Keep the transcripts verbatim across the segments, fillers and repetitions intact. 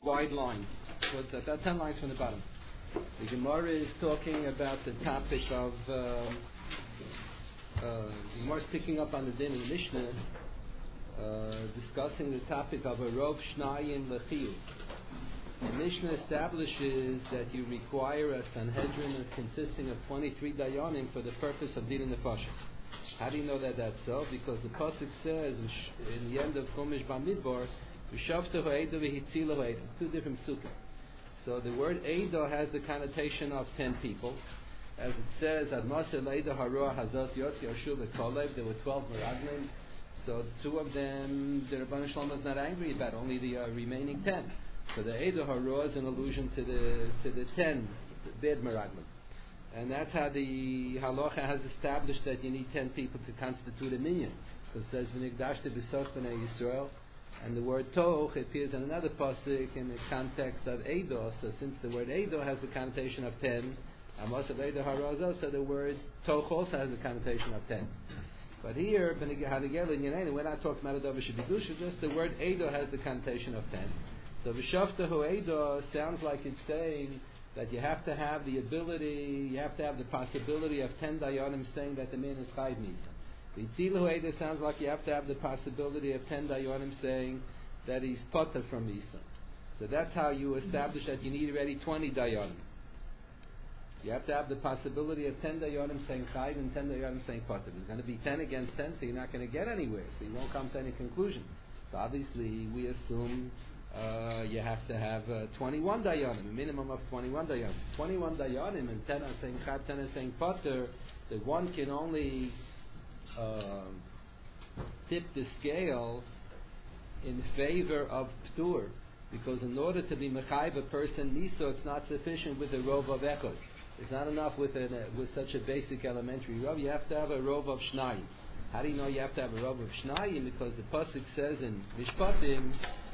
wide line. What's that? About ten lines from the bottom. The Gemara is talking about the topic of um, uh, the Gemara is picking up on the din in Mishnah, uh, discussing the topic of a rov shnayim lechiyuv. The Mishnah establishes that you require a Sanhedrin consisting of twenty-three dayanim for the purpose of dealing the nefashos. How do you know that that's so? Because the pasuk says in the end of Chumash Bamidbar, "V'shavtehu eido v'hitzilahu eido." Two different psukim. So the word Eido has the connotation of ten people. As it says, Admasel Eido Haroah Hazot Yot Yoshu V'Kolev, there were twelve Meraglim. So two of them, the Rebbeinu Shalom is not angry about, only the uh, remaining ten. So the Eido Haroah is an allusion to the to the ten bad Meraglim. And that's how the Halacha has established that you need ten people to constitute a minyan. So it says, V'nigdashte B'soch B'nei Yisrael. And the word toch appears in another pasuk in the context of Eido. So since the word Eido has the connotation of ten, Amos of Eido Harazo, so the word toch also has the connotation of ten. But here, we're not talking about Adover Shebidusha, just the word Eido has the connotation of ten. So V'shavtehu Eido sounds like it's saying that you have to have the ability, you have to have the possibility of ten dayanim saying that the man is chayv misa. The Tzilu Eidah sounds like you have to have the possibility of ten dayanim saying that he's potter from Isa. So that's how you establish that you need already twenty dayanim. You have to have the possibility of ten dayanim saying chayv and ten dayanim saying potter. There's going to be ten against ten, so you're not going to get anywhere. So you won't come to any conclusion. So obviously we assume uh, you have to have uh, twenty-one dayanim, a minimum of twenty-one dayanim. twenty-one dayanim and ten are saying chayv, ten are saying potter. The one can only Uh, tip the scale in favor of ptur, because in order to be mechayv a person miso, it's not sufficient with a rov of echod. It's not enough with a, with such a basic elementary rov. You have to have a rov of shnayim. How do you know you have to have a rov of shnayim? Because the pasuk says in Mishpatim,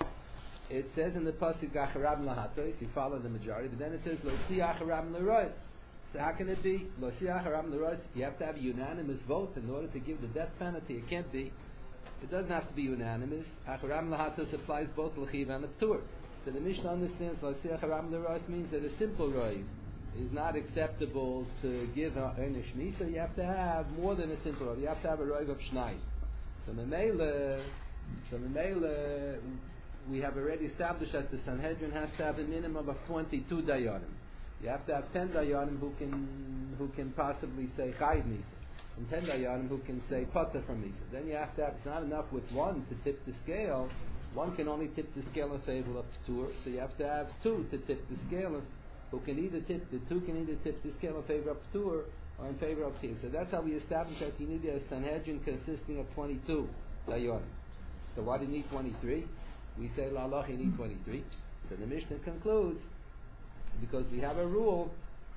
it says in the pasuk acharab lahatos, you follow the majority, but then it says lo si acharab l'rois. So how can it be? You have to have a unanimous vote in order to give the death penalty. It can't be. It doesn't have to be unanimous. Acharam lahatos applies both l'chiv and l'ptur. So the Mishnah understands acharam l'rois means that a simple roi is not acceptable to give einish misa. So you have to have more than a simple roi. You have to have a roi of shnai. So memela, so memela, we have already established that the Sanhedrin has to have a minimum of twenty-two dayanim. You have to have ten dayanim who can who can possibly say chayv misa, and ten dayanim who can say potter from misa. Then you have to have, it's not enough with one to tip the scale. One can only tip the scale in favor of ptur, so you have to have two to tip the scale, who can either tip, the two can either tip the scale in favor of ptur or in favor of chiv. So that's how we establish that you need a Sanhedrin consisting of twenty-two dayanim. So why do you need twenty-three? We say la Allah you need twenty-three. So the Mishnah concludes, because we have a rule,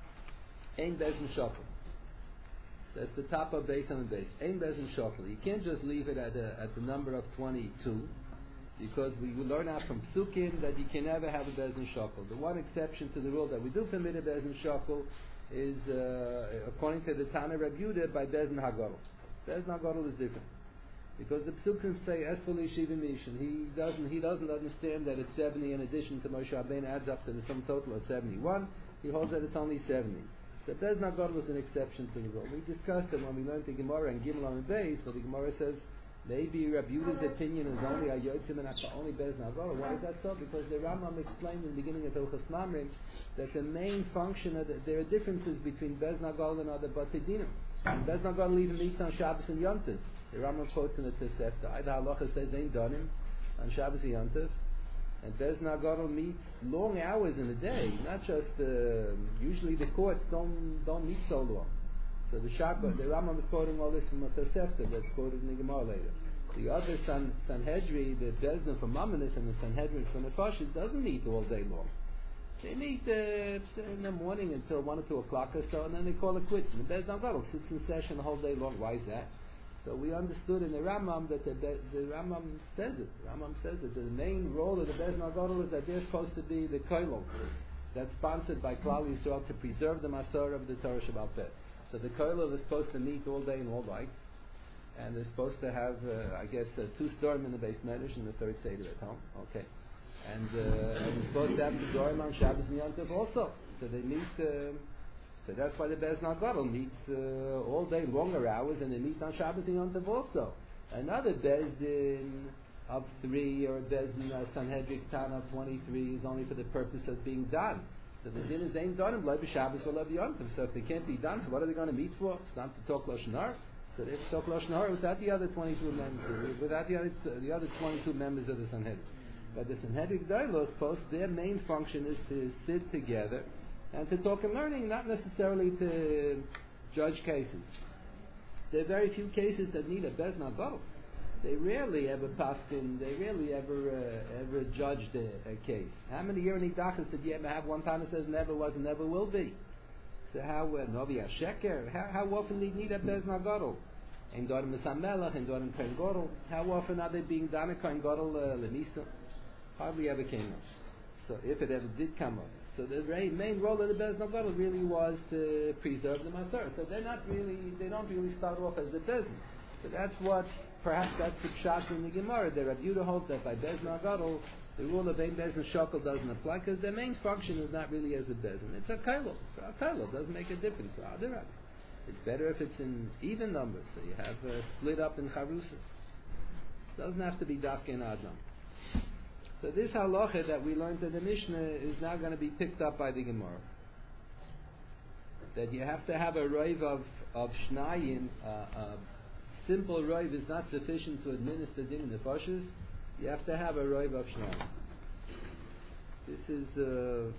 Ein Bezin Shokl. That's the top of base on the base. Ein Bezin Shokl. You can't just leave it at, a, at the number of twenty-two, because we learn out from Psukim that you can never have a Bezin Shokl. The one exception to the rule that we do permit a Bezin Shokl is, uh, according to the Tana Reb Yehuda, by Bezin Hagadol. Bezin Hagadol is different. Because the Psukim say Esfali Shivim Mishin. He doesn't he doesn't understand that it's seventy in addition to Moshe Rabbeinu adds up to the sum total of seventy-one. He holds that it's only seventy. So Bez Nagod was an exception to the rule. We discussed it when we learned the Gemara and Gimel on the base, where the Gemara says maybe Rabbi Yehuda's opinion is only a Yotzim and only Bez Nagod. Why is that so? Because the Rambam explained in the beginning of Hilchos Mamrim that the main function of the, there are differences between Bez Nagod and other Batei Dinim. Bez Nagod even meets on Shabbos and Yom Tov. The Rambam quotes in the Tosefta. Either Halacha says ain't done him on Shabbos and Yom Tov, and Bez Nagadol meets long hours in a day. Not just uh, usually the courts don't don't meet so long. So the Shaka, the Rambam is quoting all this from the Tosefta that's quoted in the Gemara later. The other San, Sanhedrin, the Bezdin from Mamonis and the Sanhedrin from the Nefashis doesn't meet all day long. They meet uh, in the morning until one or two o'clock or so, and then they call it quits. And the Bez Nagadol sits in session the whole day long. Why is that? So we understood in the Rambam that the, the, the Rambam says it. The Rambam says that the main role of the Bez Nagadol is that they're supposed to be the koilot that's sponsored by Klal Yisrael to preserve the Masorah of the Torah Shabbat Peh. So the koilot is supposed to meet all day and all night, and they're supposed to have, uh, I guess, uh, two storm in the base medish and the third seder at home. Okay. And uh, and it's supposed to have the Dorim on Shabbos and Yom Tov also. So they meet, uh, so that's why the Beis Nagadol meets uh, all day, longer hours, and they meet on Shabbos and Yom Tov also. Another Beis Din of three, or a Beis Din uh, Sanhedrin Tan of twenty-three is only for the purpose of being done. So the din is ain't done in Lev Shabbos or Lev Yom Tov. So if they can't be done, so what are they going to meet for? It's not to talk Lashon Hara. So they have to talk Lashon Hara without the other twenty-two members, without the other, the other twenty-two members of the Sanhedrin. But the Sanhedrin Gdolos post, their main function is to sit together and to talk and learning, not necessarily to judge cases. There are very few cases that need a Beis Nagadol. They rarely ever paskin, they rarely ever uh, ever judged a, a case. How many Yerni Dachas did you ever have one time that says never was and never will be? So how, uh, Novi HaSheker, how, how often do you need a Beis Nagadol? In Dorim Mesamelech, in Dorim Kohen Gadol, how often are they being done a Kohen Gadol Lemisa? Hardly ever came up. So if it ever did come up. So the main role of the Beis Nagadol really was to preserve the Masorah. So they're not really, they don't really start off as the business. So that's what, perhaps that's the pshat in the Gemara. The Rabbi Yehuda holds that by Beis Nagadol, the rule of Ein Beis Shekel doesn't apply because their main function is not really as a bezin. It's a kailo. So a kailo doesn't make a difference. It's better if it's in even numbers. So you have uh, split up in charusas. It doesn't have to be dafke in Adam. So this halacha that we learned in the Mishnah is now going to be picked up by the Gemara. That you have to have a roiv of of shnayim. Uh, uh, simple roiv is not sufficient to administer din nefashos. You have to have a roiv of shnayim. This is uh,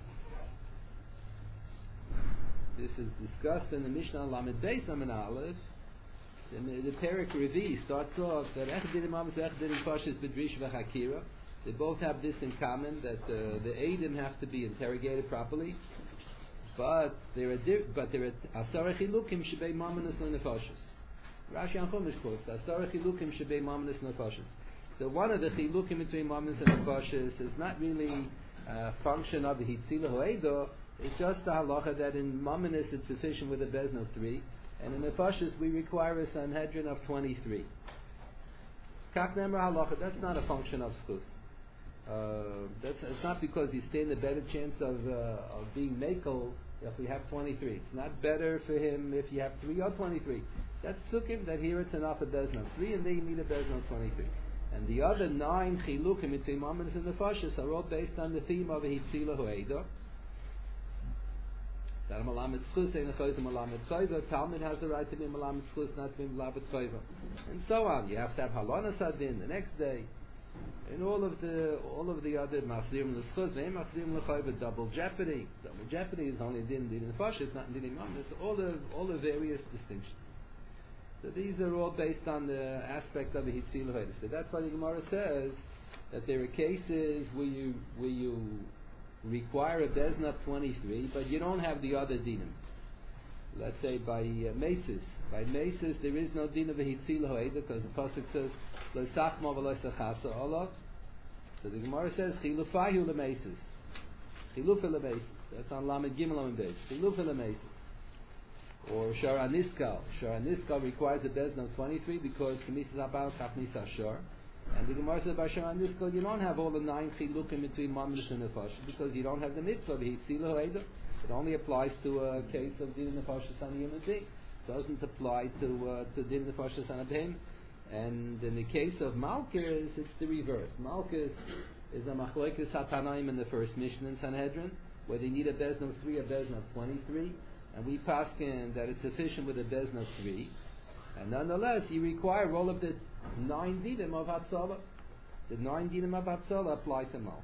this is discussed in the Mishnah Lamed Beis Lamed Aleph. The, the Perek Revi starts off that ech din imamis ech din nefashos b'drish v'chakira. They both have this in common, that uh, the Eidim have to be interrogated properly, but there are di- but there are asara chilukim shebei mamanis lenefashos. Rashi and Chumash quotes asara chilukim shebei mamanis lenefashos. So one of the chilukim between mamanis and nefashos is not really a function of the hitzila hoedo. It's just the halacha that in mamanis it's sufficient with a bezna of three, and in nefashos we require a sanhedrin of twenty-three. Kach nemra halacha. That's not a function of schus. Uh, that's it's not because you stand a better chance of uh, of being makel if we have twenty-three. It's not better for him if you have three or twenty-three. That's sukkim that here it's enough a bezna three and they need a bezna twenty-three. And the other nine chilukim between mammons and nefashos are all based on the theme of a hitzila hoedo. That a malamet schus ain't a chayz a malamet chayva. Talmud has the right to be malamet schus, not to be malamet chayva, and so on. You have to have halonas adin the next day. And all of the all of the other machzirim l'schus, they machzirim l'chayva, double jeopardy. Double jeopardy is only din din nefashos, not din imam. It's all the all the various distinctions. So these are all based on the aspect of a hitzil hoedo. So that's why the Gemara says that there are cases where you where you require a bezna of twenty-three, but you don't have the other dinim. Let's say by uh, mesis. By mesis there is no din of a hitzil hoedo because the pasuk says lo sachma v'lo sachasa olav. So the Gemara says chilufayu lemesis. Chilufa lemesis. That's on Lamed Gimel Lamed Beis. Chilufa lemesis. Or Shara Niskal. Shara Niskal requires a bezna of twenty-three because Kamisas Abal Chafnis Ashar. And the Gemara says by Shara Niskal you don't have all the nine chilukim between Mamlish and Nefash because you don't have the mitzvah of hitzil hoedo. It only applies to a case of din nefashos on a human being. It doesn't apply to uh, to din nefashos on a behem. And in the case of Malkus, it's the reverse. Malkus is a machlokes hatanaim in the first Mishnah in Sanhedrin, where they need a bezna of three, a bezna of twenty-three, and we paskin that it's sufficient with a bezna of three, and nonetheless you require all of the nine dinim of Hatzalah. The nine dinim of Hatzalah apply to Malkus.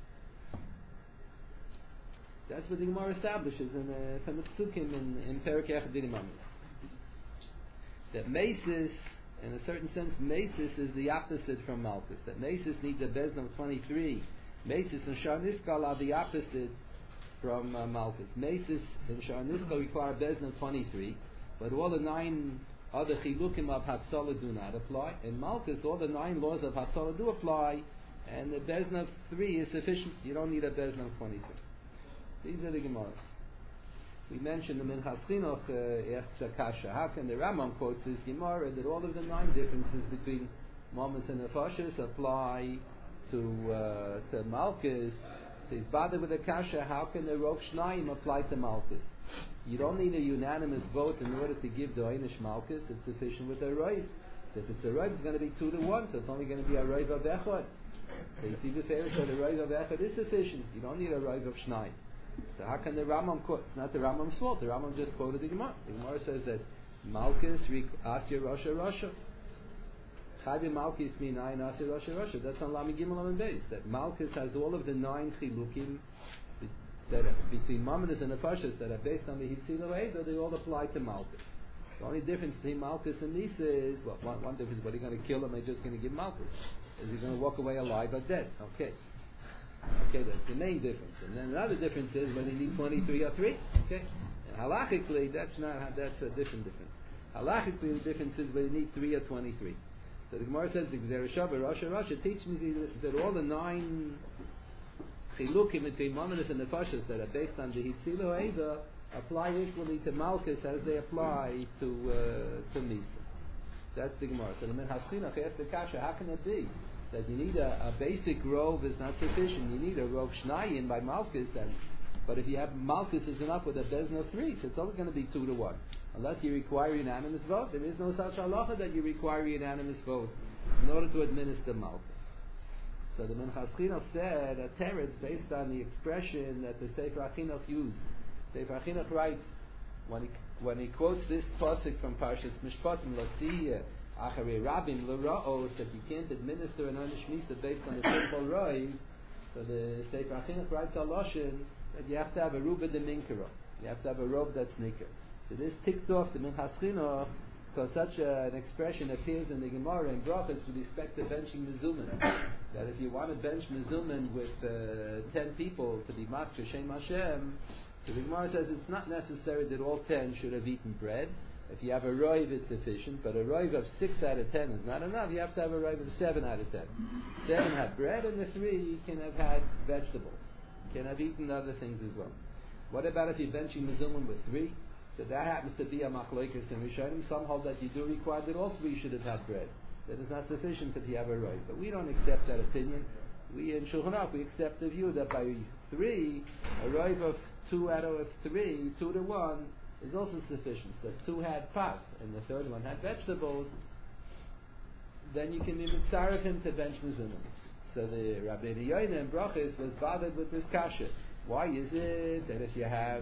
That's what the Gemara establishes in the from the Psukim in, in Perek Echad Dinim Amis. That Mesis, in a certain sense, Mesis is the opposite from Malkus. That Mesis needs a bezna of twenty-three. Mesis and Shar Niskal are the opposite from uh, Malkus. Mesis and Shar Niskal require a bezna of twenty-three, but all the nine other chilukim of Hatzalah do not apply. In Malkus, all the nine laws of Hatzalah do apply, and the bezna of three is sufficient. You don't need a bezna of twenty-three. These are the Gemaras. We mentioned the Minchas Chinuch, Echza Kasha. How can the Rambam quotes this Gemara that all of the nine differences between Mammos and Nefashos apply to to uh, to Malkus, so he's bothered with the kasha. How can the Rov Shnayim apply to Malkus? You don't need a unanimous vote in order to give the Einish Malkus. It's sufficient with a Rov. So if it's a Rov, it's going to be two to one. So it's only going to be a Rov of Echad. So you see the favor. So the Rov of Echad is sufficient. You don't need a Rov of Shnayim. So how can the Rambam quote? It's not the Rambam's fault. The Rambam just quoted the Gemara. The Gemara says that Malkus Asya Rasha Rasha. Chayv Malkus mean nine Asya Rasha Rasha. That's on Lami Gimel Lamed Beis. That Malkus has all of the nine chilukim that are between Mamonos and Nefashos that are based on the Hitzila Eidah. They all apply to Malkus. The only difference between Malkus and Misa is well, one, one difference: what are you going to kill him? Are you just going to give Malkus? Is he going to walk away alive or dead? Okay. Okay, that's the main difference. And then another difference is whether you need twenty-three or three. Okay, and halachically, that's not that's a different difference. Halachically, the difference is whether you need three or twenty-three. So the Gemara says the Gzera Shabbat Rasha Rasha teaches me that all the nine chilukim between Mamonos and Nefashos that are based on the Hitzilo Eidah apply equally to Malkus as they apply to uh, to Misa. That's the Gemara. So the Men Hasinach asked the Kasha, how can it be that you need a, a basic Rov is not sufficient? You need a Rov Shnayim by Malkus, and but if you have Malkus is enough with a Bezna of three, so it's always going to be two to one. Unless you require unanimous vote. There is no such halacha that you require unanimous vote in order to administer Malkus. So the Minchas Chinuch said a teretz based on the expression that the Sefer HaChinuch used. Sefer HaChinuch writes, when he, when he quotes this pasuk from Parshas Mishpatim, L'siyeh Acharei Rabim L'ra'os, that you can't administer an Onish Misa based on the simple Roi, so the Sefer HaChinuch writes a Loshen that you have to have a Ruba de Minkara. You have to have a robe that's Nikar. So this ticked off the Minchas Chinuch, because such a, an expression appears in the Gemara in Brachos with respect to benching Mezuman. That if you want to bench Mezuman with uh, ten people to be Master Shem Hashem, so the Gemara says it's not necessary that all ten should have eaten bread. If you have a roiv, it's sufficient, but a roiv of six out of ten is not enough. You have to have a roiv of seven out of ten. Seven have bread, and the three can have had vegetables, can have eaten other things as well. What about if you're benching Mezuman with three? So that happens to be a machlokes in Rishonim. Some hold that you do require that all three should have had bread. That is not sufficient if you have a roiv. But we don't accept that opinion. We in Shulchan Aruch we accept the view that by three, a roiv of two out of three, two to one, is also sufficient. So if two had pas and the third one had vegetables, then you can be mitzaref him to bench Mezuman. So the Rabbi Yoina in Brachos was bothered with this kasha. Why is it that if you have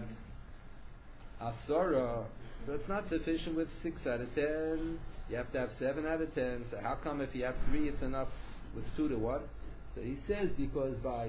Asura, so it's not sufficient with six out of ten, you have to have seven out of ten, so how come if you have three it's enough with two to one? So he says because by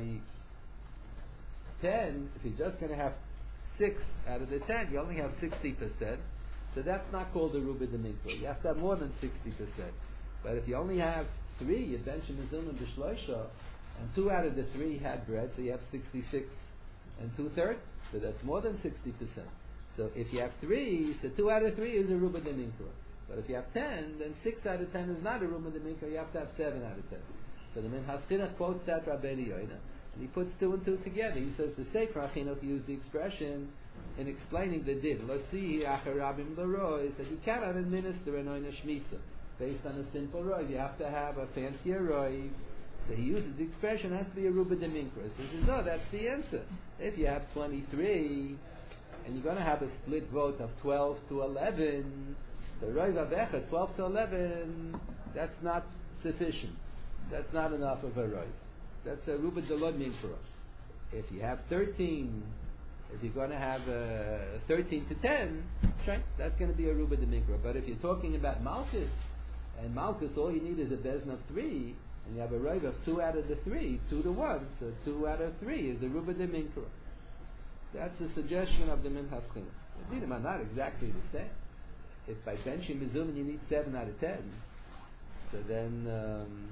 ten, if you're just going to have six out of the ten, you only have sixty percent, so that's not called a Ruba de Mikvah. You have to have more than sixty percent. But if you only have three, you bench a Mezuman b'shloisha, and two out of the three had bread, so you have sixty-six and two-thirds, so that's more than sixty percent. So if you have three, so two out of three is a Ruba de Minkra. But if you have ten, then six out of ten is not a Ruba de Minkra, you have to have seven out of ten. So the Minchas Chinuch quotes that Rabbi Yoina, and he puts two and two together. He says the Sefer HaChinuch used the expression in explaining the din. Let's see, Achar Rabim L'Roi, is that you cannot administer an Oyna Shmisa based on a simple Roi. You have to have a fancier Roi. So he uses the expression, it has to be a Ruba de Minkra. So he says, no, that's the answer. If you have twenty-three, and you're going to have a split vote of twelve to eleven, the Roiv Avecha, twelve to eleven, that's not sufficient. That's not enough of a Roiv. That's a Ruba de Lod Minkra. If you have thirteen, if you're going to have a thirteen to ten, right, that's going to be a Ruba de Minkra. But if you're talking about Malkus, and Malkus, all you need is a Bezna of three, and you have a Roiv of two out of the three, two to one, so two out of three is a Ruba de Minkra. That's the suggestion of the Minchas Chinuch. The dinim are not exactly the same. If by benching Mezuman you need seven out of ten, so then, um,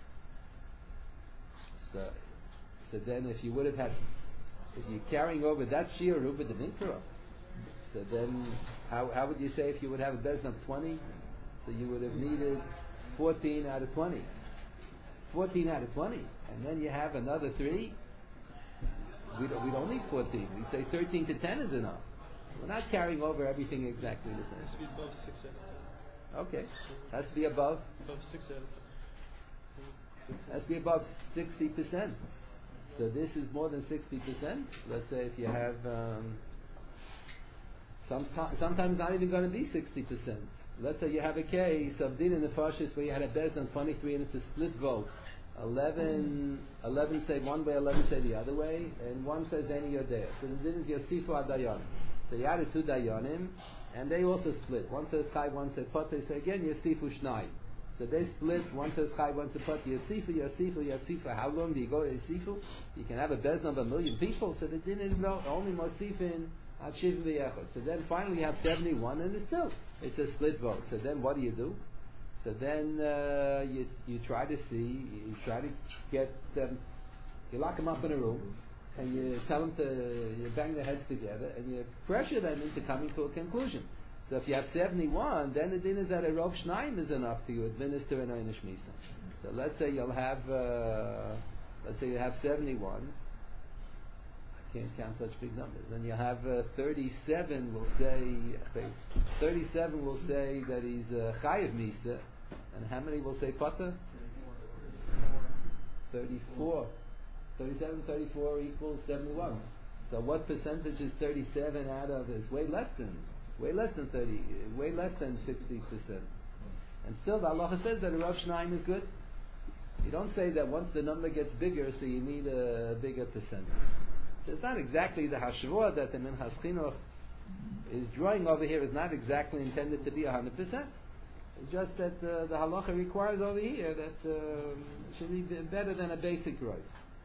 so, so then if you would have had, if you're carrying over that shear Ruba de Minkra, so then how how would you say if you would have a bezna of twenty? So you would have needed fourteen out of twenty. Fourteen out of twenty, and then you have another three. We don't, we don't need fourteen. We say thirteen to ten is enough. We're not carrying over everything exactly the same. It has to be above six out of ten. Okay. Has to be above? Above six out of ten. It has to be above sixty percent. So this is more than sixty percent. Let's say if you have, um, sometimes, sometimes not even going to be sixty percent. Let's say you have a case of din in the fascist where you had a bezin on twenty-three and it's a split vote. eleven, eleven say one way, eleven say the other way, and one says any yodea. So the din is Yosifu Adayon. So you added two dayanim, and they also split. One says chai, one says potter. So again, Yosifu Shnai. So they split. One says chai, one says potter. Yosifu, Yosifu, Yosifu. How long do you go Yosifu? You can have a bezin of a million people. So the din is no, only Mosifin at Shiv v'Yechad. So then finally you have seventy-one, and it's still it's a split vote. So then what do you do? So then uh, you you try to see, you try to get them, you lock them up in a room, and you tell them to, you bang their heads together, and you pressure them into coming to a conclusion. So if you have seventy-one, then the din is that a Rov Shnaim is enough to you administer an Einish Misa. So let's say you'll have, uh, let's say you have seventy-one. I can't count such big numbers. Then you have uh, thirty-seven will say, thirty-seven will say that he's uh, Chayiv Misa. And how many will say Pata? thirty-four. thirty-seven, thirty-four equals seventy-one. So what percentage is thirty-seven out of it? It's way less than, way less than thirty, way less than sixty percent. And still the halacha says that a Rav Shnaim is good. You don't say that once the number gets bigger, so you need a bigger percentage. So it's not exactly the Hashvua that the Minchas Chinuch is drawing over here is not exactly intended to be one hundred percent. It's just that uh, the halacha requires over here that uh, it should be better than a basic right.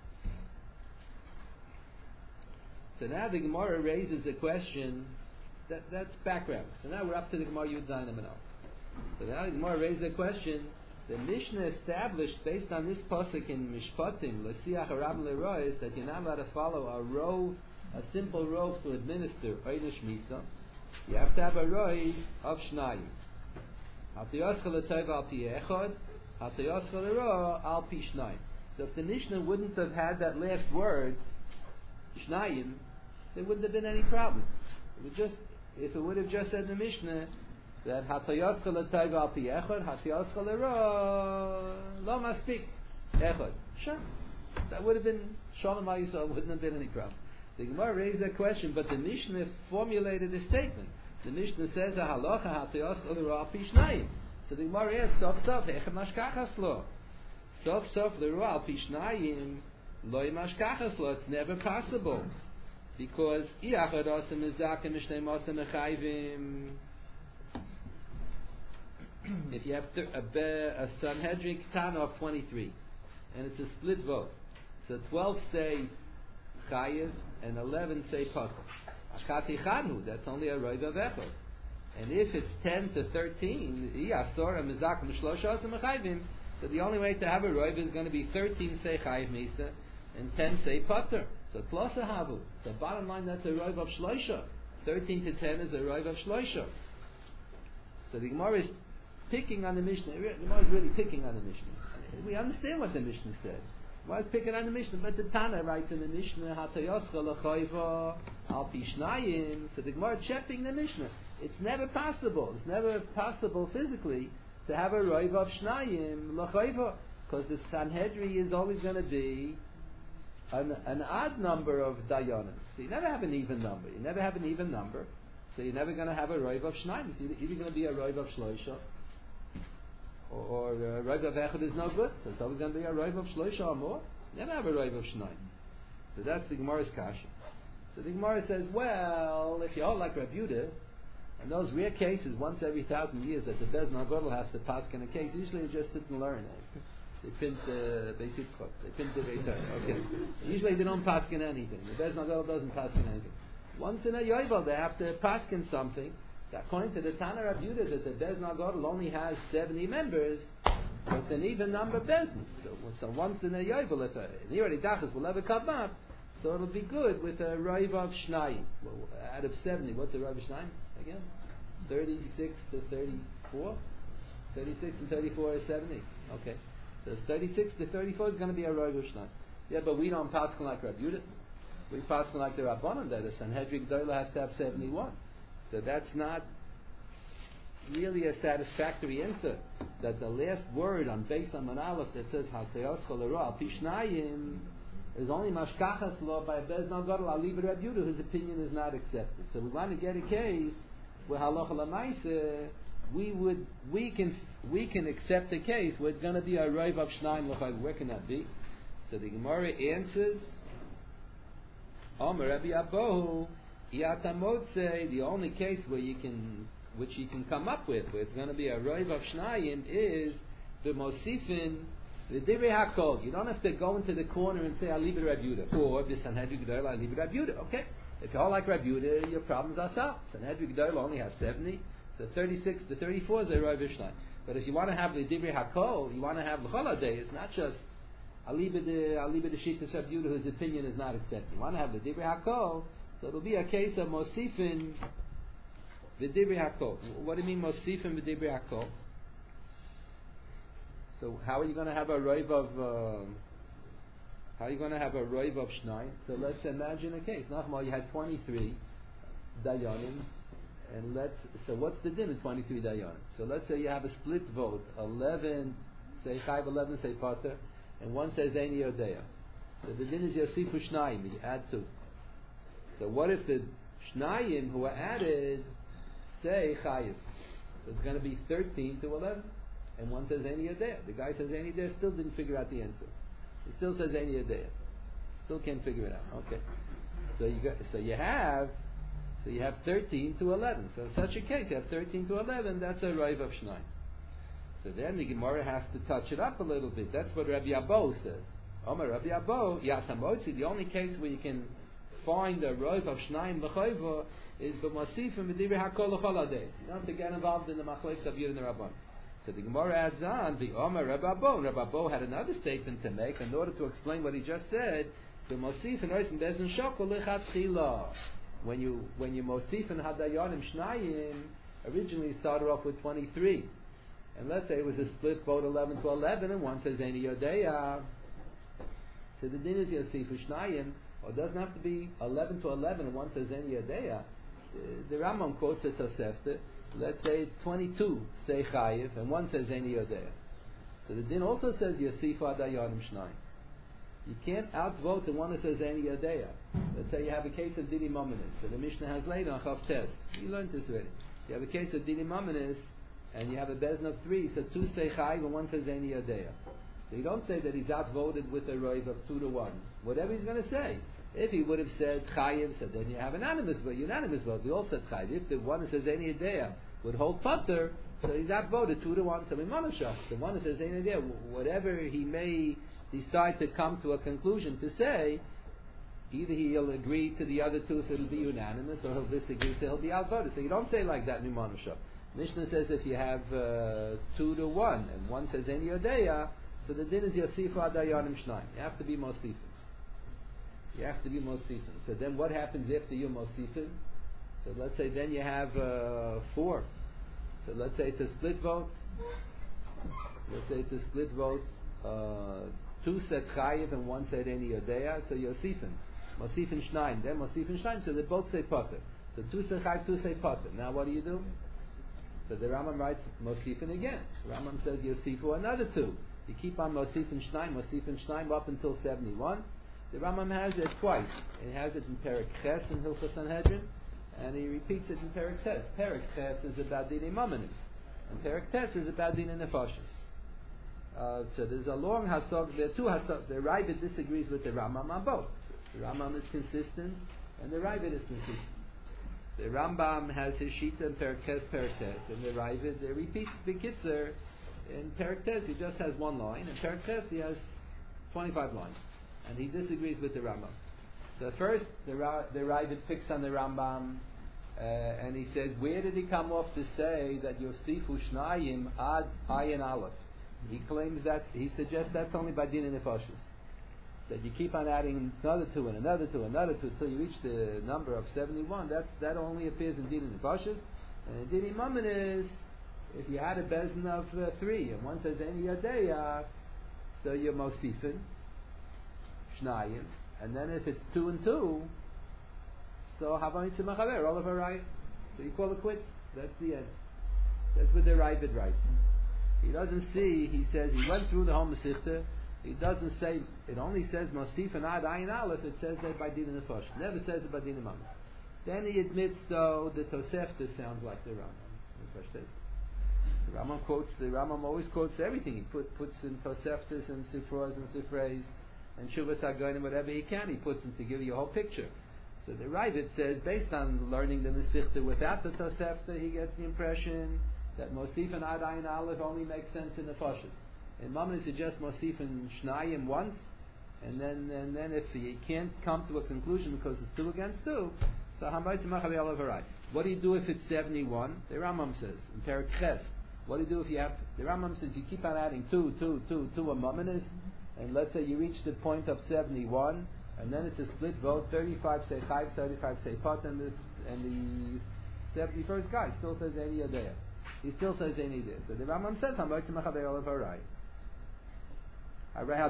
So now the Gemara raises a question, that, that's background. So now we're up to the Gemara Yud Zayin Aminal. So now the Gemara raises a question. The Mishnah established, based on this pasuk in Mishpatim, L'siach Harab Lerois, that you're not allowed to follow a rove, a simple rove to administer Einish Misa. You have to have a rove of Shnayim. Al Tiyoschel L'Tov Al Pi Echad, Al Tiyoschel L'Ro Al Pi Shnayim. So if the Mishnah wouldn't have had that last word, Shnayim, there wouldn't have been any problem. It would just, if it would have just said the Mishnah, that Hatayotzcha l'tayv al pi echad, Hatayotzcha l'ro lo maspik echad. Sure, that would have been Shalom Yisrael. Wouldn't have been any problem. The Gemara raised that question, but the Mishnah formulated a statement. The Mishnah says a halacha Hatayotzcha l'ro al pi shnayim. So the Gemara asks, sof sof echad mashkachas lo, sof sof l'ro al pi shnayim lo mashkachas lo. It's never possible because iachad osem mizakim mishnei osem mechayvim. If you have th- a, be- a Sanhedrin Ketana of twenty-three, and it's a split vote, so twelve say Chayiv and eleven say Pasul. Achati Chanu, that's only a Roiv of Echad. And if it's ten to thirteen, Iyasor and Mizak Mishlosh and Mechayvim, so the only way to have a Roiv is going to be thirteen say Chayiv Misa and ten say Patur. So Tlosa Havu. So bottom line, that's a Roiv of Shloisha. thirteen to ten is a Roiv of Shloisha. So the Gemara is picking on the Mishnah. The Gemara is really picking on the Mishnah. We understand what the Mishnah says. The Gemara is picking on the Mishnah, but the Tana writes in the Mishnah, Hatayoscha l'chayva al pi shnayim. So the Gemara is checking the Mishnah. It's never possible. It's never possible physically to have a roiv of shnayim l'chayva, because the Sanhedrin is always going to be an, an odd number of dayanim. So you never have an even number. You never have an even number. So you're never going to have a roiv of shnayim. It's either going to be a roiv of shloisha, or a roiv of echad is no good. So it's always going to be a roiv of shloisha or more. You never have a roiv of shnayim. So that's the Gemara's kasha. So the Gemara says, well, if you all like Rav Yehuda, and those rare cases, once every thousand years, that the Beis Nagadol has to pass in a case, usually you just sit and learn. They print the Beis Yitzchak, they print the Beis Yitzchak. Okay. Usually they don't pass in anything. The Beis Nagadol doesn't pass in anything. Once in a yovel, they have to pass in something. According to the Tana Rav Yehuda, that the Beis Nagadol only has seventy members, so it's an even number business. So, so once in a yovel, if a Nirei Dachas will ever come up, so it'll be good with a roiv of shnayim. Well, out of seventy, what's a roiv of shnayim again? thirty-six to thirty-four? thirty-six and thirty-four is seventy. Okay. So thirty-six to thirty-four is going to be a roiv of shnayim. Yeah, but we don't pass like Rav Yehuda. We pass like the Rabbanon that the Sanhedrin Gdolah has to have seventy-one. So that's not really a satisfactory answer. That the last word on Beis Amud Aleph that says Haseos Cholera Pishnayim is only Mashkachas law by Bez Nalgadol Aliv Reb Yehuda, whose opinion is not accepted. So we want to get a case where Halacha Lamaisa we would we can we can accept a case where it's going to be a Rav of Shnayim L'chayv. Where can that be? So the Gemara answers, Omer Rabbi Abohu Yatamotze. The only case where you can which you can come up with where it's going to be a Rav of Shnayim is the Mosifin the Divrei Hakol. You don't have to go into the corner and say I'll leave it Reb Yehuda or the Sanhedrin Gedol I'll leave it Reb Yehuda. Okay, if you all like Reb Yehuda, your problems are solved. Sanhedrin Gedol only has seventy. So thirty-six to thirty-four is a Rav Shnayim. But if you want to have the Divrei Hakol, you want to have L'chol Day, it's not just I'll leave it the I'll leave it the Shittas Reb Yehuda whose opinion is not accepted. You want to have the Divrei Hakol, so it'll be a case of Mosifin the Divrei Hakol. What do you mean Mosifin the Divrei Hakol? So how are you going to have a Rav of uh, how are you going to have a Rav of Shnayim? So let's imagine a case. Nachmal, you had twenty-three Dayanim. And let's, so what's the din in twenty-three dayanim? So let's say you have a split vote, eleven say Chayv, eleven say Pater, and one says Eini Yodeya. So the din is Yosifu Shnayim, you add two. So what if the Shnayim who are added say Chayv? So it's going to be thirteen to eleven, and one says Eini Yodeya. The guy says Eini Yodeya, still didn't figure out the answer. He still says Eini Yodeya. Still can't figure it out. Okay. So you got, so you have So you have thirteen to eleven. So in such a case, you have thirteen to eleven, that's a Rav of Shnayim. So then the Gemara has to touch it up a little bit. That's what Rabbi Abo says. Omer Rabbi Abo, Yatamotzi, the only case where you can find a Rav of Shnayim L'chayva is B'masifim V'divrei Hakol L'chol Hadei. You don't have to get involved in the Machlekes of Yud and Rabban. So the Gemara adds on, the Omer Rabbi Abo. Rabbi Abo had another statement to make in order to explain what he just said. B'masifim Reisen Bezen Shokol L'chatchila. When you when you Mosif and Hadayanim Shnayim, originally you started off with twenty-three, and let's say it was a split vote eleven to eleven, and one says Eini Yodeya. So the din is Yosifu Shnayim, or it doesn't have to be eleven to eleven, and one says Eini Yodeya. The Rambam quotes a Tosefta. Let's say it's twenty-two say Chayiv, and one says Eini Yodeya. So the din also says Yosifu Hadayanim Shnayim. You can't outvote the one that says Eini Yodeya. Let's say you have a case of Didi Mominis. So the Mishnah has later on Chav Tes. You learned this already. You have a case of Didi Mominis, and you have a bezin of three. So two say Chai, and one says Eini Yodeya. So you don't say that he's outvoted with a Rav of two to one. Whatever he's going to say. If he would have said Chayiv, so then you have an anonymous vote, unanimous vote. We all said Chayiv. If the one that says Eini Yodeya would hold Pater, so he's outvoted two to one. So Mimonashah, the one that says Eini Yodeya, whatever he may decide to come to a conclusion to say, either he'll agree to the other two so it'll be unanimous, or he'll disagree so he'll be outvoted. So you don't say like that in Mimonashah. Mishnah says if you have uh, two to one and one says Eini Yodeya, so the din is Yosifu Hadayanim Shnayim. You have to be Mosifin. You have to be Mosifin. So then what happens after you're Mosifin? So let's say then you have uh, four. So let's say it's a split vote. Let's say it's a split vote. Uh, two said Chayiv and one said Eini Yodeya. So Yosifin. Mosifin Shnayim. Then Mosifin Shnayim. So they both say Pater. So two say Chayiv, two say Pater. Now what do you do? So the Rambam writes Mosifin again. The Rambam says Yosifu another two. You keep on Mosifin Shnayim, Mosifin Shnayim up until seventy-one. The Rambam has it twice. He has it in Perek Ches in Hilchos Sanhedrin, and he repeats it in Perek Tes. Perek Tes is about Dinei Mominis, and Perek Tes is about Dinei Nefashos. Uh, so there's a long hasog. There are two hasog. The Ravid disagrees with the Rambam on both. The Rambam is consistent, and the Ravid is consistent. The Rambam has his shita in Perek Tes, Perek Tes, and the Ravid they repeat the Kitzer. In Perek Tes he just has one line. In Perek Tes he has twenty-five lines, and he disagrees with the Rambam. So first the Ra- the Ravid picks on the Rambam, uh, and he says, where did he come off to say that Yosifu Shnayim ad ayin aleph? He claims that, he suggests that's only by Dinei Nefashos. That you keep on adding another two and another two, another two, until you reach the number of seventy-one. That's, that only appears in Dinei Nefashos. And in Dinei Mominis, if you had a bezin of uh, three, and one says Eini Yodeya, so you're Mosifin, Shnayim. And then if it's two and two, so Havani Tzimach Haver, all of a right. So you call it quits. That's the end. That's what the Ravid writes. He doesn't see, he says, he went through the whole Masechta. He doesn't say, it only says Mosif and Ad Ayin Aleph, it says that by Din Nefosh. Never says it by Din Mamas. Then he admits, though, the Tosefta sounds like the Rambam. The Rambam quotes, the Rambam always quotes everything. He put, puts in Toseftas and Sifros and Sifreis and Shuvas HaGoyim, whatever he can, he puts them to give you a whole picture. So the Ravid says, based on learning the Masechta without the Tosefta, he gets the impression that Mosif and Ad Ayin Aleph only makes sense in the Foshas. In Mammon suggests Mosif and Shnayim once, and then and then if he can't come to a conclusion because it's two against two, so Hamayt Machavi Aleph Harai. What do you do if it's seventy-one? The Rambam says in Perek Ches. What do you do if you have? The Rambam says you keep on adding two, two, two, two a Mammon, and let's say you reach the point of seventy-one, and then it's a split vote. Thirty-five say Chayv, thirty-five say Pot, and the and the seventy-first guy still says Any Yodea. He still says Any Yodea. So the Rambam says Hamayt Machavi Aleph Harai. So the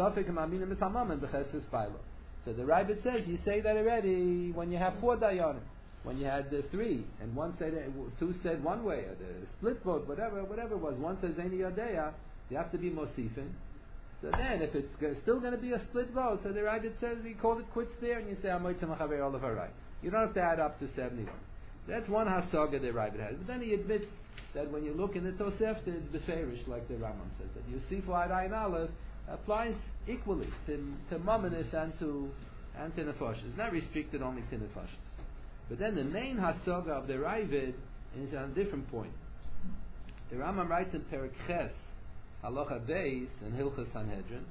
Ravid says you say that already when you have four dayanim. When you had the three and one said two said one way, or the split vote, whatever, whatever it was. One says Any Yadeya, you have to be Mosifin. So then, if it's still going to be a split vote, so the Ravid says he called it quits there, and you say Amoy Tamachaver Olav Harai. You don't have to add up to seventy-one. That's one hasaga the Ravid has. But then he admits that when you look in the Tosefta, it's beferish, like the Rambam says. That you see for Adayin Aleph applies equally to to Mamonis and to and to Nefashis. It's not restricted only to Nefashis. But then the main hasaga of the Ravid is on a different point. The Rambam writes in Perek Ches, Halacha Beis, and Hilchas Sanhedrin.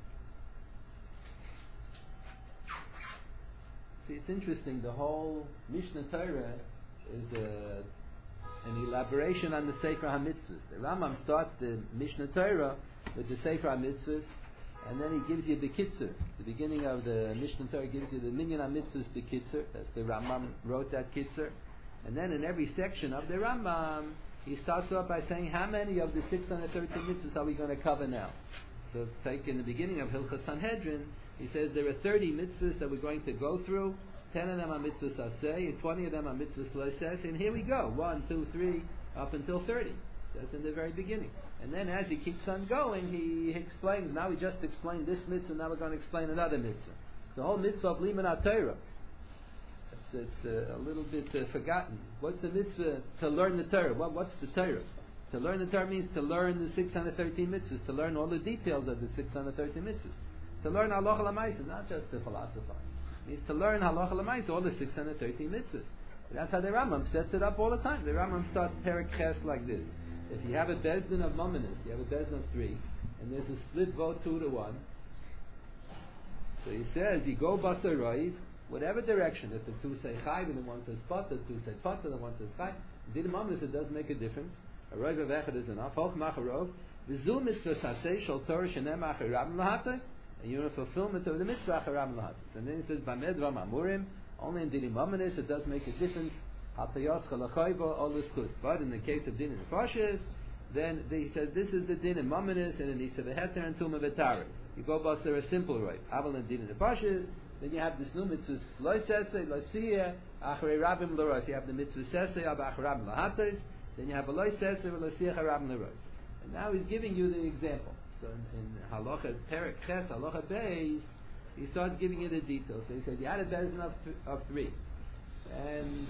See, it's interesting. The whole Mishnah Torah is a an elaboration on the Sefer HaMitzvahs. The Rambam starts the Mishnah Torah with the Sefer HaMitzvahs, and then he gives you the Kitzur. The beginning of the Mishnah Torah gives you the Minyan HaMitzvahs, the Kitzur. That's the Rambam wrote that Kitzur. And then in every section of the Rambam, he starts off by saying, how many of the six hundred thirteen mitzvahs are we going to cover now? So take in the beginning of Hilchas Sanhedrin, he says there are thirty mitzvahs that we're going to go through. Ten of them are mitzvahs aseh, and twenty of them are mitzvahs loises, and here we go, one, two, three, up until thirty. That's in the very beginning. And then as he keeps on going, he explains, now we just explained this mitzvah, now we're going to explain another mitzvah. The whole mitzvah of Liman HaTorah, it's, it's uh, a little bit uh, forgotten. What's the mitzvah to learn the Torah? What, what's the Torah? To learn the Torah means to learn the six hundred thirteen mitzvahs, to learn all the details of the six hundred thirteen mitzvahs. To learn halacha l'maisa, not just to philosophize. It means to learn halacha l'maisa, all the six hundred thirteen mitzvahs. And that's how the Rambam sets it up all the time. The Rambam starts Perek Ches like this. If you have a bezdin of Mamonis, you have a bezdin of three, and there's a split vote two to one. So he says, you go basar roiv, whatever direction. If the two say chayv and the one says pat, the two say pat, and the one says chayv. Din Mamonis, it does make a difference. A roiv of echad is enough. Hoch macharov. V'zu mitzvah saseh shal Torah shenem acharab l'hatay. And you're in a fulfillment of the mitzvah acharab l'hatay. And then he says, b'med v'mamurim, only in Din Mamonis, it does make a difference. But in the case of din and nefashis, then he says this is the din in Mamonis and in Isa v'heter and Tumah v'tari. You go about there a simple right. Aval and din and nefashis. Then you have this new mitzvah loy sesei loy siyeh achrei rabim l'rois. You have the mitzvah sesei ab achrei l'hatais. Then you have a loy sesei loy siyeh rabim l'rois. And now he's giving you the example. So in, in halacha perek ches halacha beis, he starts giving you the details. So he said you had a bezin of, th- of three, and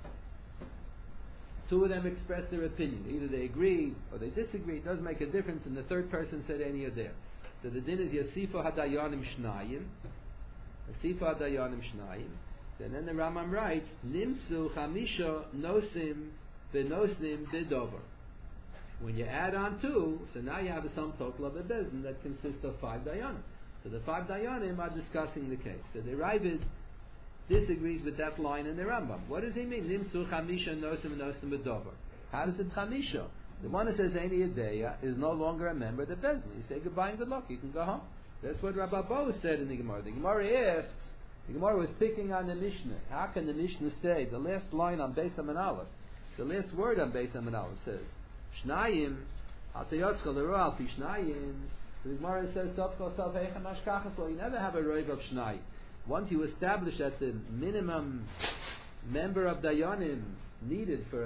two of them expressed their opinion. Either they agreed or they disagreed. It doesn't make a difference. And the third person said any of there. So the din is Yasifa Hadayanim Shnayim. Yasifa Hadayanim Shnayim. Then, then the Rambam writes, Nimtzu Chamisha Nosim Benosim Bidover. When you add on two, so now you have a sum total of a bezin that consists of five dayanim. So the five dayanim are discussing the case. So the Ravid disagrees with that line in the Rambam. What does he mean? Nimtzu Chamisha Nosim Nosim Bidover. How does it Chamisha? The one who says Eini Yadeya is no longer a member of the bezin. You say goodbye and good luck. You can go home. That's what Rabbi Bo said in the Gemara. The Gemara asks, the Gemara was picking on the Mishnah. How can the Mishnah say the last line on Beis Amin Aleph, the last word on Beis Amin Aleph says Shnayim Atayotzcha L'Roa Al Pi Shnayim. The Gemara says Sofko Sof Eichem Ashkachas Lo. You never have a roiv of Shnayim. Once you establish that the minimum member of Dayanim needed for a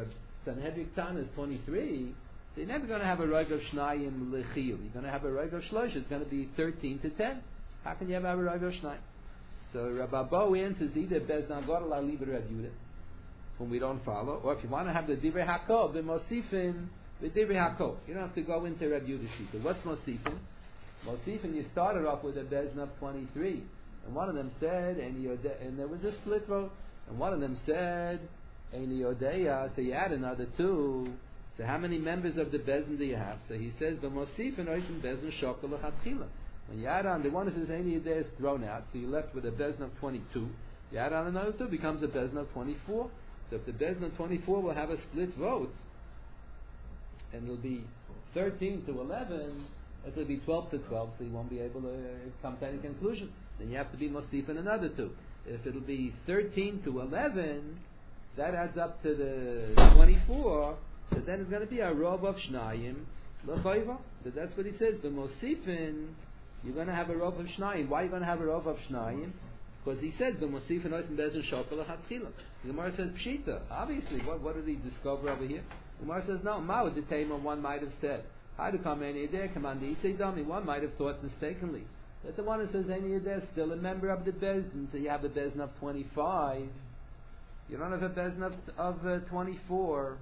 Sanhedrin Tan is twenty-three, so you're never going to have a Roig of Shnayim Lechiyul. You're going to have a Roig of Shlosh, it's going to be thirteen to ten. How can you ever have a Roig of Shnayim? So Rabbi Bo answers either Bezna Godel or Liber Rav Yehuda, whom we don't follow, or if you want to have the Divrei Hakol, the Mosifin, the Divrei Hakol. You don't have to go into Rav Yehuda's Shita. What's Mosifin? Mosifin, you started off with a Bezna of twenty-three, and one of them said, and, and there was a split vote, and one of them said, Eini Yodeya, so you add another two. So how many members of the Bezin do you have? So he says, the Mosifin Oisim Bezin Shokol Lechatchila. When you add on, the one that says Eini Yodeya is thrown out, so you're left with a Bezin of twenty-two. You add on another two, becomes a Bezin of twenty-four. So if the Bezin of twenty-four will have a split vote, and it'll be thirteen to eleven, it will be twelve to twelve, so you won't be able to come to any conclusion. Then you have to be Mosifin another two. If it'll be thirteen to eleven, that adds up to the twenty-four, so then it's going to be a Rov of Shnayim L'chayva. So that's what he says. The Mosifin, you're going to have a Rov of Shnayim. Why are you going to have a Rov of Shnayim? Because he says the Mosifin Oisim Bezin Shokol Lechatchila. The Gemara says Pshita. Obviously, what, what did he discover over here? The Gemara says no. Ma'u D'Tema, one might have said. How to come any there? Command the Isei Dami. One might have thought mistakenly that the one who says any there is still a member of the Bezdin. So you have a Bezdin of twenty-five. You don't have a Bezdin of, of uh, twenty-four.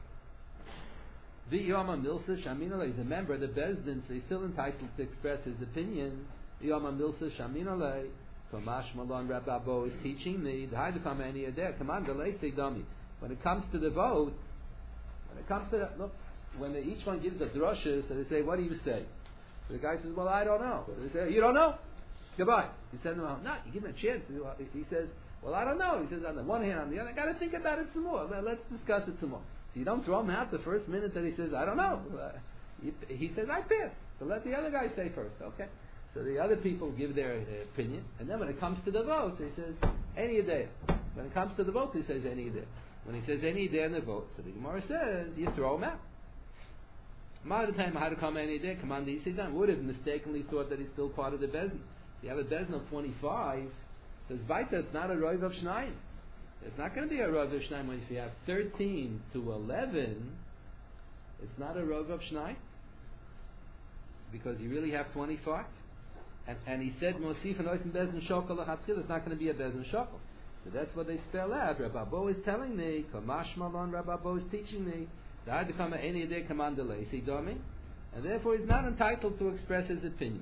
V'yoma Milsa Shaminale is a member of the Bezdin, so he's still entitled to express his opinion. V'yoma Milsa Shaminale. Tomash Malon Rabbi Bo is teaching me the Haidukam any there. Command the Leisei Dami. When it comes to the vote, when it comes to the, look, when they, each one gives a drusha, so they say, what do you say? So the guy says, well, I don't know. So they say, you don't know? Goodbye. He said, no, no, you give him a chance. He says, well, I don't know. He says, on the one hand, on the other, I got to think about it some more. Let's discuss it some more. So you don't throw him out the first minute that he says, I don't know. Uh, he, he says, I pass. So let the other guy say first, okay? So the other people give their uh, opinion, and then when it comes to the vote, he says, any day. When it comes to the vote, he says, any day. When he says any day in the vote, so the Gemara says, you throw him out. Most of the time, how to come any day? Command the Yisidan would have mistakenly thought that he's still part of the Bezdin. You have a Bezdin of twenty-five. Says Vaita, it's not a Roiv of Shnayim. It's not going to be a Roiv of Shnayim if you have thirteen to eleven. It's not a Roiv of Shnayim because you really have twenty-five. And, and he said Mosif and Oisim Bezdin Shokol Lechatchila. It's not going to be a Bezdin Shokol. So that's what they spell out. Rabbi Bo is telling me. Kamash Malon. Rabbi Bo is teaching me. And therefore he's not entitled to express his opinion.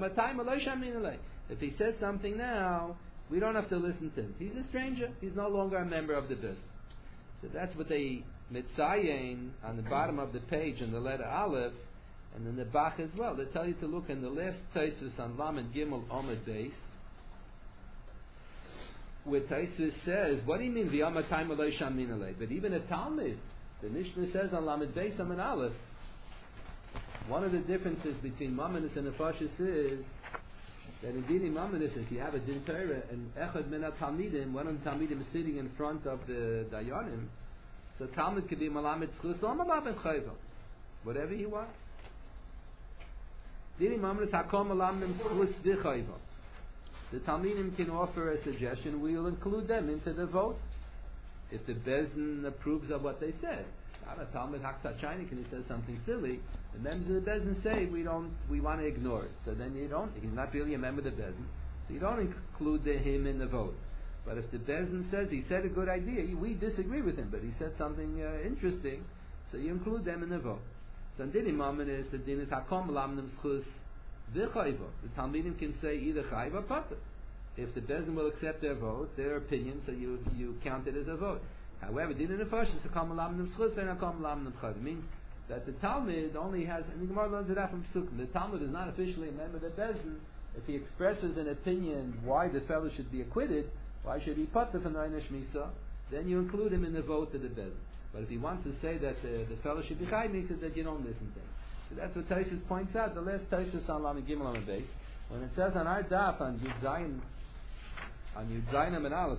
If he says something now, we don't have to listen to him. He's a stranger. He's no longer a member of the business. So that's what they mitzayin on the bottom of the page in the letter Aleph, and in the Bach as well. They tell you to look in the last Taisus on Lamed Gimel Omed Beis, where Taisus says, what do you mean v'yamatayim alei shaminalei? But even a Talmud, the Mishnah says on Lamed Beis Amid Aleph, one of the differences between Mamonis and Nefashis is that in Dini Mamonis, if you have a Din Torah and Echad Min HaTalmidim, one of the Talmidim is sitting in front of the Dayanim, so Talmud could be Malamed Tzchus or Malamed Chayva, whatever he wants. Dini Mamonis Hakom Malamed Tzchus V'Chayva. The Talmidim can offer a suggestion, we'll include them into the vote. If the Bezdin approves of what they said, not a Talmud Haksat Shainik and he says something silly, the members of the Bezdin say we don't, we want to ignore it. So then you don't. He's not really a member of the Bezdin, so you don't include the, him in the vote. But if the Bezdin says he said a good idea, we disagree with him, but he said something uh, interesting, so you include them in the vote. So the Imam is the din is Hakom Lamnim Schus V'Chayva. The Talmidim can say either Chayva or Pater. If the Bezdin will accept their vote, their opinion, so you you count it as a vote. However, Din the first is a Kam Lamnim Schus and a Kam Lamnim Chayv. Means that the Talmud only has, and the Gemara learns it out from Psukim. The Talmud is not officially a member of the Bezdin. If he expresses an opinion why the fellow should be acquitted, why should he Pater from Reinish Misa, then you include him in the vote of the Bezdin. But if he wants to say that the, the fellow should be Chayv Misa, that you don't listen to him. So that's what Taisus points out. The last Taisus on Lamed Gimel Lamed Beis, when it says on our daf on Yud Zayin, on Yud Zayin and Aleph,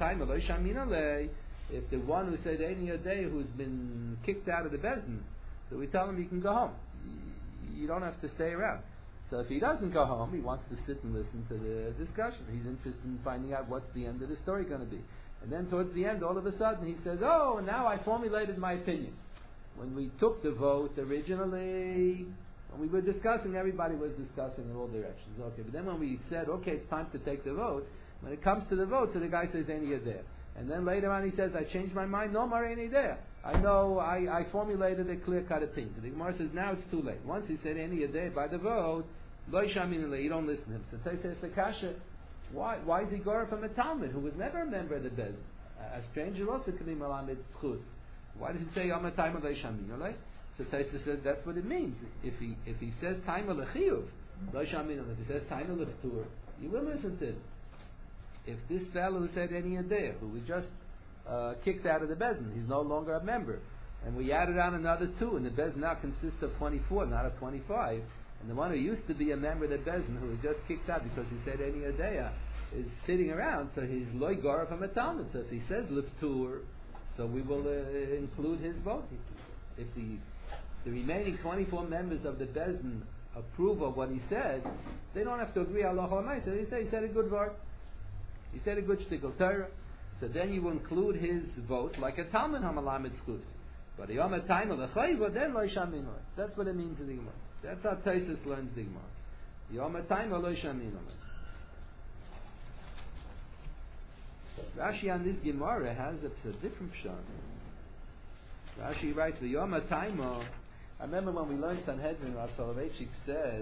if the one who said any day who's been kicked out of the Bezdin, so we tell him you can go home. You don't have to stay around. So if he doesn't go home, he wants to sit and listen to the discussion. He's interested in finding out what's the end of the story going to be. And then towards the end, all of a sudden, he says, oh, now I formulated my opinion. When we took the vote originally, when we were discussing, everybody was discussing in all directions. Okay, but then when we said, okay, it's time to take the vote, when it comes to the vote, so the guy says, any there. And then later on he says, I changed my mind, no more any there. I know, I, I formulated a clear-cut opinion. So the Gemara says, now it's too late. Once he said any there by the vote, lo shamin, you don't listen to him. So they say, the kasha, why, why is he going from a Talmud who was never a member of the Bezdin? A stranger also can be malamed chus. Why does he say Yom HaTaima lo shamin? So Taisa says that's what it means. If he if he says Taima lechiyuv, lo shamin. If he says Taima leftur, you will listen to him. If this fellow who said any day, who was just uh, kicked out of the Bezdin, he's no longer a member, and we added on another two, and the Bezdin now consists of twenty-four, not of twenty-five, and the one who used to be a member of the Bezdin, who was just kicked out because he said any day, is sitting around, so he's loy gara from a Talmud. So if he says leftur, so we will uh, include his vote. If the the remaining twenty-four members of the Bezdin approve of what he said, they don't have to agree Allah Almighty. So they say he said a good word. He said a good shtickle Torah. So then you include his vote like a Talmud Hamalamid Schus. But Yom HaTaima L'chayva, then Lo Shaminu. That's what it means in the Gemara. That's how Taisus learns the Gemara. Yom HaTaima Lo Shaminu. Rashi on this Gemara has a, a different pshat. Rashi writes, the Yom HaTaima. I remember when we learned Sanhedrin, Rav Soloveitchik said,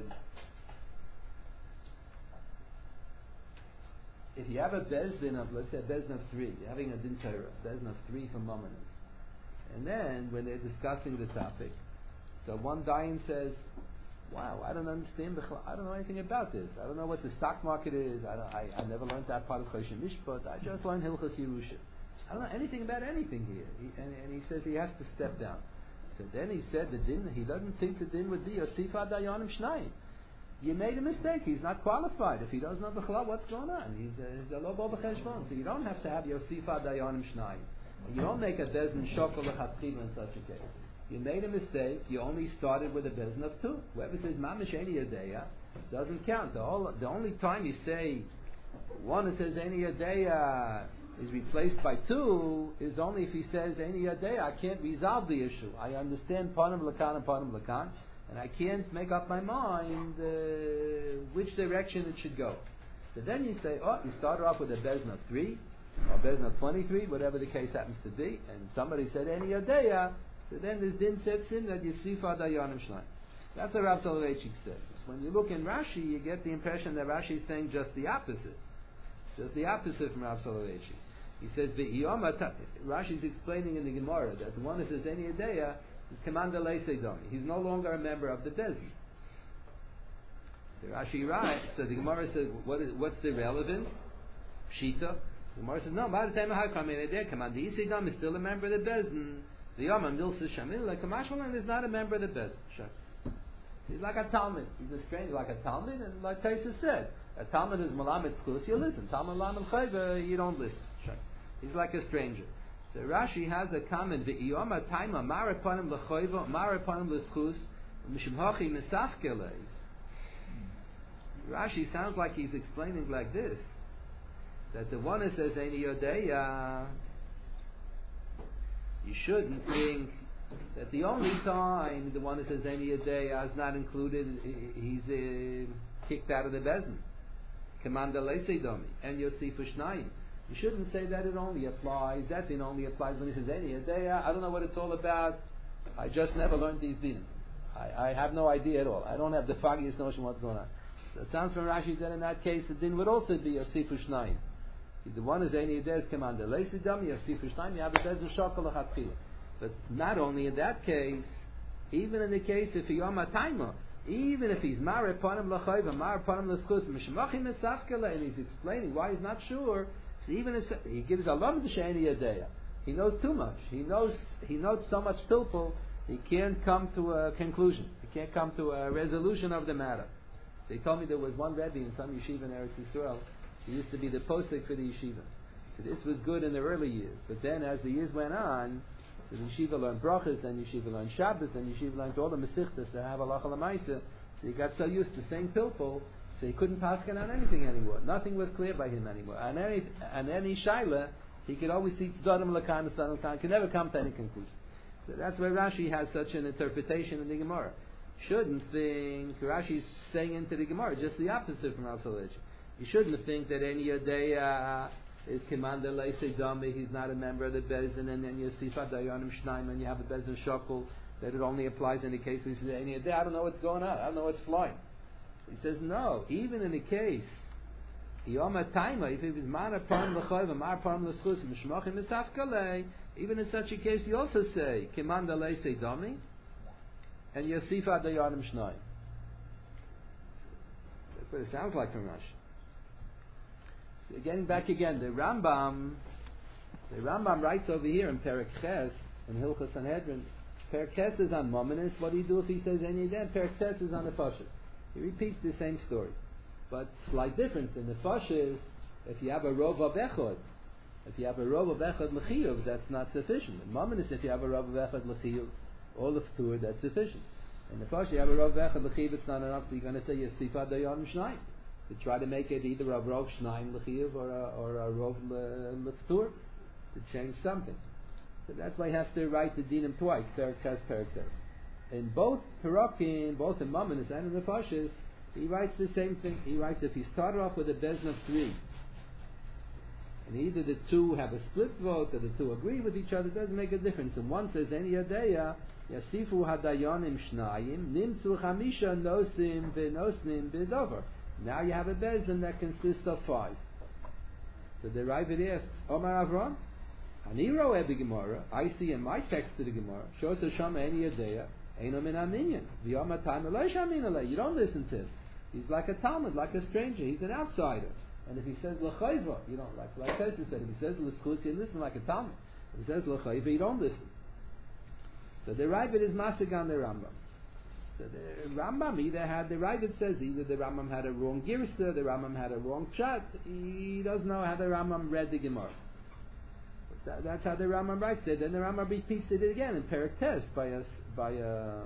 if you have a Bezdin of, let's say a Bezdin of three, you're having a Din Torah, Bezdin of three from Mamonis. And then, when they're discussing the topic, so one Dayan says, wow, I don't understand, I don't know anything about this. I don't know what the stock market is. I, don't, I, I never learned that part of Choshen Mishpat. I just learned Hilchos Yerusha. I don't know anything about anything here. He, and, and he says he has to step down. So then he said the din, he doesn't think the din would be Yosifa Dayanim Shnayim. You made a mistake. He's not qualified. If he doesn't know B'chala, what's going on? He's a lo bo b'cheshbon. So you don't have to have Yosifa Dayanim Shnayim. You don't make a Bezdin Shokol L'Chatchila in such a case. You made a mistake. You only started with a Bezdin of two. Whoever says Mamish Eni Yadeya doesn't count. The, whole, the only time you say one that says Eni Yadeya is replaced by two is only if he says Eni Yadeya, I can't resolve the issue. I understand Panim Lakan and Panim Lakan, and I can't make up my mind uh, which direction it should go. So then you say, oh, you started off with a Bezdin of three, or Bezdin of twenty-three, whatever the case happens to be, and somebody said Eni Yadeya, so then this din sets in that Yisifa Dayanim Shnayim. That's what Rav Soloveitchik says. When you look in Rashi, you get the impression that Rashi is saying just the opposite. Just the opposite from Rav Soloveitchik. He says, Rashi is explaining in the Gemara that the one who says Eni Yadeya is Commander Leisedomi. He's no longer a member of the Bezdin. The Rashi writes, so the Gemara says, what is, what's the relevance? Pshita. The Gemara says, no, by the time I come in there, Commander Leisedomi is still a member of the Bezdin. The Yom HaMilsa Shamin, like a Mashmalan, is not a member of the Bezdin. He's like a Talmud. He's a stranger like a Talmud, and like Taisa said, a Talmud is Malamed Tzchus, you listen. Talmud Lamed Chayva, you don't listen. He's like a stranger. So Rashi has a comment, V'iyom HaTaima Marapanim L'Chayva, Marapanim L'Tzchus, Mishim Hachi Mesafkelei. Rashi sounds like he's explaining like this, that the one who says Eni Yodeya, you shouldn't think that the only time the one who says Eni Yodeya is not included, he's uh, kicked out of the Bezdin. Commander Leisedomi, and Yosef Shnayim. You shouldn't say that it only applies, that thing only applies when he says Eni Yadeya. I don't know what it's all about. I just never learned these din. I, I have no idea at all. I don't have the foggiest notion what's going on. So it sounds from Rashi that in that case the din would also be Yosef Shnayim. The one is Eni Yadeya is Commander Leisedomi, Yosef Shnayim, you have a Bezdin Shokol L'Chatchila. But not only in that case, even in the case if he Yom HaTaima, even if he's Mare Panim L'Chayva, Mare Panim L'Tzchus, Mishmachim Mesafkele, and he's explaining why he's not sure, so even if he gives a love to Sheni Yadeya, he knows too much. He knows he knows so much pilpul, he can't come to a conclusion. He can't come to a resolution of the matter. They told me there was one Rebbe in some yeshiva in Eretz Yisrael. He used to be the posek for the yeshiva. So this was good in the early years. But then as the years went on, the yeshiva learned brachas, then yeshiva learned Shabbos, then yeshiva learned all the mesichtas that have halacha l'maisa. So So he got so used to saying pilpul, so he couldn't paskin on anything anymore. Nothing was clear by him anymore. And any and any shaila, he could always see tzaddim l'kan, tzaddim l'kan, could never come to any conclusion. So that's why Rashi has such an interpretation in the Gemara. Shouldn't think Rashi's saying into the Gemara just the opposite from Al Saleh. You shouldn't think that any Yodeya is commander Leisei Dami, he's not a member of the Bezin, and then you see Fadayonim Shnaim, and you have a Bezin Shokul, that it only applies in the case where he says any Yodeya. I don't know what's going on. I don't know what's flying. He says no. Even in the case, Yom HaTaima, if it was Mana Param L'Choyva, Mar Param L'Schus, Mishmachim Misafkalei, even in such a case, you also say commander Leisei Dami, and Yosif Fadayonim Shnaim. That's what it sounds like from Rashi. So getting back again, the Rambam, the Rambam writes over here in Perek Ches, in Hilchos Sanhedrin, Perek Ches is on Mominus. What do you do if he says any then? Perek Ches is on the Nefashos. He repeats the same story, but slight difference. In the Nefashos, if you have a Rov of Echad, if you have a Rov of Echad L'chiyuv, that's not sufficient. In Mominus, if you have a Rov of Echad L'chiyuv, all of Tur, that's sufficient. In the Nefashos, you have a Rov of Echad L'chiyuv, it's not enough, so you're going to say Yosif Dayan Shnayim, to try to make it either a Rov Shnayim L'chiyuv or a, or a Rov L'Tur, to change something. So that's why you have to write the dinim twice, Perek Ches, Perek Ches. In both Perokim, both in Mominus and in the Nefashos, he writes the same thing. He writes if you start off with a bezin of three, and either the two have a split vote or the two agree with each other, it doesn't make a difference. And one says any yadeya, Yasifu hadayonim shnayim, nimtzu chamisha nosim v'nosnim b'dover. Now you have a bezin that consists of five. So the Ravid asks, Omar Avram, Ani roeh b'Gemara, I see in my text to the Gemara, shows Hashem any yadeya, Eino min aminyan. V'yom ha'tayim lo shamin alei. You don't listen to him. He's like a Talmud, like a stranger. He's an outsider. And if he says l'chayva, you don't like. Like Tesha said, if he says l'schus, you listen like a Talmud. If he says l'chayva, you don't listen. So the Ravid is masig on the Rambam. So the Rambam either had the Ravid says either the Rambam had a wrong girsa, the Rambam had a wrong chat. He doesn't know how the Rambam read the Gemara. That, that's how the Rambam writes it. Then the Rambam repeats it again in Perek Tes by a by a,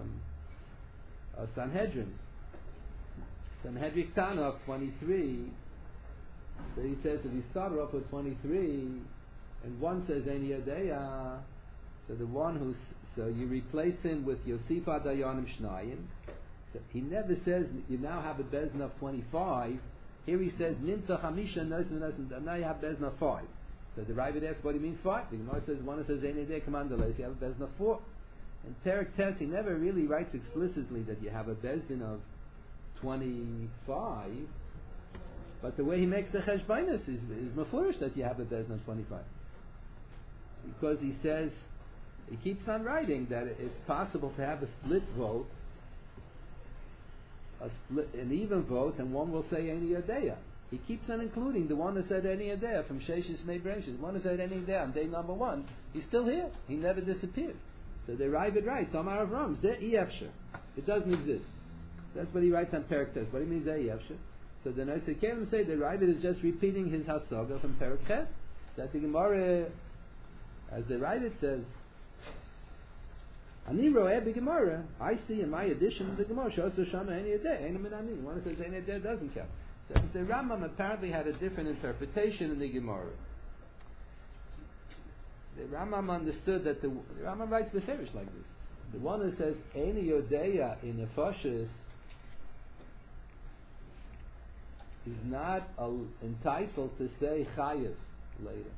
a Sanhedrin. Sanhedrin Tanakh twenty-three. So he says if you start off with twenty-three, and one says Ein Yadeya, so the one who's so you replace him with Yosif Dayanim Shnayim. So he never says you now have a bezna of twenty-five. Here he says Nimtza Chamisha Nosim Nosim. Now you have bezna of five. So the Ravid asks what do you mean five? The Gemara says one says Ein Yadeya Commander. So you have a bezna of four. In Perek Tes, he never really writes explicitly that you have a bezdin of twenty-five, but the way he makes the cheshbainis is, is mafurish that you have a bezdin of twenty-five. Because he says, he keeps on writing that it's possible to have a split vote, a split, an even vote, and one will say any adeya. He keeps on including the one that said any adeya from Sheshis Mei Branches. The one that said any adeya on day number one, he's still here. He never disappeared. So the Ravid writes, Amar Avram, Zeh Efsher. It doesn't exist. That's what he writes on Perek Tes. What do you mean Zeh Efsher? So the Nosei Kelim say the Ravid is just repeating his Hasaga from Perek Tes. That the Gemara, as the Ravid says, Ani roeh b'Gemara, I see in my edition of the Gemara, Shosu Shama Ein Yadeh, Ein Min Amin. One that says Ein Yadeh doesn't count. So the Rambam apparently had a different interpretation in the Gemara. The Rambam understood that the, the Rambam writes the Ferish like this. The one who says Eini Yodeya in Nefashos is not uh, entitled to say Chayev later,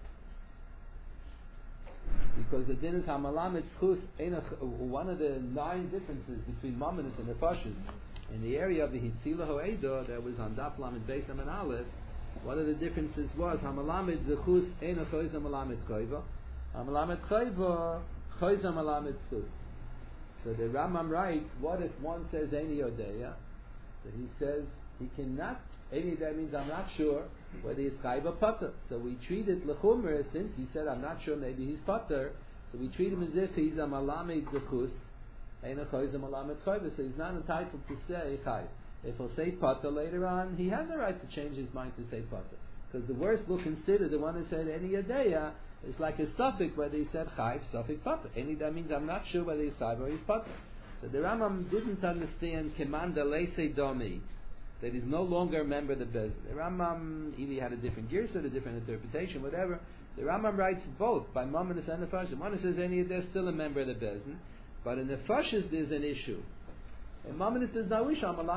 because the din is Hamalam Etzchus. One of the nine differences between Mominus and Nefashos in the area of the Hitzila Ho'edo that was on Daf Lamed Beis and Aleph. One of the differences was Hamalam Etzchus Eino Choiz Hamalam Etzchoiva. Amalamet chayva, chayza amalamet tzchus. So the Rambam writes, what if one says Eini Yodeya? So he says he cannot. Eini Yodeya means I'm not sure whether he's chayva pater. So we treat it lechumer since he said I'm not sure maybe he's pater. So we treat him as if he's a malamet tzchus, eino chayza amalamet chayva. So he's not entitled to say chayv. If he'll say pater later on, he has the right to change his mind to say pater. Because the worst will consider the one who said Eini Yodeya. It's like a suffix whether he said chayv, suffix pater. Any that means I'm not sure whether he's chayv or he's pater. So the Rambam didn't understand Keman Dalese Domi, that he's no longer a member of the Bezdin. The Rambam either had a different girsa, a different interpretation, whatever. The Rambam writes both by Mamonis and the Fashis. One says any they're still a member of the Bezdin, but in the Fashis there's an issue. And Mamonis says no issue. So the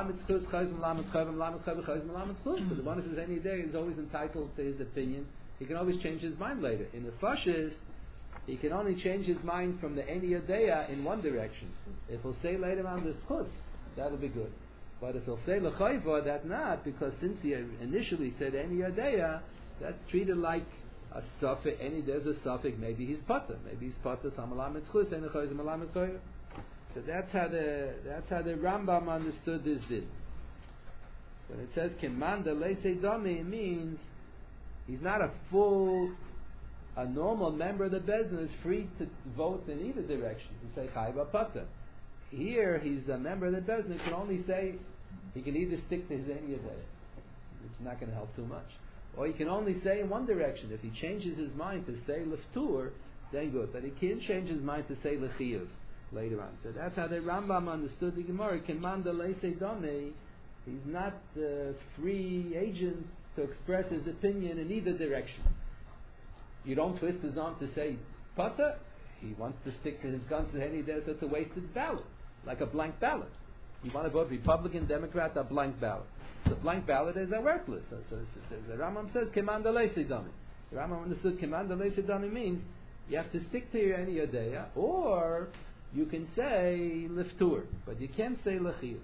one who says any day is always entitled to his opinion. He can always change his mind later. In the Fashis, he can only change his mind from the Eni Yadeya in one direction. If he'll say later on the Schut, that'll be good. But if he'll say L'chayva, that's not, because since he initially said Eni Yadeya, that's treated like a suffix. Any there's a suffix. Maybe he's Pata. Maybe he's Pata. Samalam Etzchus. Eni Chayz Malam Etzchus. So that's how the that's how the Rambam understood this din. When it says Kemanda Leisei Dami, it means he's not a full, a normal member of the Bezdin is free to vote in either direction, to say Chayva Pata. Here, he's a member of the Bezdin, he can only say, he can either stick to his Eni Yadeya, which is not going to help too much, or he can only say in one direction. If he changes his mind to say Leftur, then good, but he can't change his mind to say Lechiv later on. So that's how the Rambam understood the Gemara. Kemanda Leisei Dami, he's not the free agent to express his opinion in either direction. You don't twist his arm to say Pata. He wants to stick to his guns to any day, so it's a wasted ballot, like a blank ballot. You want to vote Republican, Democrat, a blank ballot. The blank ballot is a worthless. So, so, so, the Rambam says Kemanda Leisei Dami. The Rambam understood Kemanda Leisei Dami means you have to stick to your Eni Yadeya, or you can say Liftur, but you can't say Lechiv.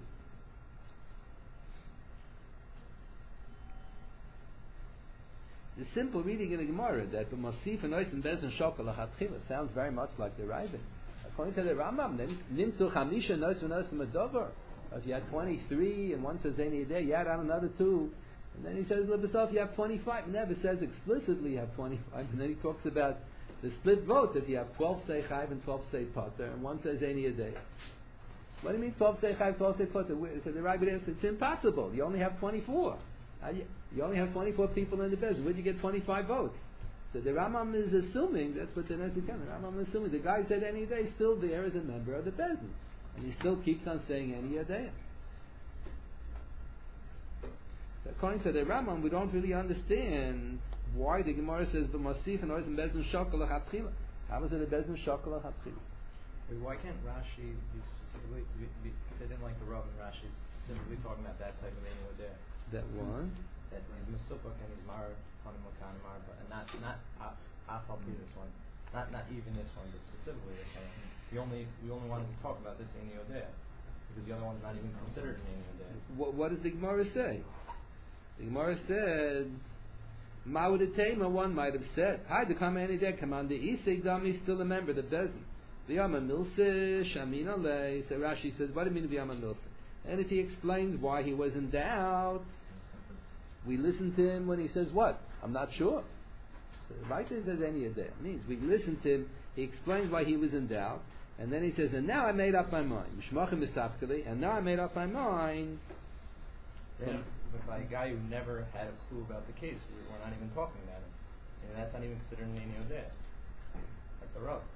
The simple reading of the Gemara that the Masif and Ois and Bezin Shokal Achatchila sounds very much like the Raven. According to the Rambam, Nimtzu Chamisha Nois and Ois Madover. If you had twenty-three and one says any day, you add on another two, and then he says Lebesov you have twenty-five. It never says explicitly you have twenty-five, and then he talks about the split vote that you have twelve say Chayv and twelve say Potter, and one says any day. What do you mean twelve say Chayv, twelve say Potter? So the Rabbit says it's impossible. You only have twenty-four. You, you only have twenty-four people in the Bezdin. Where'd you get twenty-five votes? So the Rambam is assuming, that's what the Nesik The Rambam is assuming, the guy said any day, still there as a member of the Bezdin. And he still keeps on saying any day. So according to the Rambam, we don't really understand why the Gemara says the Masif and Oizim Bezdin Shokal Achatchila. How is it a Bezdin Shokal Achatchila? Why can't Rashi be specifically, be, be, if they didn't like the Rav and Rashi specifically talking about that type of anyway there? That one? That he's Mesupach and he's Mar, Hanumakan, Mar, and not, not, Afal uh, this one. Not, not even this one, but specifically this one. We only, we only wanted to talk about this Eni Yodea, because the other one's not even considered an Eni Yodea. What, what does the Gemara say? The Gemara said, Ma'udetema, one might have said, Hi, the Kama Eni Yodea, Commander Isei Dami, still a member of the Bezdin. V'yama Milse, Shamina Le. So Rashi says, what do you mean V'yama Milse? And if he explains why he was in doubt, we listen to him when he says what? I'm not sure. So right there says any of that. Means we listen to him, he explains why he was in doubt, and then he says, and now I made up my mind. And now I made up my mind. Yeah, but by a guy who never had a clue about the case, we're not even talking about it. And that's not even considered an Eni Yodea. Like the Rav.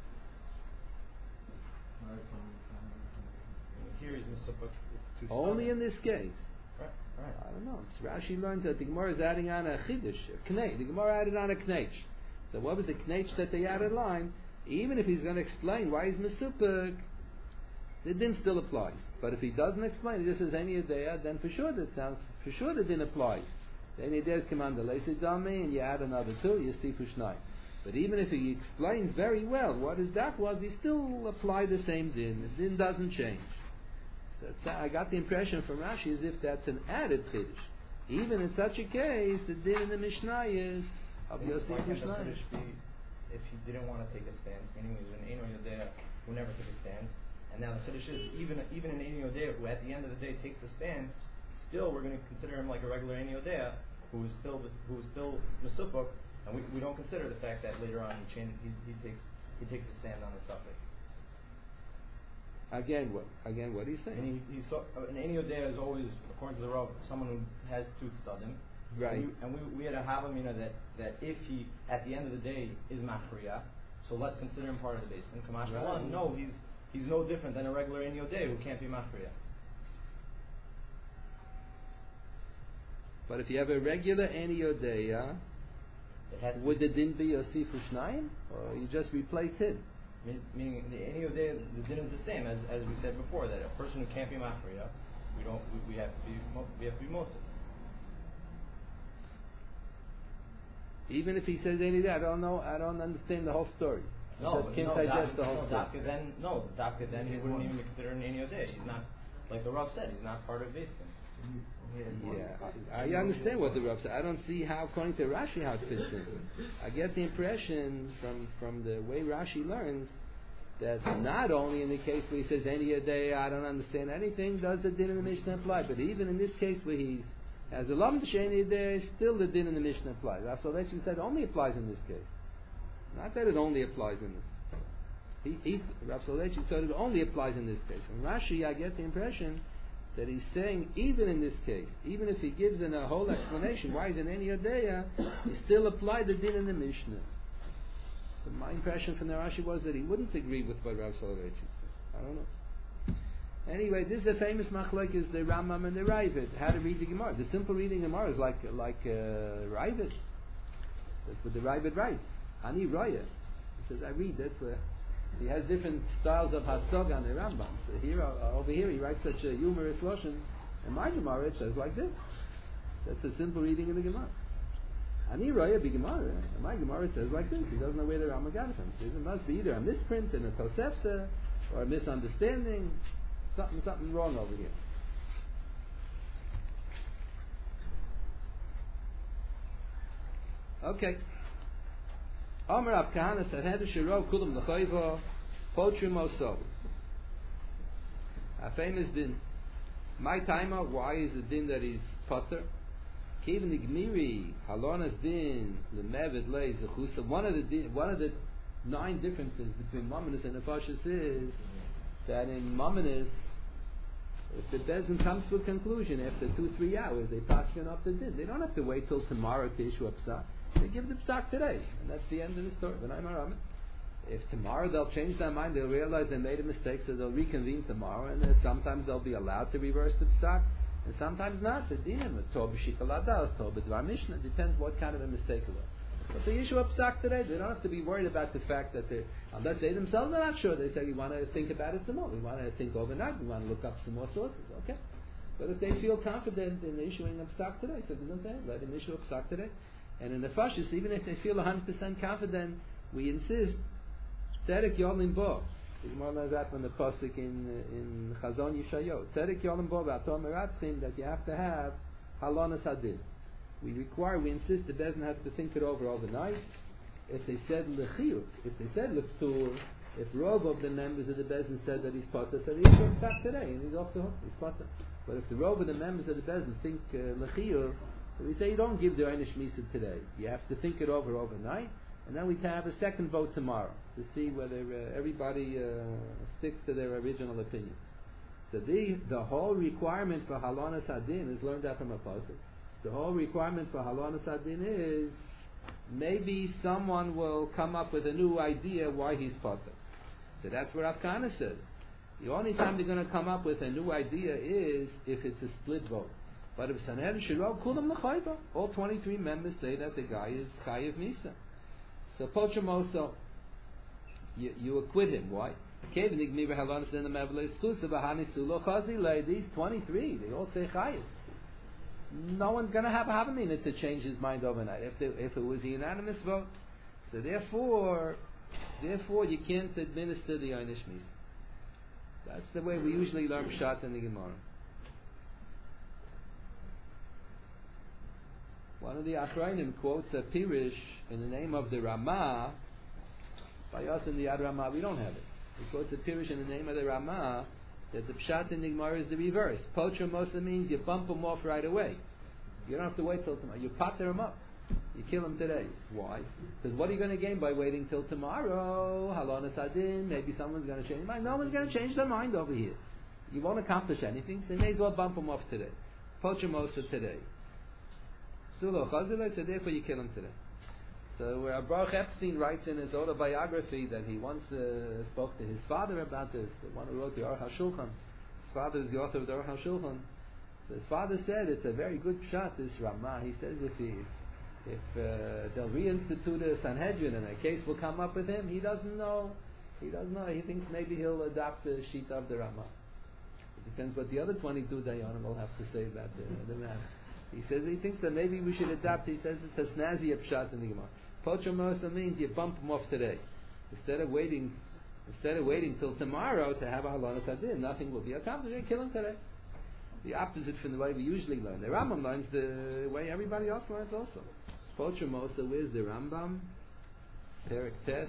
Here he's Mesupach. Only in this case. Right, right. I don't know. So Rashi learned that the Gemara is adding on a chidush, a knech. The Gemara added on a knech. So what was the knech that they added line? Even if he's going to explain why he's Mesupach, it didn't still apply. But if he doesn't explain, it just says any idea, then for sure that sounds for sure that didn't apply. Any idea is command the Leisei Dami, and you add another two, you see Fushnai. But even if he explains very well what his that was, he still applied the same din. The din doesn't change. That's, I got the impression from Rashi as if that's an added chiddush. Even in such a case, the din in the Mishnah is of Yosef Mishnah. If he didn't want to take a stance, meaning he was an Eni Yodea who never took a stance, and now the chiddush is even even an Eni Yodea who at the end of the day takes a stance, still we're going to consider him like a regular Eni Yodea who is still who is still Mesupach, and we, we don't consider the fact that later on he changes, he, he takes he takes a stand on the subject. Again, what again? What are you saying? And he, he saw, an Eni Yodea is always, according to the Rav, someone who has two tzadim. Right. And we, and we, we had a havamina that, that if he, at the end of the day, is mafriya, so let's consider him part of the base. And Kamash right. one, no, he's he's no different than a regular Ein Yodei who can't be Mafriya. But if you have a regular Ein Yodeya, would the din be Yosif Ushnayim? Or you just replace him? Meaning the Ein Yodei, the din is the same as, as we said before, that a person who can't be Mafriya, we don't we, we have to be we have to be Mosif. Even if he says Ein Yodei, I don't know, I don't understand the whole story. No, I just can't no, digest Dafka, the whole no, story. Dafka then, no, Dafka then he wouldn't even be considered an Ein Yodei. He's not, like the Rav said, he's not part of Beistin. Yeah, I, I understand what the Rav said. I don't see how, according to Rashi, how it fits in. I get the impression from from the way Rashi learns that not only in the case where he says any day I don't understand anything, does the din in the Mishnah apply, but even in this case where he's as a lam d'sheni there, still the din in the Mishnah applies. Rav Soloveitchik said only applies in this case. Not that it only applies in this. He, he Rav Soloveitchik said it only applies in this case. From Rashi, I get the impression that he's saying, even in this case, even if he gives in a whole explanation why he's in any Yodeya, he still applied the din in the Mishnah. So my impression from the Rashi was that he wouldn't agree with what Rav Soloveitchik said. I don't know. Anyway, this is the famous machlokes, the Rambam and the Ravid, how to read the Gemara. The simple reading of Gemara is like like uh, Ravid. That's what the Ravid writes. Ani Roya. He says, I read. That's where he has different styles of Hasog on the Rambam. So here, uh, over here, he writes such a humorous lashon, and my Gemara it says like this. That's a simple reading of the Gemara. Ani Roya be Gemara, and my Gemara says like this. He doesn't know where the Rambam got it from. He says it must be either a misprint in a Tosefta, or a misunderstanding. Something, something wrong over here. Okay. Amar Rav Kahana said, "Hadu shiro kulam l'chayva, potrim osov." A famous din. My timer, why is the din that he's potter? Kevin the Gemiri, halonas din lemevet lei zechusa. One of the din, one of the nine differences between Mamonis and Nefashis is that in Mamonis, if the Bezdin comes to a conclusion after two, three hours, they pass it off the din. They don't have to wait till tomorrow to issue a psak. They give the psak today, and that's the end of the story. If tomorrow they'll change their mind, they'll realize they made a mistake, so they'll reconvene tomorrow, and uh, sometimes they'll be allowed to reverse the psak, and sometimes not. The dinim, Tov b'shikaladas, Tov b'dvar mishnah, depends what kind of a mistake it was. But they issue a psak today. They don't have to be worried about the fact that they, unless they themselves are not sure, they say we want to think about it some more. We want to think overnight. We want to look up some more sources. Okay, but if they feel confident in issuing a psak today, so they don't say, let them issue a psak today. And in the Fashis, even if they feel one hundred percent confident, we insist, Tzedek Yolim Bo. The Gemara learns that from the Pasuk in in Chazon Yishayo. Tzedek Yolim Bo v'atom meratzim, that you have to have halonas hadin. We require, we insist, the Bezdin has to think it over overnight. If they said lechiyuk, if they said leftur, if Rov of the members of the Bezdin said that he's potter, so he's going to today and he's off the hook, he's potter. But if the Rov of the members of the Bezdin think uh, lechiyuk, so we say you don't give the Einish Misa today. You have to think it over overnight, and then we have a second vote tomorrow to see whether uh, everybody uh, sticks to their original opinion. So the the whole requirement for halonas hadin is learned out from a pasuk. The whole requirement for halonas hadin is maybe someone will come up with a new idea why he's potter. So that's what Rav Kahana says. The only time they're going to come up with a new idea is if it's a split vote. But if Sanhedrin Shiro Kulam L'chayva, all twenty-three members say that the guy is Chayiv Misa. So Pochamoso, you, you acquit him. Why? These twenty-three, they all say Chayiv. No one's going to have a Havamina to change his mind overnight if, they, if it was a unanimous vote. So therefore, therefore you can't administer the Einish Misa. That's the way we usually learn Pshat in the Gemara. One of the Achrayim quotes a Pirish in the name of the Ramah. By us in the Ad Ramah, we don't have it. He quotes a Pirish in the name of the Ramah that the Pshat in the Gemara is the reverse. Pocher Mosa means you bump him off right away. You don't have to wait till tomorrow. You patter him up. You kill him today. Why? Because what are you going to gain by waiting till tomorrow? Halonas Hadin, maybe someone's going to change their mind. No one's going to change their mind over here. You won't accomplish anything, so you may as well bump him off today. Pocher Mosa today. Sulo Chazilai, so therefore you kill him today. So uh, Baruch Epstein writes in his autobiography that he once uh, spoke to his father about this, the one who wrote the Aruch HaShulchan. His father is the author of the Aruch HaShulchan. So his father said it's a very good shot, this Ramah. He says if he, if uh, they'll reinstitute a Sanhedrin and a case will come up with him, he doesn't know. He doesn't know. He thinks maybe he'll adopt the sheet of the Ramah. It depends what the other twenty-two Dayanim will have to say about the, the matter. He says he thinks that maybe we should adopt. He says it's a snazzy pshat in the Gemara. Pocher Mosa means you bump him off today, instead of waiting, instead of waiting till tomorrow to have a halanas adin. Nothing will be accomplished. You kill him today. The opposite from the way we usually learn. The Rambam learns the way everybody else learns also. Pocher Mosa, where's the Rambam? Perek Tes.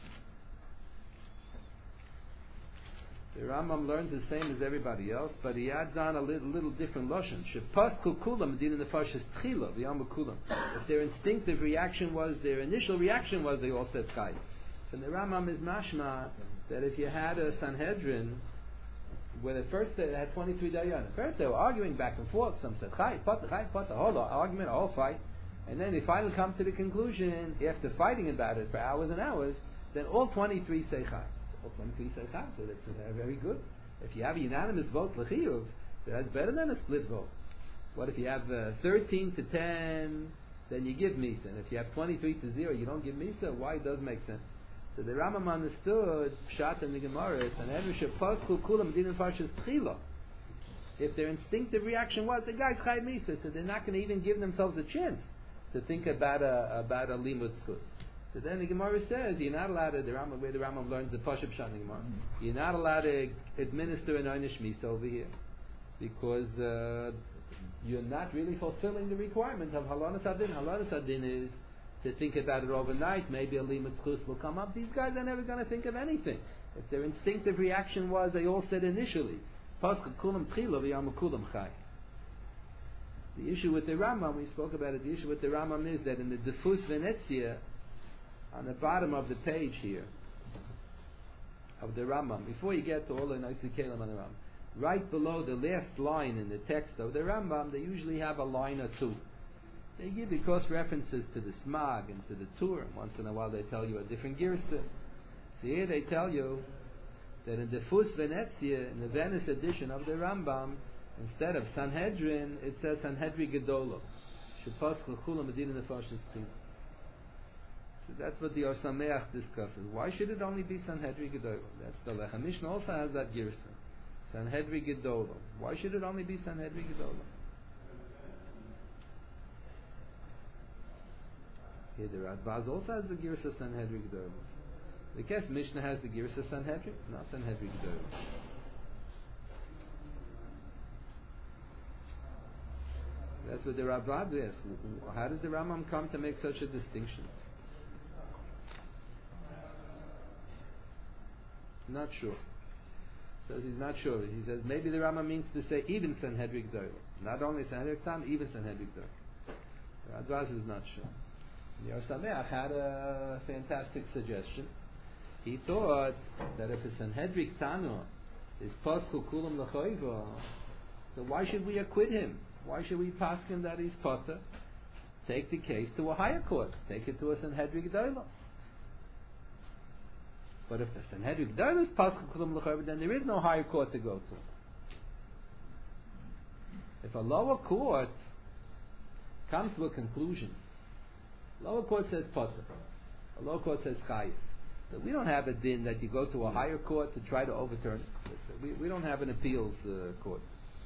The Rambam learns the same as everybody else, but he adds on a little, little different lashon. Shepasku kulam din nefashis tchila v'yam kulam. If their instinctive reaction was, their initial reaction was, they all said chai. And the Rambam is mashma that if you had a Sanhedrin, where at first they had twenty-three dayan, at first they were arguing back and forth. Some said chai, pata, chai, pata, whole argument, a whole fight, and then they finally come to the conclusion after fighting about it for hours and hours. Then all twenty-three say chai. twenty-three say chai, so that's uh, very good. If you have a unanimous vote l'chiyuv, so that's better than a split vote. What if you have uh, thirteen to ten, then you give misa, and if you have twenty-three to zero, you don't give misa? Why? It does make sense. So the Rambam understood pshat in the Gemara, Sanhedrin shepaschu kulam din nefashis tchila. If their instinctive reaction was the guy's chai misa, so they're not going to even give themselves a chance to think about a about a limud zchus. So then the Gemara says you're not allowed to, the Rambam, where the Rambam learns the Pashup Pshat in the Gemara, you're not allowed to administer an Einish Misa over here because uh, you're not really fulfilling the requirement of Halanas Adin. Halanas Adin is to think about it overnight. Maybe a Limud Chus will come up. These guys are never going to think of anything. If their instinctive reaction was, they all said initially, Pascha Kulam Tchila v'yam Kulam Chai. The issue with the Rambam, we spoke about it, the issue with the Rambam is that in the Defus Venezia, on the bottom of the page here, of the Rambam, before you get to all the Noitzi Kelim on the Rambam, right below the last line in the text of the Rambam, they usually have a line or two. They give you cross references to the Smag and to the Tur, and once in a while they tell you a different Girsa. So here they tell you that in the Fus Venezia, in the Venice edition of the Rambam, instead of Sanhedrin, it says Sanhedrin Gedolo. Shepas Chachula Medina Nefashis Tina. So that's what the Osameach discusses. Why should it only be Sanhedrin Gedolo? That's the Lechem Mishnah also has that Girsa. Sanhedrin Gedolo. Why should it only be Sanhedrin Gedolo? Here the Radbaz also has the Girsa Sanhedrin Gedolo. The Kes Mishnah has the Girsa Sanhedrin, not Sanhedrin Gedolo. That's what the Ravad asks. How did the Rambam come to make such a distinction? Not sure. Says he's not sure. He says maybe the Rambam means to say even Sanhedrin Gedolo. Not only Sanhedrin Tam, even Sanhedrin Gedolo. Radbaz is not sure. Yor Sameach had a fantastic suggestion. He thought that if a Sanhedrin Tano is Paschu Kulam L'Choiva, so why should we acquit him? Why should we pass him that he's Potter? Take the case to a higher court. Take it to a Sanhedrin Gedolo. But if the Sanhedrin Gedolo is Paschu Kulam L'Choiva, then there is no higher court to go to. If a lower court comes to a conclusion, lower court says Potter, a lower court says Chayiv. So we don't have a din that you go to a higher court to try to overturn it. We, we don't have an appeals uh, court.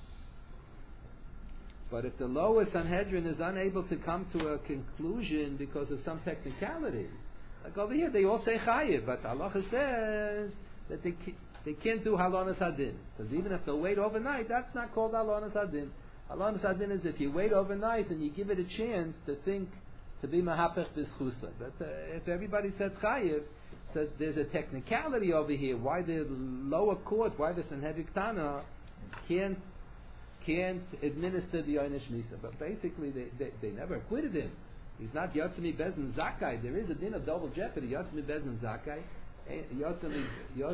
But if the lower Sanhedrin is unable to come to a conclusion because of some technicality, like over here they all say Chayiv, but Allah says that they, they can't do Halonas Hadin. Because even if they wait overnight, that's not called Halonas Hadin. Halonas Hadin is if you wait overnight and you give it a chance to think to be Mahapech B'Schusa. But uh, if everybody says Chayiv, so there's a technicality over here why the lower court, why the Sanhedrin Tana can't can't administer the Einish Misa. But basically they, they, they never acquitted him. He's not Yotzimi Bezin Zakai. There is a din of double jeopardy. Yotzimi Bezin Zakai. Yotzimi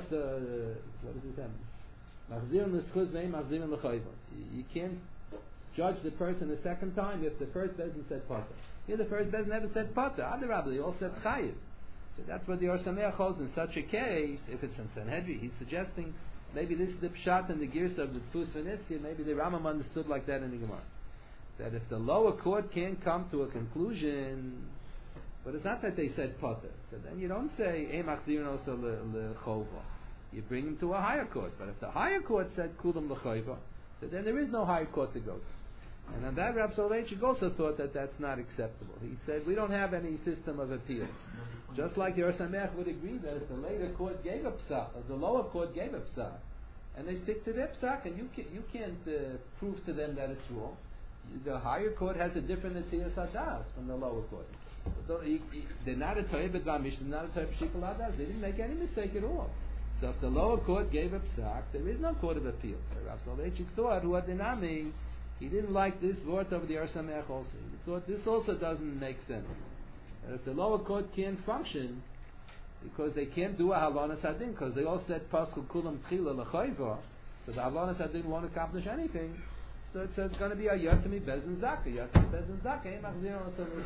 Yotzimi what is his name? Machzirim L'Schuz Ve'im Machzirim L'Choyva. You can't judge the person a second time if the first Bezdin said Potter. Here the first Bezdin never said Potter. Adarabba, they all said Chayiv. So that's what the Or Sameach holds in such a case. If it's in Sanhedrin, he's suggesting maybe this is the pshat and the gears of the Tfus V'Nitzki. Maybe the Rambam understood like that in the Gemara. That if the lower court can't come to a conclusion, but it's not that they said Potter. So then you don't say Ei Machzirin Osa L'Chova. You bring him to a higher court. But if the higher court said Kulam L'Chova, so then there is no higher court to go to. And on that, Rav Soloveitchik also thought that that's not acceptable. He said, we don't have any system of appeals. Just like the Or Sameach would agree that if the later court gave a psak, or the lower court gave a psak, and they stick to their psak, and you, can, you can't uh, prove to them that it's wrong, the higher court has a different Atiyas Hadas from the lower court. They're not a Toyeh B'Dvamish, they're not a Toyeh B'Shikol Hadas, they didn't make any mistake at all. So if the lower court gave a psak, there is no court of appeal. So Rav Soloveitchik thought, who had dinami, he didn't like this word of the Or Sameach also. He thought this also doesn't make sense. And if the lower court can't function, because they can't do a Halonas Hadin, because they all said Paschal Kulam Tchila L'Chayva, so the Halonas Hadin won't accomplish anything, so it's, it's going to be a Yosemi Bezin Zaka. Yosemi Bezin Zaka, Ei Machzir on Some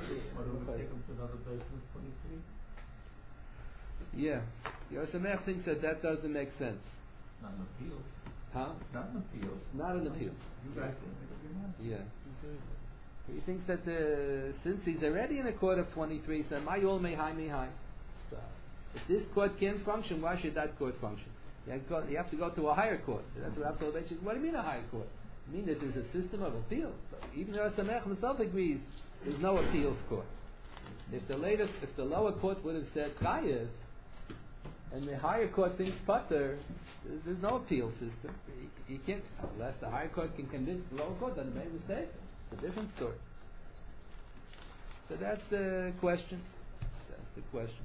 Yeah. Or Sameach thinks that that doesn't make sense. Not an appeal. Huh? It's not an appeal. Not an appeal. You guys can make up your mind. Yeah. He thinks that uh, since he's already in a court of twenty-three, so my ol may high, may high. So if this court can't function, why should that court function? You have to go, you have to, go to a higher court. So that's what Rav Soloveitchik says. What do you mean a higher court? I mean that there's a system of appeals. So even the Or Sameach himself agrees there's no appeals court. If the latest, if the lower court would have said Chayev, and the higher court thinks Potter, there's, there's no appeal system. You, you can't, unless the higher court can convince the lower court that it made a mistake. It's a different story. So that's the question. That's the question.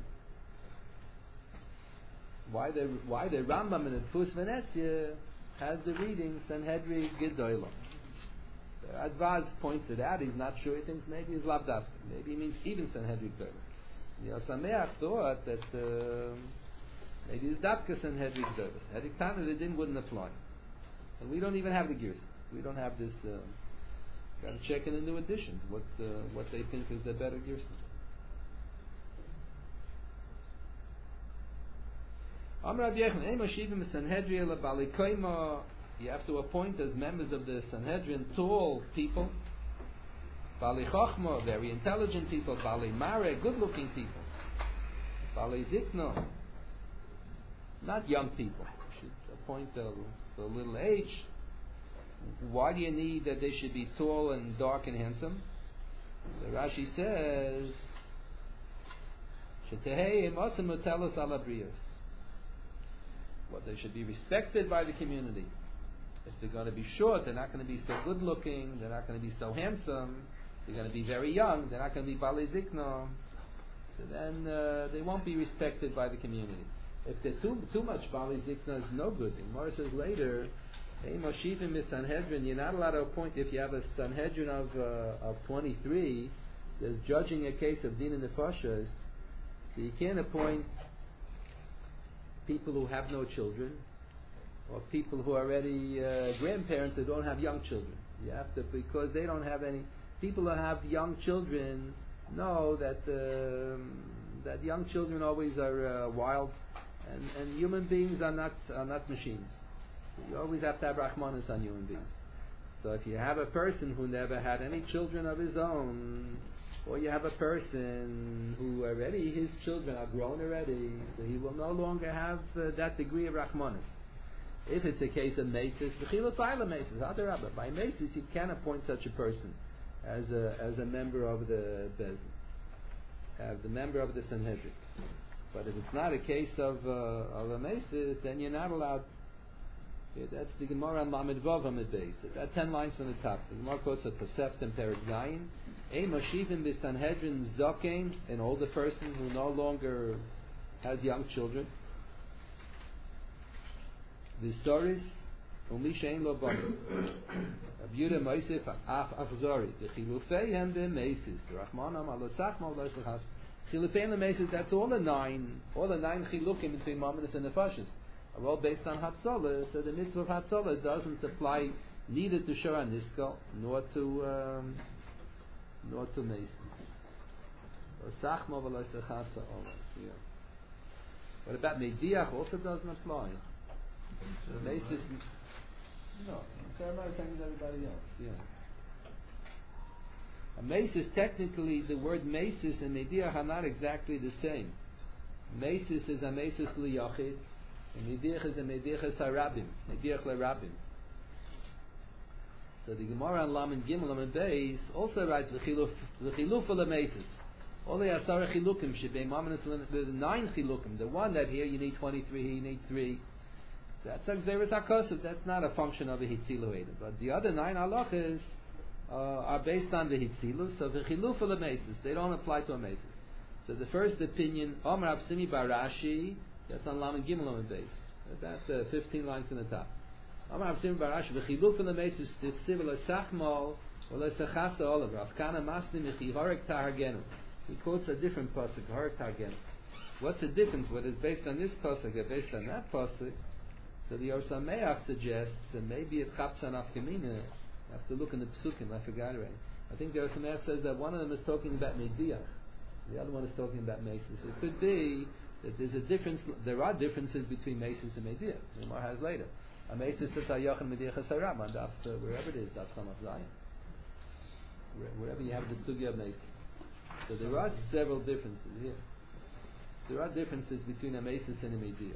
Why the why the Rambam in the Tfus V'Netzia has the reading Sanhedrin Gedolah. Advaz points it out. He's not sure. He thinks maybe it's Lavdafka. Maybe he means even Sanhedrin Gedolah. The Or Sameach thought that uh, maybe it's Dafka Sanhedrin Gedolah. At the time the din wouldn't apply, and we don't even have the gears. We don't have this. Uh, Got to check in the new editions what uh, what they think is the better gears. You have to appoint as members of the Sanhedrin tall people, Bali Chochma, very intelligent people, Bali Mare, good-looking people, Bali Zikno, not young people. You should appoint a, a little age. Why do you need that they should be tall and dark and handsome? So Rashi says, well, they should be respected by the community. If they're going to be short, they're not going to be so good looking, they're not going to be so handsome, they're going to be very young, they're not going to be Bali Zikno, so then uh, they won't be respected by the community. If they're too too much Bali Zikno, is no good. And Mara says later, Hey, Moshivim is Sanhedrin. You're not allowed to appoint, if you have a Sanhedrin of uh, of twenty-three, there's judging a case of Din and Nefashos, so you can't appoint people who have no children, or people who are already uh, grandparents who don't have young children. You have to, because they don't have any, people who have young children know that um, that young children always are uh, wild, and, and human beings are not are not machines. You always have to have Rahmanis on human beings. So if you have a person who never had any children of his own, or you have a person who already, his children are grown already, so he will no longer have uh, that degree of Rahmanis. If it's a case of Mesis, V'chilas Ayla Mesis, Adarabba, by Mesis you can appoint such a person as a as a member of the Bezin, as the member of the Sanhedrin. But if it's not a case of uh, of a Mesis, then you're not allowed. Yeah, that's the Gemara on Lamed Vav Amid Beis. That ten lines from the top. The Gemara quotes a Tosefta and Perek Zayin. Ein Moshivim b'Sanhedrin Zokein, an older person who no longer has young children. V'Storis u'Misha Ein Lo Banim. Abuda Moisef Af Achzori. V'Chilufeihem b'Meisis. V'Rachmanam Alosachma Alosachas. Chilufeihem b'Meisis. That's all the nine. All the nine chilukim between Mamonis and Nefashis are all based on Hatzalah, so the mitzvah of Hatzalah doesn't apply neither to Shara Niskal nor to um, nor to Mesis. Sachma v'lo sechasa ola. Yeah. What about Mediach? Also doesn't apply. Mesis. No, Sarah is saying everybody else. Yeah. A mesis, technically, the word mesis and mediach are not exactly the same. Mesis is a mesis liyachid, and mediach is a mediach harabim, mediach lerabim. So the Gemara on Lamed Gimel Lamed Beis also writes v'chiluf v'chiluf lemesis. Only asara chilukim shebei mamanis the nine chilukim. The one that here you need twenty-three, here you need three. That's a gzeres hakosuf. That's not a function of a hitzilu edim. But the other nine halachas uh, are based on the hitzilus. So the chiluf of the mesis, they don't apply to a mesis. So the first opinion, Omar Absimi Barashi, that's on Lamed Gimel Lamed Beis, about uh, fifteen lines in the top. Omar Absimi Barashi, the chiluf of the mesis, tifsiv l'sachmal or l'sachasa olav. Rafkana masni michi horek targenu. He quotes a different pasuk, horek targenu. What's the difference? What is based on this pasuk or based on that pasuk? So the Or Sameach suggests that maybe it's Chapsan Afkamina. You have to look in the Psukim, I forgot already. I think the Or Sameach says that one of them is talking about Mediach, the other one is talking about Mesis. It could be that there's a difference, there are differences between Mesis and Mediach. The Gemara has later. A Mesis says Ayach and Mediach Hasaram, and uh, wherever it is, that's Samach Zion. Wherever you have the Sugya of Mesis. So there are several differences here. There are differences between a Mesis and a Mediach.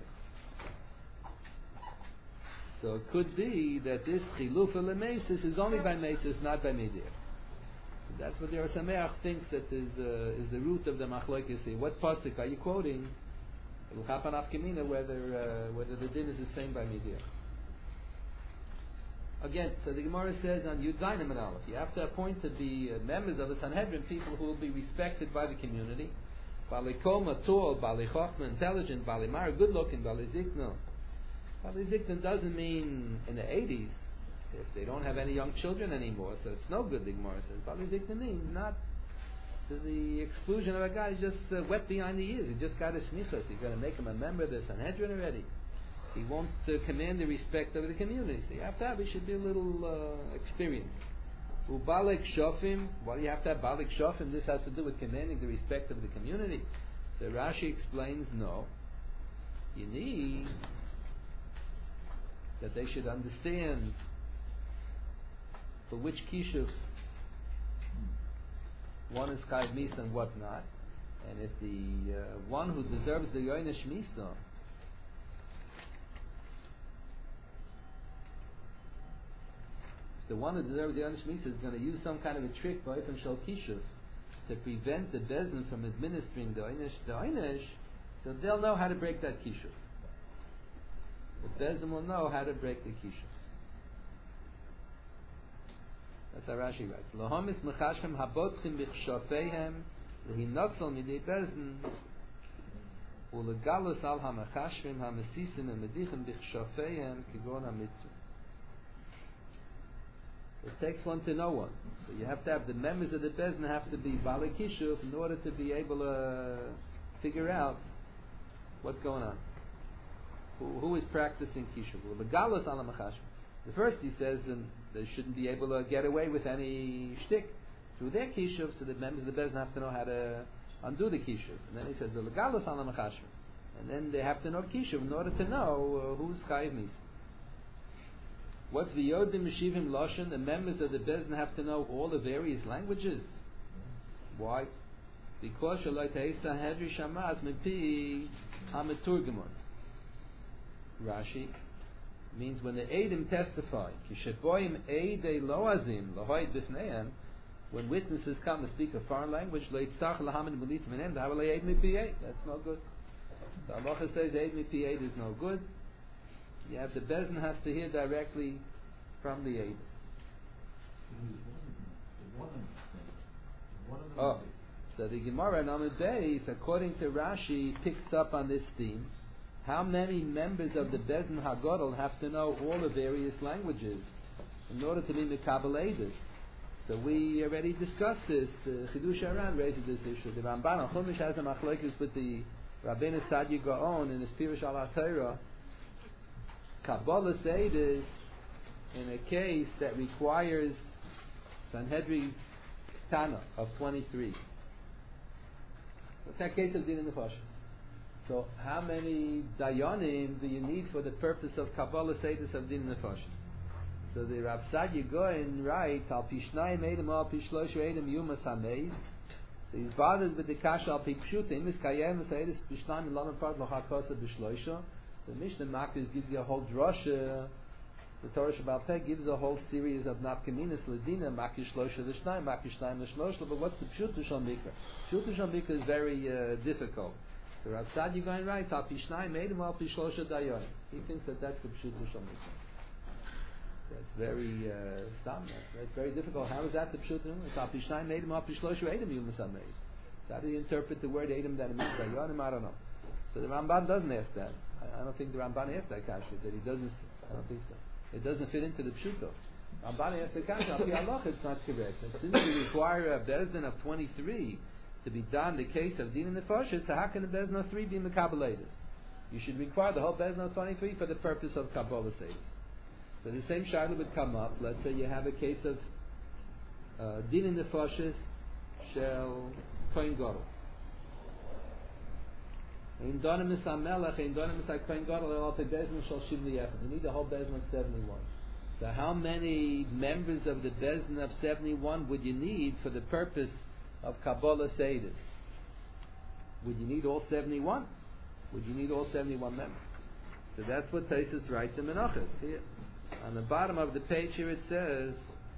So it could be that this chiluf lemesis is only by mesis, not by mediach. So that's what the Or Sameach thinks that is uh, is the root of the machlokes. What pasuk are you quoting? It will happen afkemina whether uh, whether the din is the same by mediach. Again, so the Gemara says on Yud Zayin and Aleph, you have to appoint to be uh, members of the Sanhedrin people who will be respected by the community. Bali koma, tall, bali chachma, intelligent, bali mar, good looking, bali zikno. Bali Zikna doesn't mean in the eighties, if they don't have any young children anymore, so it's no good, the Gemara says. Bali Zikna means not to the exclusion of a guy who's just uh, wet behind the ears. He just got his snichos. You're going to make him a member of the Sanhedrin already. He won't uh, command the respect of the community. So you have to have, he should be a little uh, experienced. Ubalik Shofim, why do you have to have Balik Shofim? This has to do with commanding the respect of the community. So Rashi explains, no. You need that they should understand for which kishuf one is chayv misa and what not, and if the uh, one who deserves the yoinish misa the one who deserves the yoinish misa is going to use some kind of a trick by from shal kishuf to prevent the bezin from administering the yoinish, the yoinish, so they'll know how to break that kishuf. The Bezim will know how to break the kishuf. That's how Rashi writes. Lahomis mechashchem habotchim b'chshofeihem l'hinotzol midei Bezin ulegalus al hamachashvim hamesisim emedichim b'chshofeihem kigon hamitzvah. It takes one to know one. So you have to have the members of the Bezin have to be bali kishuf in order to be able to figure out what's going on. Who, who is practicing kishuf? The first he says um, they shouldn't be able to get away with any shtick through their kishuf, so the members of the bezin have to know how to undo the kishuf. And then he says the legalos ala machashvim, and then they have to know kishuf in order to know uh, who's chayiv mis. What's the yodim meshivim lashon? The members of the bezin have to know all the various languages. Why? Because shaloi teisa hedri shamaz mipi hameturgemon. Rashi means when the Eidim testify, Kisheboim Eidei Loazim Lohoid Bifneim, when witnesses come to speak a foreign language, Leitzach Lahamin Militim Menem, Dahalei Eid Mipi Eid. That's no good. The Halacha says Eid Mipi Eid is no good. You have the Bezin has to hear directly from the Eid. Oh, so the Gemara in Amud Beis, according to Rashi, picks up on this theme. How many members of the Bezin Hagadol have to know all the various languages in order to be Mekabel Eidos? So we already discussed this. The Chidush Aran raises this issue. The Ramban on Chumash has a machlokes with the Rabbeinu Sadia Gaon in his Pirush Al HaTorah. Kabbalah Eidos in a case that requires Sanhedrin Tana of twenty-three. What's that case of Din Nefashis? So how many Dayanim do you need for the purpose of Kabbalah Seidus of Din Nefashis? So the Rav Sadia Goyen writes, Al Pishnayim Edom, Al Pishloshu Edom Yumas HaMeis. So he's bothered with the Kasha Al Pipshutim, Is Kayem Seidus Pishnayim Lama Part Lochakosa Bishloshu. The Mishnah Makis gives you a whole drasha. The Torah Shabbat Peh gives a whole series of Nafkaminas Ladina, Makish Shlosha L'Shnayim, Makish Shnayim L'Shlosha. But what's the Pshutu Shal Mikra? Pshutu Shal Mikra is very uh, difficult. So Rav Sadia Goyen writes, Al Pishnayim Edom, Al Pishlosha Dayan. He thinks that that's the Pshutu Shal Mikra. That's very uh, stam. That's very difficult. How is that the pshutim? It's al pishnayim edom al pishloshu edom yumas hameis. So how do you interpret the word edom that it means dayanim? I don't know. So the Ramban doesn't ask that. I, I don't think the Ramban asked that kasha. That he doesn't. I don't think so. It doesn't fit into the pshuto. Ramban asked the kasha. Al pi halacha, it's not correct. And since you require a bezdin of twenty-three to be done in the case of din and nefashis, so how can the bezdin of three be mekabeladus? You should require the whole bezdin of twenty-three for the purpose of kabbalah seidus. So the same shaila would come up. Let's say you have a case of uh, din in nefashis shel kohen gadol. In donim misamelach, in donim misay kohen gadol, and all the bezin shel shivli yechad. You need the whole bezin of seventy-one. So how many members of the bezin of seventy-one would you need for the purpose of kabbalah seidus? Would you need all seventy-one? Would you need all seventy-one members? So that's what Taisus writes in Menachos here. On the bottom of the page here it says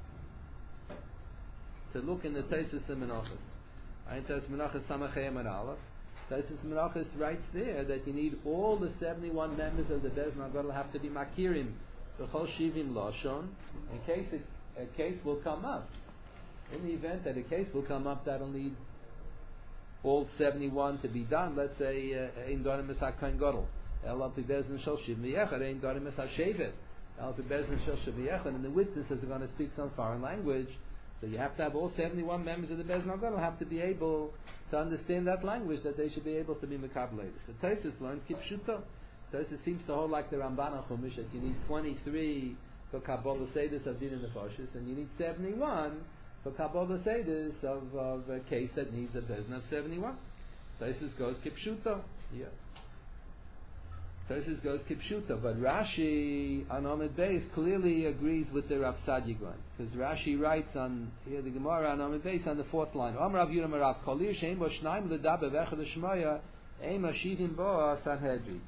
to look in the Taisus and Menachos. Ein Taisus Menachos Samachayim and Aleph. Taisus Menachos writes there that you need all the seventy-one members of the Bezdin HaGadol have to be makirim b'chol shivim lashon in case a, a case will come up. In the event that a case will come up that'll need all seventy-one to be done, let's say Ein Dorim Misak Kohen Gadol Elam Pi Bezdin Shel Shivim Yechad Ein Dorim Misak Shevet and the witnesses are going to speak some foreign language, so you have to have all seventy-one members of the Bezdin HaGadol have to be able to understand that language, that they should be able to be mekabeladus. So Tosfos learns Kipshuto. Tosfos seems to hold like the Ramban HaChumash that you need twenty-three for Kabbalah Seidus of Din and Nefashis, and you need seventy-one for Kabbalah Seidus of, of a case that needs a Bezdin of seventy-one. Tosfos goes Kipshuto. Yeah. Tosfos goes Kipshuta, but Rashi on Amud Beis clearly agrees with the Rav Sadia Goyen, because Rashi writes on here the Gemara on Amud Beis on the fourth line. Amar Rav Yudam Rav Kolir Shein Bo Shnaim L'Daber V'Echad L'Shmoya Eim Hashivim Bo Sanhedrin.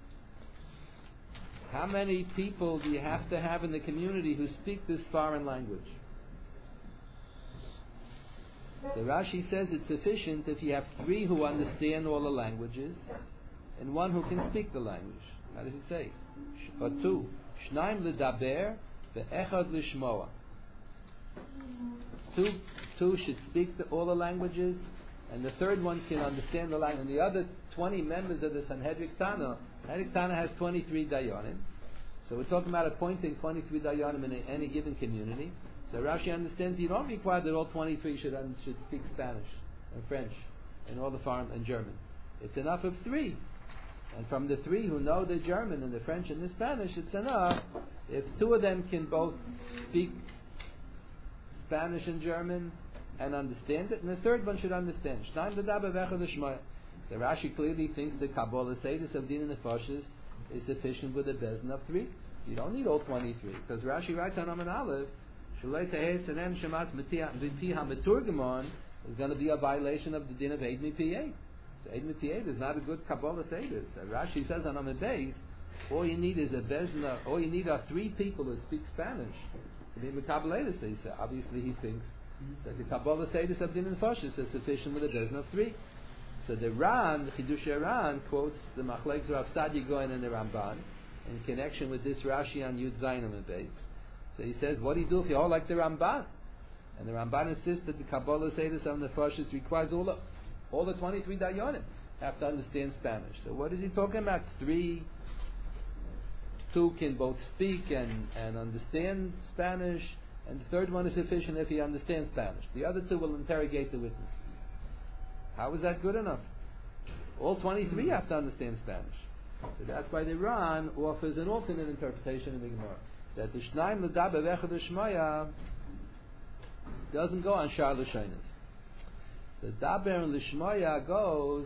How many people do you have to have in the community who speak this foreign language? The Rashi says it's sufficient if you have three who understand all the languages and one who can speak the language. How does it say? Or two. Shnaim l'daber ve'echad l'shmoa. Two, two should speak the, all the languages, and the third one can understand the language. And the other twenty members of the Sanhedrin Tana, Sanhedrin Tana has twenty-three dayanim. So we're talking about appointing twenty-three dayanim in any given community. So Rashi understands you don't require that all twenty-three should should speak Spanish and French and all the foreign and German. It's enough of three. And from the three who know the German and the French and the Spanish, it's enough if two of them can both speak Spanish and German and understand it, and the third one should understand. The Rashi clearly thinks the Kabbalah Seidus of Din and Nefashis is sufficient with a bezdin of three. You don't need all twenty-three, because Rashi writes on Amud Aleph, is going to be a violation of the din of Eid Mipiyeh. So Eid Mipiyeh is not a good Kabbalah Seidus. So Rashi says on Amud Beis, all you need is a bezdin. All you need are three people who speak Spanish to be Mekabeladus. He said. Obviously, he thinks that the Kabbalah Seidus of Din and Nefashis is sufficient with a bezdin of three. So the Ran, the Chidush Ran, quotes the Machlekes Rav Sadia Goyen and the Ramban in connection with this Rashi on Yud Zayin Amud Beis. So he says, what do you do if you all like the Ramban? And the Ramban insists that the Kabbalah Seidus of Nefashis requires all the, all the twenty-three Dayanim have to understand Spanish. So what is he talking about? Three, two can both speak and, and understand Spanish, and the third one is sufficient if he understands Spanish. The other two will interrogate the witness. How is that good enough? All twenty-three have to understand Spanish. So that's why the Ran offers an alternate interpretation of the Gemara. that the Shnaim L'Daber V'Echad L'Shmaya doesn't go on Shar L'Shonis. The Daber and L'Shmaya goes,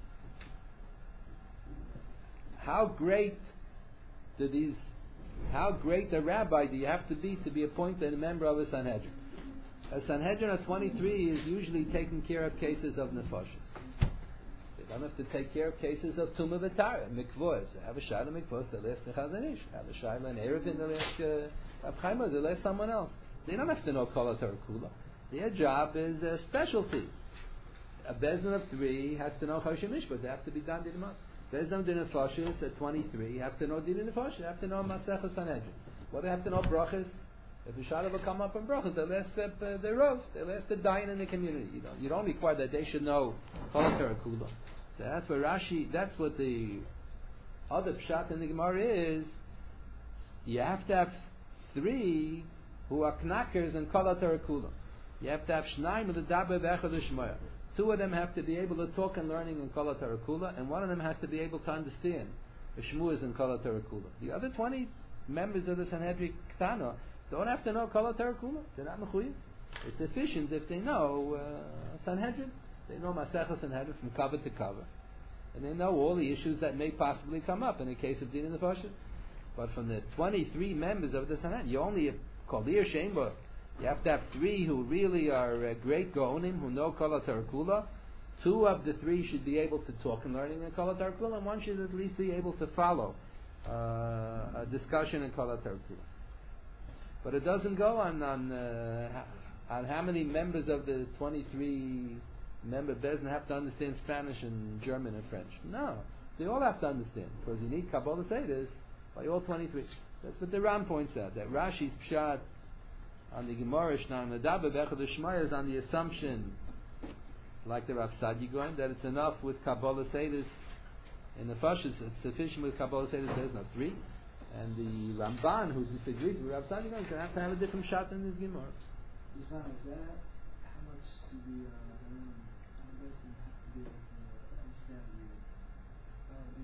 how great do these, how great a rabbi do you have to be to be appointed a member of a Sanhedrin? A Sanhedrin of twenty-three is usually taking care of cases of nefashos. They don't have to take care of cases of tumah v'tara, mikvos. They have a shayla mikvos, they'll ask the Chazon Ish. Have a shayla in Erevin, they'll ask Rav Chaim, they'll ask someone else. They don't have to know Kol HaTorah Kula. Their job is a specialty. A bezin of three has to know Choshen Mishpat. They have to be done dinimah. Bezin of nefashos at twenty-three have to know din nefashos. They have to know Masechah Sanhedrin. What they have to know brachas. If a shayla will come up in brachas, they'll ask the, uh, the rov. They'll ask the dayan in the community. You don't, you don't require that they should know Kol HaTorah Kula. So that's what Rashi, that's what the other pshat in the Gemara is. You have to have three who are knackers in Kol HaTorah Kula. You have to have Shnaim L'Daber V'Echad L'Shmaya. Two of them have to be able to talk and learning in Kol HaTorah Kula, and one of them has to be able to understand the Shmuas in Kol HaTorah Kula. The other twenty members of the Sanhedrin Ktana don't have to know Kol HaTorah Kula. They're not mechuyev. It's sufficient if they know uh, Sanhedrin. They know Masechah Sanhedrin from cover to cover, and they know all the issues that may possibly come up in the case of din nefashos. But from the twenty-three members of the Sanhedrin, you only call Lir Shemba. You have to have three who really are uh, great Gaonim, who know Kol HaTorah Kula. Two of the three should be able to talk and learning in Kol HaTorah Kula, and one should at least be able to follow uh, a discussion in Kol HaTorah Kula. But it doesn't go on on, uh, on how many members of the twenty-three member Bezin have to understand Spanish and German and French. No, they all have to understand, because you need Kabbalah Seidos by all twenty-three. That's what the Ram points out, that Rashi's pshat on the Gemara Shnaim L'Daber V'Echad L'Shmaya is on the assumption, like the Rav Sadi going, that it's enough with Kabbalah Seidos in the Fashis, it's sufficient with Kabbalah Seidos, there's not three. And the Ramban, who disagrees with Rav Sadi going, can have to have a different shot in this Gemara. Is that how much to be uh, how the person has to be able to understand the uh, the,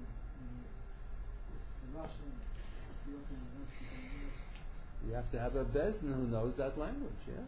the, the Russian, the European, the Russian. You have to have a bezin who knows that language, yeah?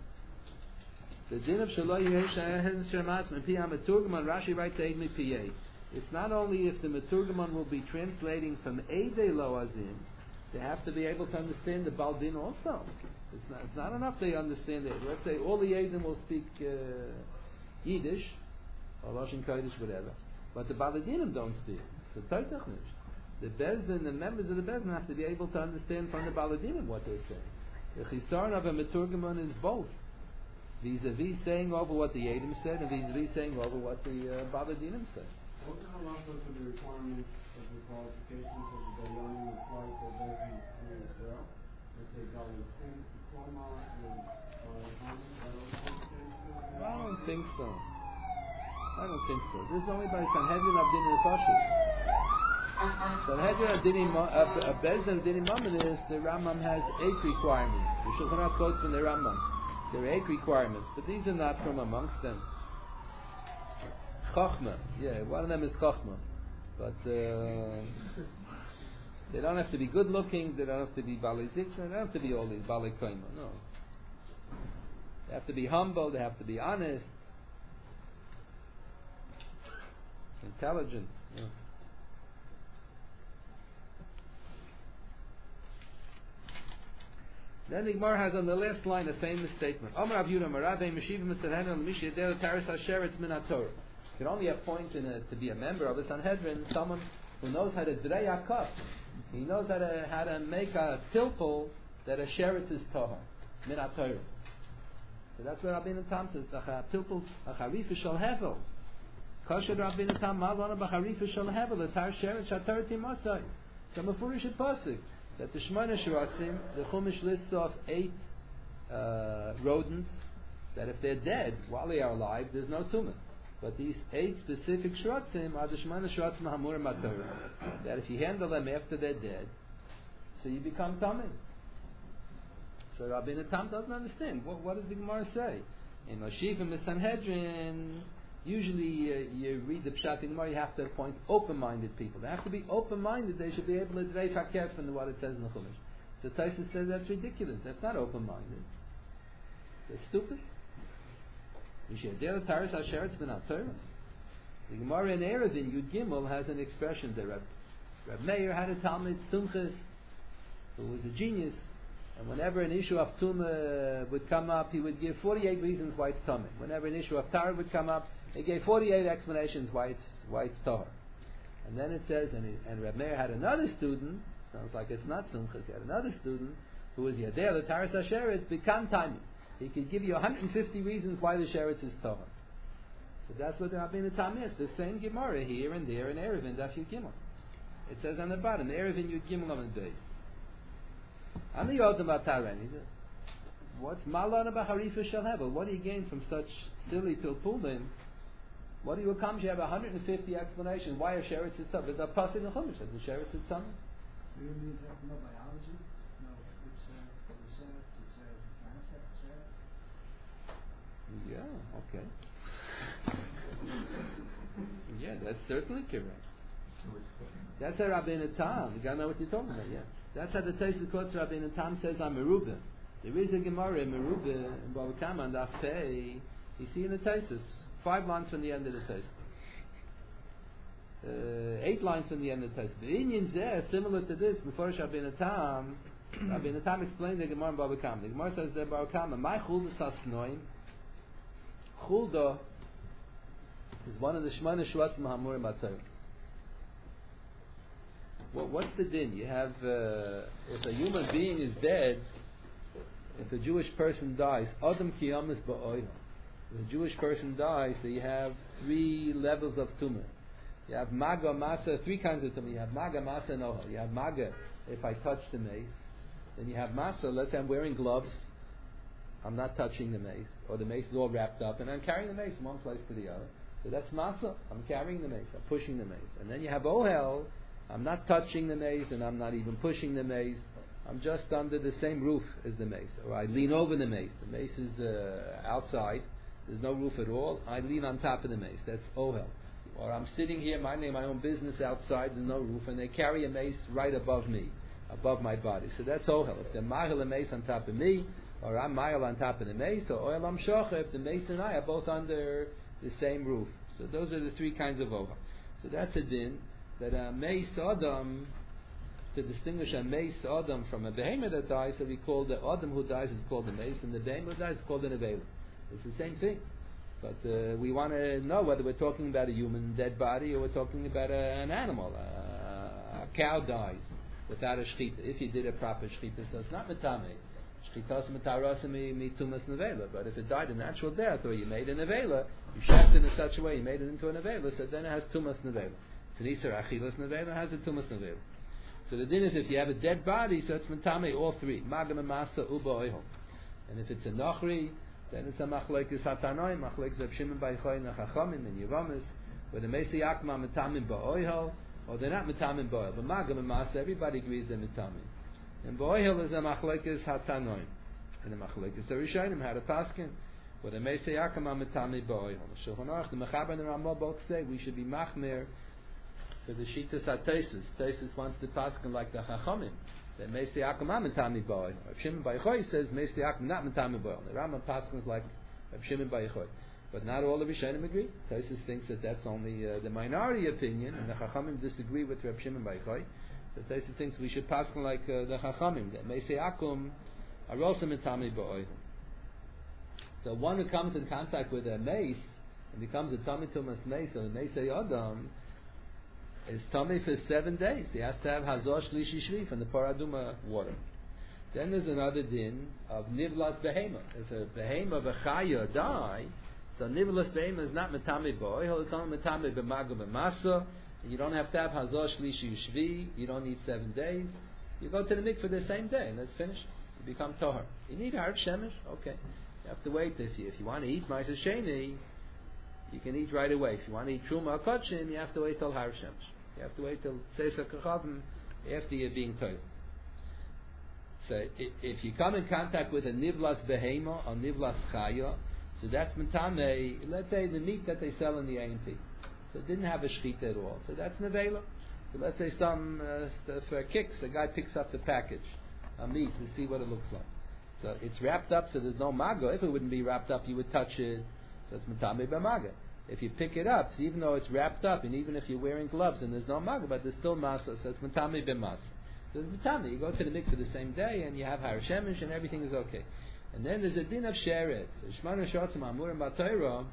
The din of Shaloi Yesh Shemat Mepi HaMeturgaman, Rashi writes Eid Mipi. It's not only if the Meturgaman will be translating from Eidei Loazin, they have to be able to understand the Baldin also. It's not, it's not enough they understand it. Let's say all the Eidim will speak uh, Yiddish, or Lashon Kodesh, whatever, but the Baladinim don't speak. So Toitach nicht. The Bezdin, the members of the Bezdin have to be able to understand from the Baladinim what they're saying. The Chisaron of a Meturgaman is both. Vis-a-vis saying over what the Yedim said, and vis-a-vis saying over what the uh, Baladinim said. What kind of also to the requirements of the qualifications of the Dayanim apply for Bezdin in Israel? Let's say Dalit Diploma and uh, I don't think so. I don't think so. This is only by Sanhedrin of Din Nefashos. Sanhedrin of Din of Bezdin of Din Mamonis, the Rambam has eight requirements. The Shulchan Aruch quotes from the Rambam. There are eight requirements, but these are not from amongst them. Chochmah, yeah, one of them is Chochmah, but uh, they don't have to be good looking. They don't have to be Balei Zikna. They don't have to be all these Balei Koima. No, they have to be humble. They have to be honest, intelligent. Yeah. Then the Gemara has on the last line a famous statement. Omar Rav Yehuda Maradei Meshivim Sanhedrin L'Mishi Yedei Taris HaSheretz Min HaTorah. You can only appoint in a, to be a member of a Sanhedrin someone who knows how to drei a cup. He knows how to how to make a tilpul that a sheretz is tahar Min HaTorah. So that's what Rabbeinu Tam says. A tilpul a charifa shel hevel. Kosher Rabbeinu Tam malvana b'charifa shel hevel. The tar sheretz HaTorah timasai. So mefurish it pasuk. That the Shemona Shiratzim, the Chumash lists off eight uh, rodents that if they're dead while they are alive, there's no tumah. But these eight specific Shiratzim are the Shemona Shiratzim Hamurim HaTorah. That if you handle them after they're dead, so you become tummy. So Rabbeinu Tam doesn't understand. What, what does the Gemara say? In Moshiv and Sanhedrin, usually uh, you read the Pshat in Gemara, you have to appoint open-minded people. They have to be open-minded. They should be able to dreif hakef from what it says in the Chumash. The Taisus says that's ridiculous. That's not open-minded. That's stupid. The Gemara in Erevin Yud Gimel has an expression that Rab, Rab Meir had a Talmud Tumchus who was a genius, and whenever an issue of Tumah would come up, he would give forty-eight reasons why it's Tumah. Whenever an issue of Tar would come up, he gave forty-eight explanations why it's why it's Tar. And then it says, and, he, and Rab Meir had another student. Sounds like it's not Tumchus. He had another student who was Yadeh the Taras HaSheretz Bikan Taimi. He could give you one hundred fifty reasons why the Sheretz is Torah. So that's what the Rabbeinu Tam is. The same Gemara here and there in Erevin Daf Yud Gimel. It says on the bottom, Erevin Yud Gimel on the base. On the Yodam Batarani, what's Malana B'Harifa Shel Hevel? What do you gain from such silly pilpulim? What do you accomplish? You have one hundred fifty explanations why a Sheretz is Torah. There's a pasuk in the Chumash that the Sheretz is Torah. Do you need to know biology? No, it's uh, it's uh, it's uh, yeah, okay. Yeah, that's certainly correct. That's how Rabbeinu Tam. You gotta know what you're talking about. Yeah, that's how the Taisus quotes Rabbeinu Tam says on Merubah. There is a Gemara in Merubah in Bava Kama and Daf Pei. You see in the Taisus, five lines from the end of the Taisus. Uh, eight lines from the end of the Taisus. The Indians there, similar to this, before Rabbeinu Tam, Rabbeinu Tam explained the Gemara in Bava Kama. The Gemara says there, Bava Kama, my chulda sasnoim. Chulda is one of the Shemona Shvatzim Hamurim Atayim. What, what's the din? You have, uh, if a human being is dead, if a Jewish person dies, Adam Kiyamis Ba'oyim. If a Jewish person dies, so you have three levels of tumah. You have Maga, Masa, three kinds of tumah. You have Maga, Masa, and Ohel. You have Maga, if I touch the mace. Then you have Masa, let's say I'm wearing gloves, I'm not touching the mace, or the mace is all wrapped up, and I'm carrying the mace from one place to the other. So that's Masa, I'm carrying the mace, I'm pushing the mace. And then you have Ohel, I'm not touching the mace, and I'm not even pushing the mace. I'm just under the same roof as the mace. Or I lean over the mace. The mace is uh, outside, there's no roof at all. I lean on top of the mace, that's Ohel. Or I'm sitting here minding my own business outside, there's no roof, and they carry a mace right above me, above my body. So that's Ohel. If they're mahil a mace on top of me, or I'm mahil on top of the mace, or Ohel am shocha, if the mace and I are both under the same roof. So those are the three kinds of Ohel. So that's a din, that a mace Adam, to distinguish a mace Adam from a behemoth that dies, so we call the Adam who dies is called a mace, and the behemoth who dies is called an avela. It's the same thing. But uh, we want to know whether we're talking about a human dead body or we're talking about a, an animal. Uh, a cow dies without a shechita. If you did a proper shechita, so it's not metame. Shchitas metarasa mi tumas nevela. But if it died a natural death, or you made a nevela, you shafted it in such a way, you made it into a nevela, so then it has tumas nevela. It's an isur achilas nevela, has a tumas nevela. So the din is if you have a dead body, so it's metame all three. Magam masa uba oihol. And if it's a nochri, then it's a machlekes hatanoim, machlekes Reb Shimon bar Yochai and Chachamim and Yevamis, where the Meisi Yakma metamim ba'oihel, or they're not metamim ba'oihel, but magam and masa, everybody agrees they're metamim. And ba'oihel is a machlekes hatanoim, and the machlekes the Rishonim had a paskin, where the Meisi Yakma metamim ba'oihel. The Shulchan Aruch, the Mechaber and the Ramah both say we should be machmer for the Shitas HaTeisus. Teisus wants the paskin like the Chachamim. That Meisi Yaakam not Metami Ba'oihel. Reb Shimon bar Yochai says Meisi Yaakam not Metami Ba'oihel. The Rambam Paschal is like Reb Shimon bar Yochai. But not all the Rishonim agree. Taisus thinks that that's only uh, the minority opinion, and the Chachamim disagree with Reb Shimon bar Yochai. So Taisus thinks we should Paschal like uh, the Chachamim. That Meisi Yaakam are also Metami Ba'oihel. So one who comes in contact with a mace and becomes a Tami Tumas mace or a Meisi Adam, is tummy for seven days. He has to have Hazor Shlishi Shvi from the Paraduma water. Then there's another din of Nivlas Behema. If a Behema of a Chaya die, so Nivlas Behema is not Metame Ba'oihel, it's only Metame B'Maga B'Masa. You don't have to have Hazor Shlishi Shvi, you don't need seven days. You go to the mikveh the same day and it's finished. You become Tohar. You need Harv Shemesh? Okay. You have to wait. If you, if you want to eat Ma'aser Sheni, you can eat right away. If you want to eat Truma or Kotchim, you have to wait till Harv Shemesh. You have to wait till Seisa Kachavim after you're being told. So if you come in contact with a Nivlas Behema or Nivlas Chaya, so that's Mentame, let's say the meat that they sell in the A M P. So it didn't have a shechita at all. So that's Nevela. So let's say some, uh, for kicks, a guy picks up the package a meat to see what it looks like. So it's wrapped up, so there's no maga. If it wouldn't be wrapped up, you would touch it. So it's matame b'maga. If you pick it up, so even though it's wrapped up, and even if you're wearing gloves and there's no maga, but there's still masa, so it's matame b'masa. So it's matame. You go to the mikveh the same day, and you have har shemesh, and everything is okay. And then there's a din of sheretz. Shmona shvatzim amurim b'Torah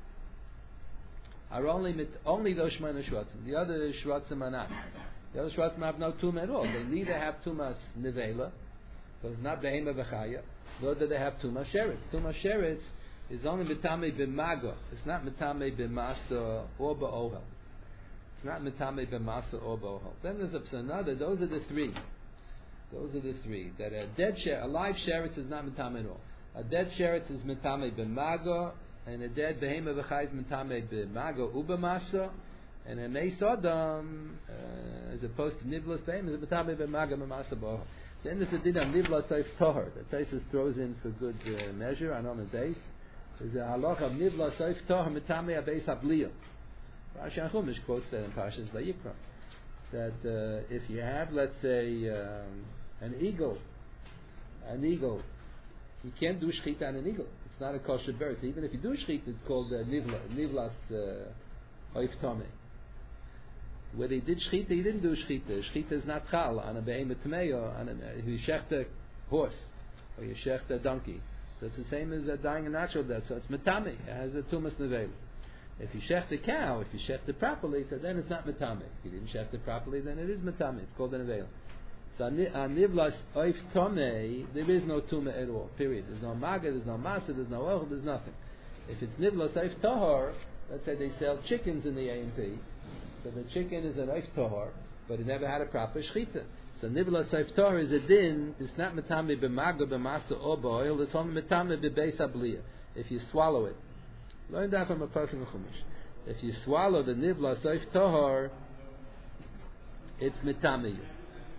are only mit, only those shmona shvatzim. The other shvatzim are not. The other shvatzim have no tumah at all. They neither have tumas nevela, so it's not behema v'chaya, nor do they have tumas sheretz. Tumas sheretz is only mitame b'mago. It's not mitame b'masa or b'ohel. It's not mitame b'masa or b'ohel. Then there's another. Those are the three. Those are the three. That a dead sher, a live sheretz is not mitame at all. A dead sheretz is mitame b'mago, and a dead behema v'chai is mitame b'mago u'b'masa, and a meis adam, uh, as opposed to nivlas behema, is mitame b'mago b'masa b'ohel. Then there's a din of nivlas seif tohar. The Taisus throws in for good uh, measure on on the base. There's a halach of nivla seif tohar mitame abeis habliya. Rashi Chumash quotes that in Parshas Vayikra, that uh, if you have, let's say, um, an eagle, an eagle, you can't do shchita on an eagle. It's not a kosher bird. So even if you do shchita, it's called uh, nivla, nivlas oif tome. Where they did shchita, he didn't do shchita. Shchita is not chal on a behemoth tameo, on a you shecht a horse or you shecht a donkey. So it's the same as uh, dying a natural death. So it's metame. It has a tumas nevel. If you shecht a cow, if you shecht it properly, so then it's not metame. If you didn't shecht it properly, then it is metame. It's called a nevel. So on nivlas oif tome, there is no tuma at all. Period. There's no maga, there's no masa, there's no ochel, there's nothing. If it's nivlas oif tahar, let's say they sell chickens in the A M P. So the chicken is an oif tahar, but it never had a proper shchita. So nivla seif tahar is a din. It's not metame b'maga b'masa or b'oil. It's only metame b'beis habliya. If you swallow it, learn that from a person of Chumash. If you swallow the nivla seif tahar, it's metame you.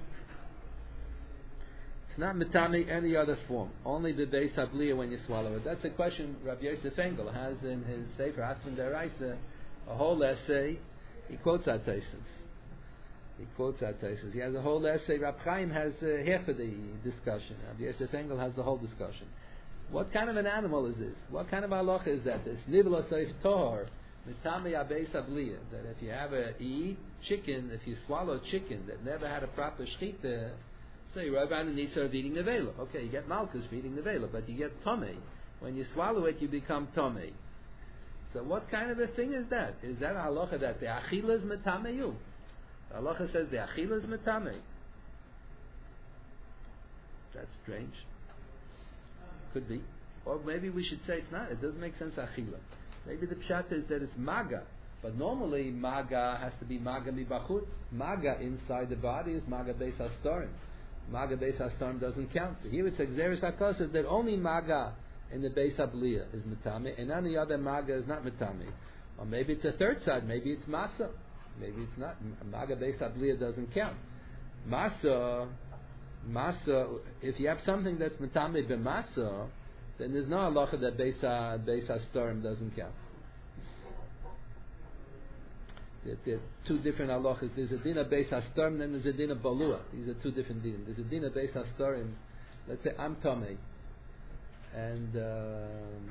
It's not metame any other form. Only b'beis habliya when you swallow it. That's a question Rabbi Yosef Engel has in his Sefer Asman Deraisa, a whole essay. He quotes our Taisus. He quotes our Taisus. He has a whole essay. Rab Chaim has uh, half of the discussion. Rabbi Yosef Engel has the whole discussion. What kind of an animal is this? What kind of halacha is that? This nivla seif tohar mitame abeis habliya. That if you have a you eat chicken, if you swallow chicken that never had a proper shchita, so you rub on the nisar of eating nevela. Okay, you get malchus for eating nevela, but you get tomei. When you swallow it, you become tomei. So what kind of a thing is that? Is that a halacha that the achila is metameyu? The halacha says the achila is metame. That's strange. Could be. Or maybe we should say it's not. It doesn't make sense achila. Maybe the pshat is that it's maga. But normally maga has to be maga mibachut. Maga inside the body is maga beis hastorim. Maga beis hastorim doesn't count. So here it's exeris hakosef that only maga in the Beis Habliya is metame, and any other maga is not metame. Or maybe it's a third side. Maybe it's masa. Maybe it's not. Maga Beis Habliya doesn't count. Masa, masa. If you have something that's metame b'masa, then there's no halacha that Beis Beis Hastorim doesn't count. There, there are two different halachas. There's a din of Beis Hastorim, then there's a din of balua. These are two different dinim. There's a din of Beis Hastorim. Let's say I'm tomei. And um,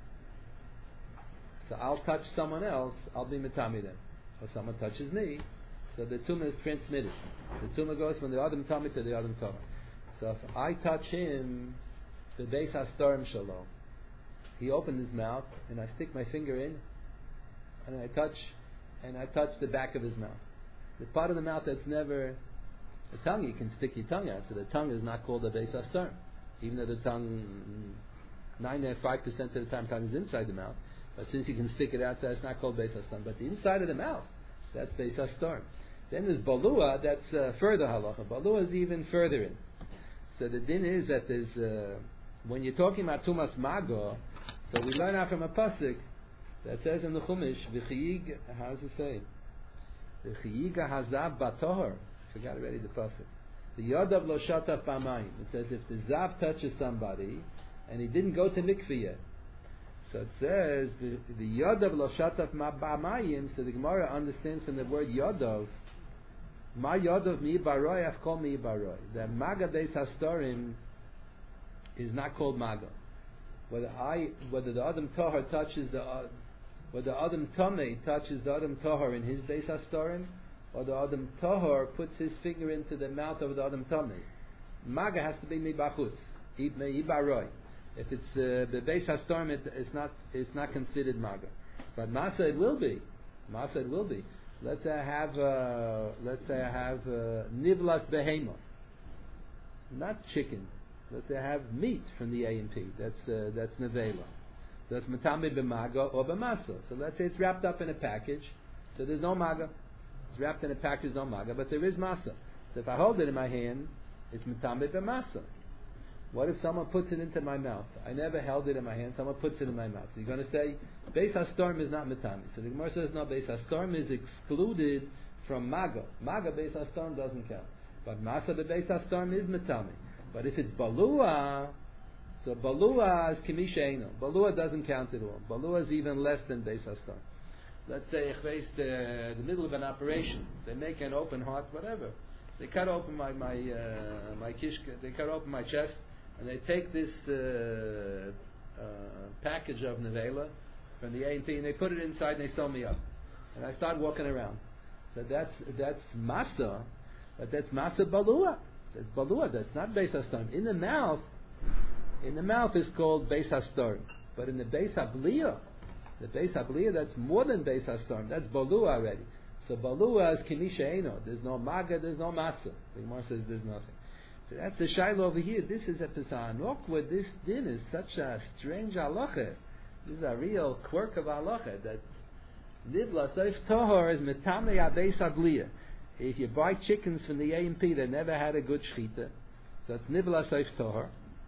so I'll touch someone else, I'll be metami them. Or someone touches me, so the tumah is transmitted. The tumah goes from the adam tumah to the adam tumah. So if I touch him, the beis hastorim shalom. He opened his mouth, and I stick my finger in, and I touch, and I touch the back of his mouth. The part of the mouth that's never, the tongue, you can stick your tongue out, so the tongue is not called a beis hastorim. Even though the tongue, ninety-five percent of the time, tongue is inside the mouth. But since you can stick it outside, it's not called Beis HaStorim. But the inside of the mouth, that's Beis HaStorim. Then there's Balua, that's uh, further halacha. Balua is even further in. So the din is that there's, uh, when you're talking about Tumas Mago, so we learn out from a pasuk that says in the Chumash, V'chiyig, how does it say? V'chiyig hazav batohar. Forgot already the pasuk. The Yodav lo shataf b'mayim. It says if the Zav touches somebody and he didn't go to mikveh yet, so it says the, the Yodav lo shataf b'mayim. So the Gemara understands from the word Yodav Ma yodov mi baroi af kol mi baroi. The maga beis hastorim is not called maga. Whether I, whether the adam tahor touches the, uh, whether the adam tamei touches the adam tahor in his beis hastorim, or the adam tahor puts his finger into the mouth of the adam tamei. Maga has to be mi bachutz, mi baroi. If it's uh, the beis hastorim, it, it's not it's not considered maga. But masa it will be. Masa it will be. Let's say I have uh, let's say I have uh, nivlas behema, not chicken. Let's say I have meat from the A and P. That's uh, that's nevela. That's matame b'maga or b'masa. So let's say it's wrapped up in a package. So there's no maga. It's wrapped in a package, no maga, but there is masa. So if I hold it in my hand, it's matame b'masa. What if someone puts it into my mouth? I never held it in my hand. Someone puts it in my mouth. So you're going to say, Beis HaStorm is not Matami. So the Gemara says, no, Beis HaStorm is excluded from Maga. Maga, Beis HaStorm doesn't count. But Masa, the Beis HaStorm is Matami. But if it's Balua, so Balua is Kimisha Eino. Balua doesn't count at all. Balua is even less than Beis HaStorm. Let's say, ich weiß, the, the middle of an operation. They make an open heart, whatever. They cut open my, my, uh, my kishka, they cut open my chest, and they take this uh, uh, package of nevela from the A and P and they put it inside and they sew me up. And I start walking around. So that's that's masa, but that's masa balua. That's balua. That's not beis hastorim. In the mouth, in the mouth is called beis hastorim. But in the beis habliya, the beis habliya, that's more than beis hastorim. That's balua already. So balua is kimisha eino. There's no maga. There's no masa. The Gemara says there's nothing. So that's the shaila over here. This is a Pesach where this din is such a strange halacha. This is a real quirk of halacha that nivla soif tohor is metame abeis abliya. If you buy chickens from the A and P that never had a good shechita, so it's nivla soif tohor.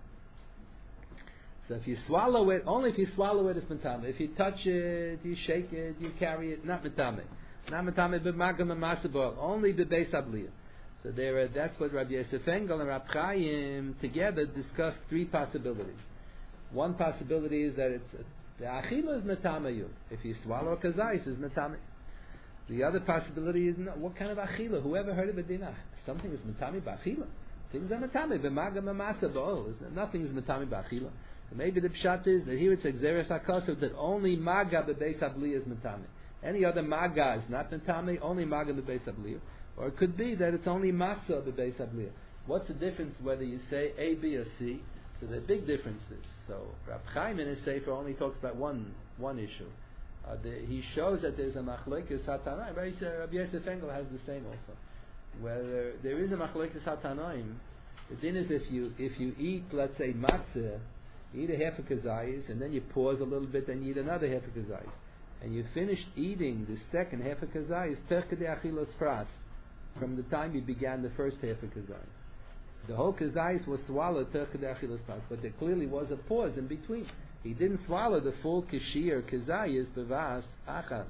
So if you swallow it, only if you swallow it, it's metame. If you touch it, you shake it, you carry it, not metame. Not metame b'magam and only b'beis abliya. So there, uh, that's what Rabbi Yosef Engel and Rabbi Chaim together discussed three possibilities. One possibility is that it's uh, the achila is metamayu. If you swallow a kazais, is metame. The other possibility is not, what kind of achila? Whoever heard of a dinah? Something is metame b'achila. Things are metame b'maga mamasa b'ol. Nothing is metame b'achila. So maybe the pshat is that here it's exeres hakasav that only maga b'beis habliya is metame. Any other maga is not metame. Only maga b'beis habliya. Or it could be that it's only masa b'beis habliya. What's the difference whether you say A, B, or C? So there are big differences. So Rav Chaim in his sefer only talks about one one issue. Uh, the, he shows that there's a machlokes hatanaim. Rabbi Yosef Engel has the same also. Where there is a machlokes hatanaim, the din is if you if you eat, let's say matzah, you eat a half a kazayis, and then you pause a little bit, and you eat another half a kazayis, and you finished eating the second half a kazayis, terkede achilas pras. From the time you began the first half of kazayis. The whole kazayis was swallowed, but there clearly was a pause in between. He didn't swallow the full kashir kazayis bevas achas.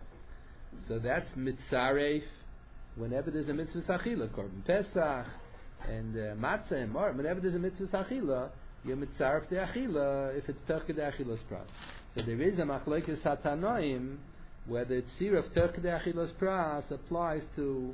So that's mitzaref. Whenever there's a mitzvah sachila, korban pesach and uh, matzah and mar, whenever there's a mitzvah sachila, you're mitzaref the achila if it's terked achilas pras. So there is a machlokes hatanoim where the tzir of terked achilas pras applies to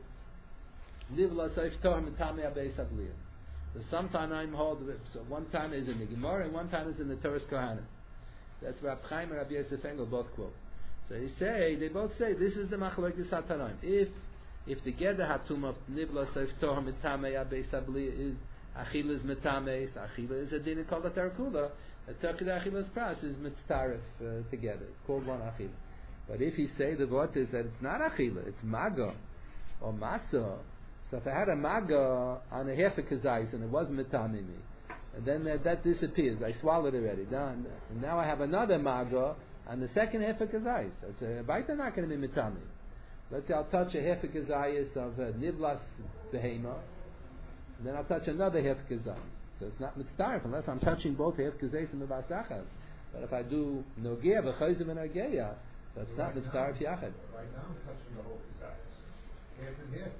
nivla soif tohar metame abeis habliya. So sometime I'm hold of it. So one time is in the Gemara and one time is in the Torah's Kohanim. That's Rabbi Chaim and Rabbi Yosef Engel both quote. So they say, they both say, this is the machlokes hatanoim. If if the geder hatum of nivla soif tohar metame abeis habliya is achila is metame, achila is a din called a tarakula. A terked achilas pras is mitzaref uh, together. It's called one achila. But if you say the word is that it's not achila, it's maga or masa. So if I had a maga on a half a kazais and it wasn't metame me, and then uh, that disappears, I swallowed it already. Now, and now I have another maga on the second half a kazais. So it's a baita not going to be metame. Let's say I'll touch a half a kazais of uh, nivlas behema, and then I'll touch another half a kazais. So it's not mitzaref unless I'm touching both half kazais and mevasachas. But if I do nogea v'chayzim and nogea, that's not mitzaref yachad. Right now I'm touching the whole kazais. Half and half.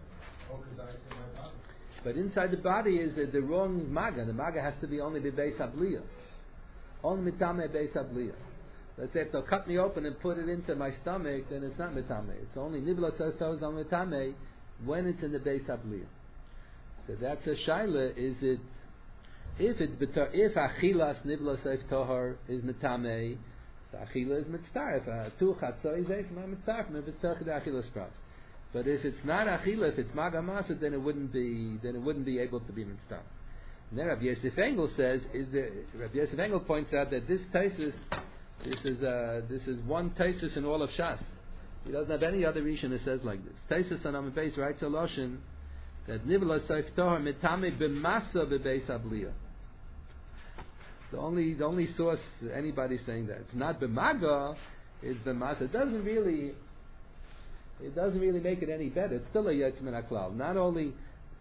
But inside the body is uh, the wrong maga. The maga has to be only beis habliya. Only mitame beis habliya. Let's say if they'll cut me open and put it into my stomach, then it's not mitame. It's only nivla sostos on mitame when it's in the Beis Habliyah. So that's a shaila. Is it if it's betar, if achilas nivla seif tohar is metamei, so achila is mitzaref. Tu chatzoi zeif ma mitzaref me b'tzarech the achilas pras. But if it's not achila, if it's magamasa, then it wouldn't be then it wouldn't be able to be mitzaref. And then Rabbi Yosef Engel says is the Rabbi Yosef Engel points out that this taisus, this is uh, this is one taisus in all of Shas. He doesn't have any other reason that says like this. Taisus on Amid Beis writes a lashon that nivla seif tohar mitame b'masa b'beis habliyah. The only the only source anybody saying that it's not b'maga, it's b'masa. It doesn't really it doesn't really make it any better. It's still a yetz min haklal. Not only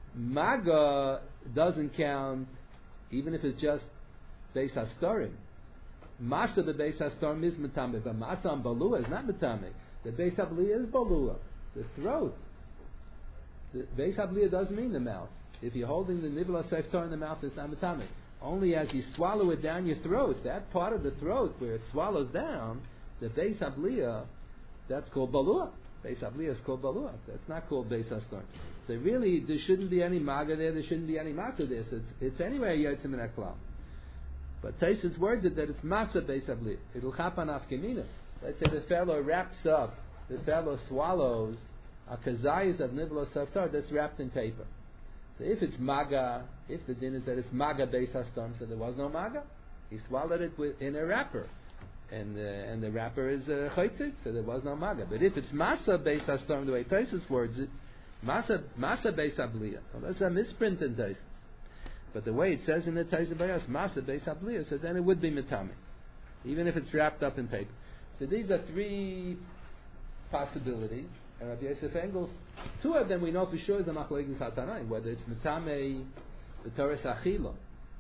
maga doesn't count, even if it's just beis hastorim. Masa b'beis hastorim is mitame, but masa on balua is not mitame. The Beis Habliyah is balua, the throat. The Beis Habliyah doesn't mean the mouth. If you're holding the nivla seif tohar in the mouth, it's not mitame. Only as you swallow it down your throat, that part of the throat where it swallows down, the Beis Habliyah, that's called balua. Beis Habliyah is called balua. That's not called Beis Hastorim. So really, there shouldn't be any maga there. There shouldn't be any masa there. So it's, it's anyway yotze min haklal. But Taisus words it that it's masa Beis Habliyah. It'll happen afkemina. Let's say the fellow wraps up, the fellow swallows a kazayas of nivla seif tohar that's wrapped in paper. So if it's maga, if the din is that it's maga beis hastorim, so there was no maga, he swallowed it with, in a wrapper, and uh, and the wrapper is uh, chaytzik, so there was no maga. But if it's masa beis hastorim, the way Taisus words it, masa masa beis habliyah, so that's a misprint in Taisus. But the way it says in the Taisus bayas, masa beis habliyah, so then it would be mitame, even if it's wrapped up in paper. So these are three possibilities, and Rabbi Yosef Engel, two of them we know for sure is the machlokes hatanaim, whether it's mitame the Torah achila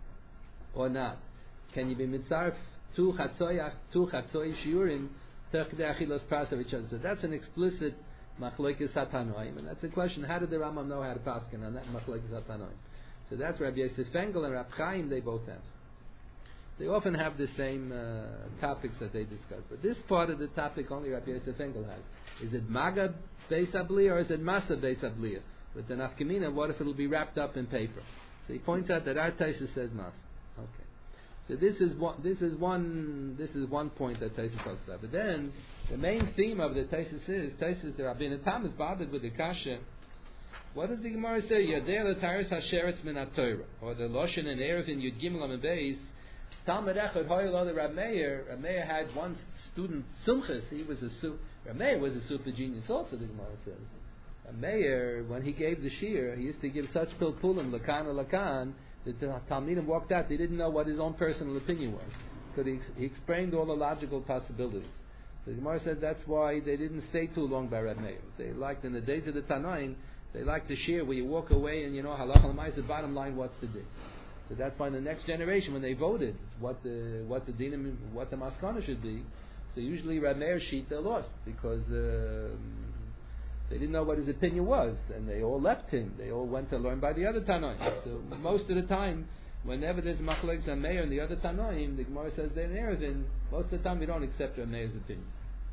or not. Can you be mitzaref two chatzoi two chatzoi shiurim terch de achilos pras of each other? So that's an explicit machlokes hatanaim, and that's the question: how did the Rambam know how to paskin on that machlokes hatanaim? So that's Rabbi Yosef Engel and Rab Chaim. They both have. They often have the same uh, topics that they discuss. But this part of the topic only Rabbi Yosef Engel has. Is it maga beis habliyah or is it masa beis habliyah? But the nafkamina, what if it will be wrapped up in paper? So he points out that our Taisus says masa. Okay. So this is one. This is one. This is one point that Taisus talks about. But then the main theme of the Taisus is Taisus the Rabbeinu Tam is bothered with the kasha. What does the Gemara say? Yadei l'taris hasheretz min haTorah, or the loshen and erev in Yud Gimel Amud Beis. Talmud Echad Hoyel the Rab Meir. Rab Meir had one student, Sumchus. He was a su- Rab Meir was a super genius. Also, the Gemara says. Rab Meir, when he gave the shir, he used to give such pilpulim, lakan or lakan, that the Talmidim walked out. They didn't know what his own personal opinion was, because he, he explained all the logical possibilities. So the Gemara said that's why they didn't stay too long by Rab Meir. They liked in the days of the Tanaim, they liked the shir where you walk away and you know halacha l'maisa, the bottom line, what's the din. So that's why in the next generation, when they voted what the what the dinim, what the maskana should be, so usually Rab Meir's shita lost because uh, they didn't know what his opinion was, and they all left him. They all went to learn by the other Tanoim. So most of the time, whenever there's machlokes Rab Meir and the other Tanoim, the Gemara says they're in Erevin. Most of the time, we don't accept Rab Meir's opinion.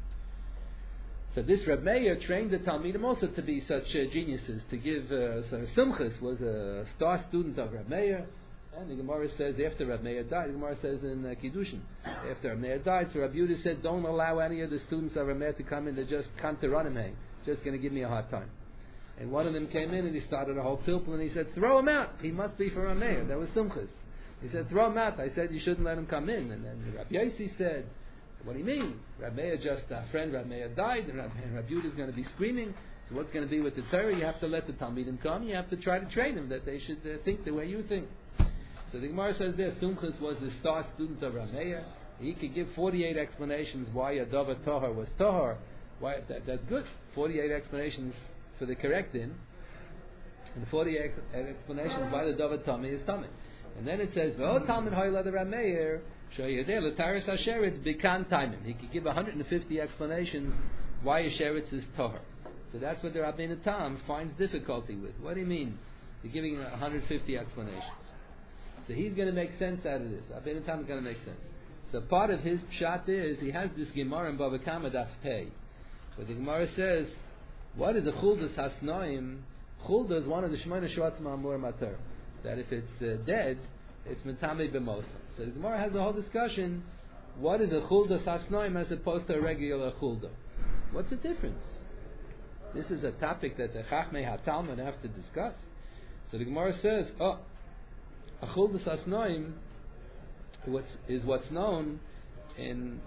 So this Rab Meir trained the Talmidim also to be such uh, geniuses. To give uh, so Sumchus was a star student of Rab Meir. And the Gemara says after Rab Meir died, the Gemara says in uh, Kiddushin, after Rab Meir died, so Rab Yehuda said, don't allow any of the students of Rab Meir to come in, they're just kanteronim, just going to give me a hard time. And one of them came in and he started a whole pilpul and he said, throw him out, he must be for Rab Meir. That was Sumchus. He said, throw him out. I said, you shouldn't let him come in. And then Rab Yossi said, what do you mean? Rab Meir just, our friend Rab Meir died, and Rab, and Rab Yehuda is going to be screaming. So what's going to be with the Torah? You have to let the Talmidim come, you have to try to train them that they should uh, think the way you think. So the Gemara says there, Sumchus was the star student of Rab Meir. He could give forty-eight explanations why a Dava Tohar was Tohar. Why that, that's good. forty-eight explanations for the correct din, and forty-eight explanations why the Dava Tummy is Tummy. And then it says, "V'o Talmud Hoyla the Rab Meir sheyadei l'taris hasheretz bikan taimim." He could give one hundred fifty explanations why a sheretz is Tohar. So that's what the Rabbeinu Tam finds difficulty with. What do you mean? You're giving one hundred fifty explanations. So he's going to make sense out of this. Rabbeinu Tam is going to make sense. So part of his pshat is he has this Gemara in Bava Kama Daf Pei, where the Gemara says, What is a chuldas hasnoim? Chulda is one of the shemona shvatzim amur matar. That if it's uh, dead, it's metame b'mosa. So the Gemara has a whole discussion. What is a chuldas hasnoim as opposed to a regular chulda? What's the difference? This is a topic that the Chachmei HaTalmud have to discuss. So the Gemara says, oh, a chuldas hasnoim is what's known in